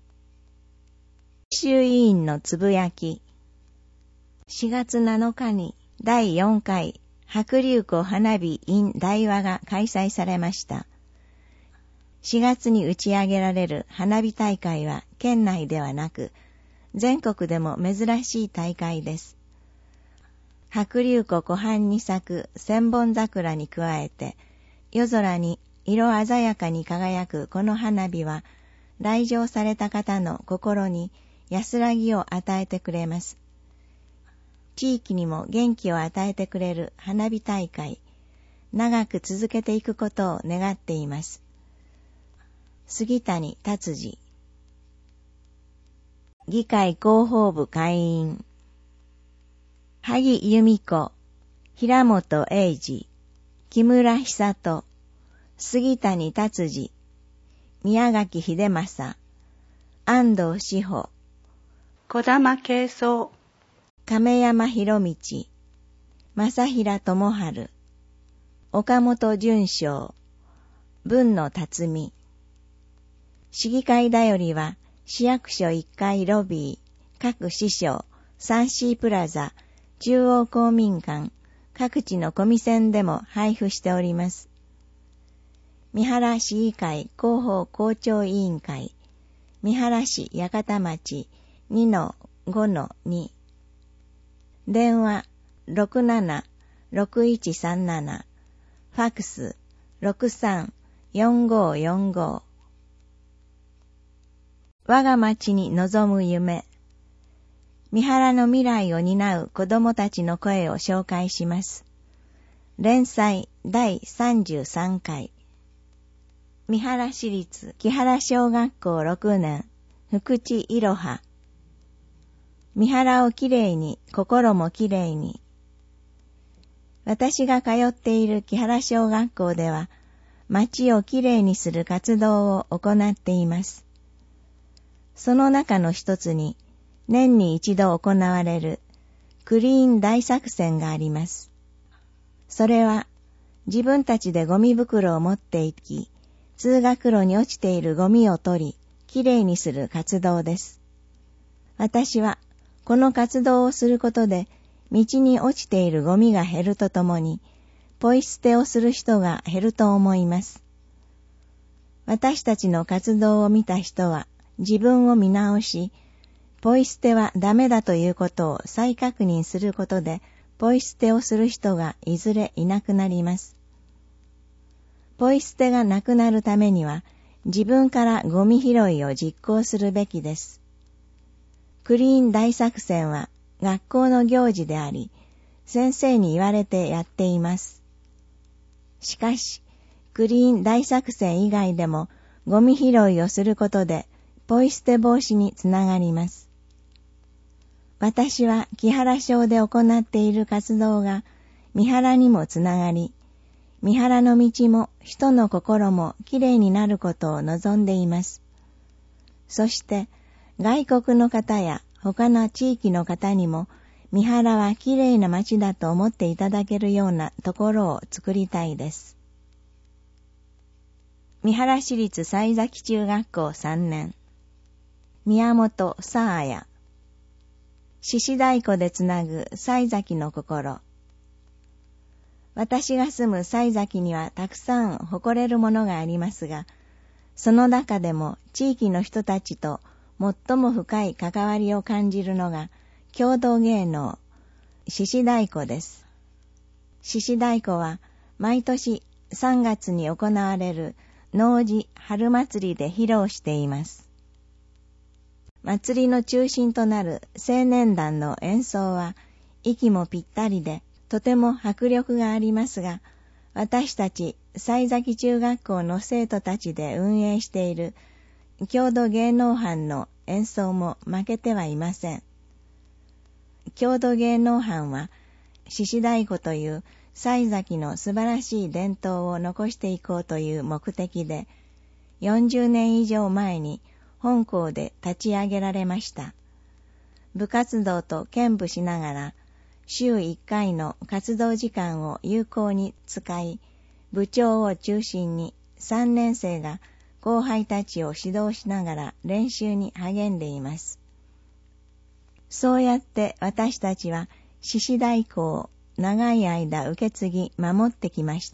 衆委員のつぶやき。しがつなのかにだいよんかい白龍湖花火 in 大和が開催されました。しがつに打ち上げられる花火大会は県内ではなく、全国でも珍しい大会です。白龍湖湖畔に咲く千本桜に加えて、夜空に色鮮やかに輝くこの花火は、来場された方の心に安らぎを与えてくれます。地域にも元気を与えてくれる花火大会、長く続けていくことを願っています。杉谷達治。議会広報部会員。萩由美子、平本英二、木村久人、杉谷達治、宮垣秀正、安藤志保、 小玉慶三、 亀山博道、正平智春、岡本淳章、文野辰巳。市議会だよりは、市役所いっかいロビー、各支所、サンシープラザ、中央公民館、各地のコミセンでも配布しております。三原市議会広報校長委員会、三原市八幡町 にのごのに。電話 ろくななろくいちさんなな、ファックス ろくさんよんごよんご。我が町に望む夢。三原の未来を担う子どもたちの声を紹介します。連載だいさんじゅうさんかい。三原市立木原小学校ろくねん、福地いろは。 見原をきれいに、心もきれいに。私が通っている木原小学校では、町をきれいにする活動を行っています。その中の一つに、年に一度行われるクリーン大作戦があります。それは、自分たちでゴミ袋を持って行き、通学路に落ちているゴミを取り、きれいにする活動です。私は、この活動をすることで、道に落ちているゴミが減るとともに、ポイ捨てをする人が減ると思います。私たちの活動を見た人は、自分を見直し、ポイ捨てはダメだということを再確認することで、ポイ捨てをする人がいずれいなくなります。ポイ捨てがなくなるためには、自分からゴミ拾いを実行するべきです。クリーン大作戦は学校の行事であり、先生に言われてやっています。しかし、クリーン大作戦以外でもゴミ拾いをすることで、ポイ捨て防止につながります。私は木原小で行っている活動が三原にもつながり、三原の道も人の心もきれいになることを望んでいます。そして外国の方や他の地域の方にも三原はきれいな町だと思っていただけるようなところを作りたいです。三原市立西崎中学校さんねん、宮本さあや。獅子太鼓でつなぐ西崎の心。私が住む西崎にはたくさん誇れるものがありますが、その中でも地域の人たちと最も深い関わりを感じるのが郷土芸能、獅子太鼓です。獅子太鼓は毎年さんがつに行われる農事春祭りで披露しています。祭りの中心となる青年団の演奏は息もぴったりでとても迫力がありますが、私たち西崎中学校の生徒たちで運営している郷土芸能班の演奏も負けてはいません。郷土芸能班は獅子太鼓という西崎の素晴らしい伝統を残していこうという目的で、よんじゅうねん以上前に本校で立ち上げられました。部活動と兼務しながら、週いっかいの活動時間を有効に使い、部長を中心にさんねん生が後輩たちを指導しながら練習に励んでいます。そうやって私たちは獅子太鼓を長い間受け継ぎ守ってきました。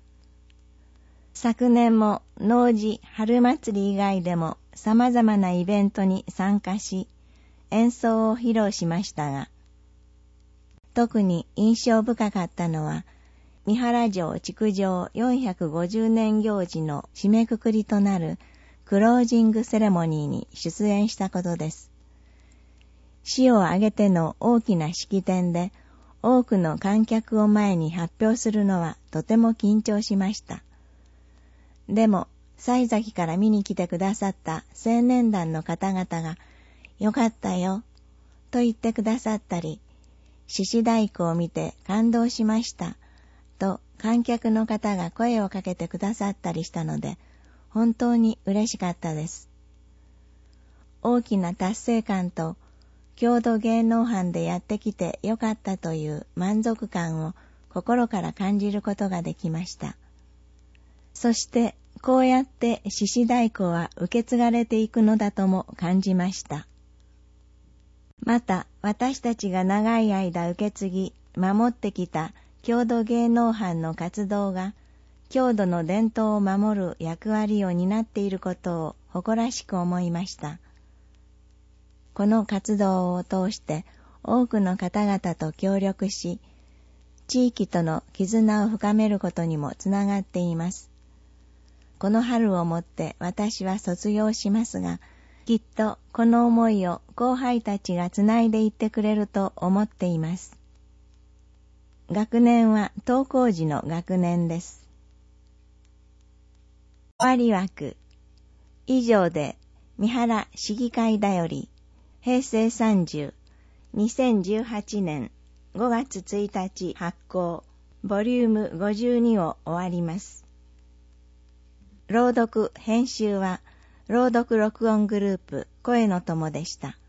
昨年も農事春祭り以外でも様々なイベントに参加し、演奏を披露しましたが、特に印象深かったのは、三原城築城よんひゃくごじゅうねん行事の締めくくりとなるクロージングセレモニーに出演したことです。市を挙げての大きな式典で、多くの観客を前に発表するのはとても緊張しました。でも、西崎から見に来てくださった青年団の方々が、よかったよ、と言ってくださったり、獅子太鼓を見て感動しました、と観客の方が声をかけてくださったりしたので、本当に嬉しかったです。大きな達成感と、郷土芸能班でやってきてよかったという満足感を心から感じることができました。そしてこうやって獅子太鼓は受け継がれていくのだとも感じました。また私たちが長い間受け継ぎ守ってきた郷土芸能班の活動が郷土の伝統を守る役割を担っていることを誇らしく思いました。この活動を通して多くの方々と協力し、地域との絆を深めることにもつながっています。この春をもって私は卒業しますが、きっとこの思いを後輩たちがつないでいってくれると思っています。学年は登校時の学年です。終わり枠。以上で三原市議会だより、へいせいさんじゅうにせんじゅうはちねんごがつついたち発行、ボリュームごじゅうにを終わります。朗読・編集は、朗読録音グループ声の友でした。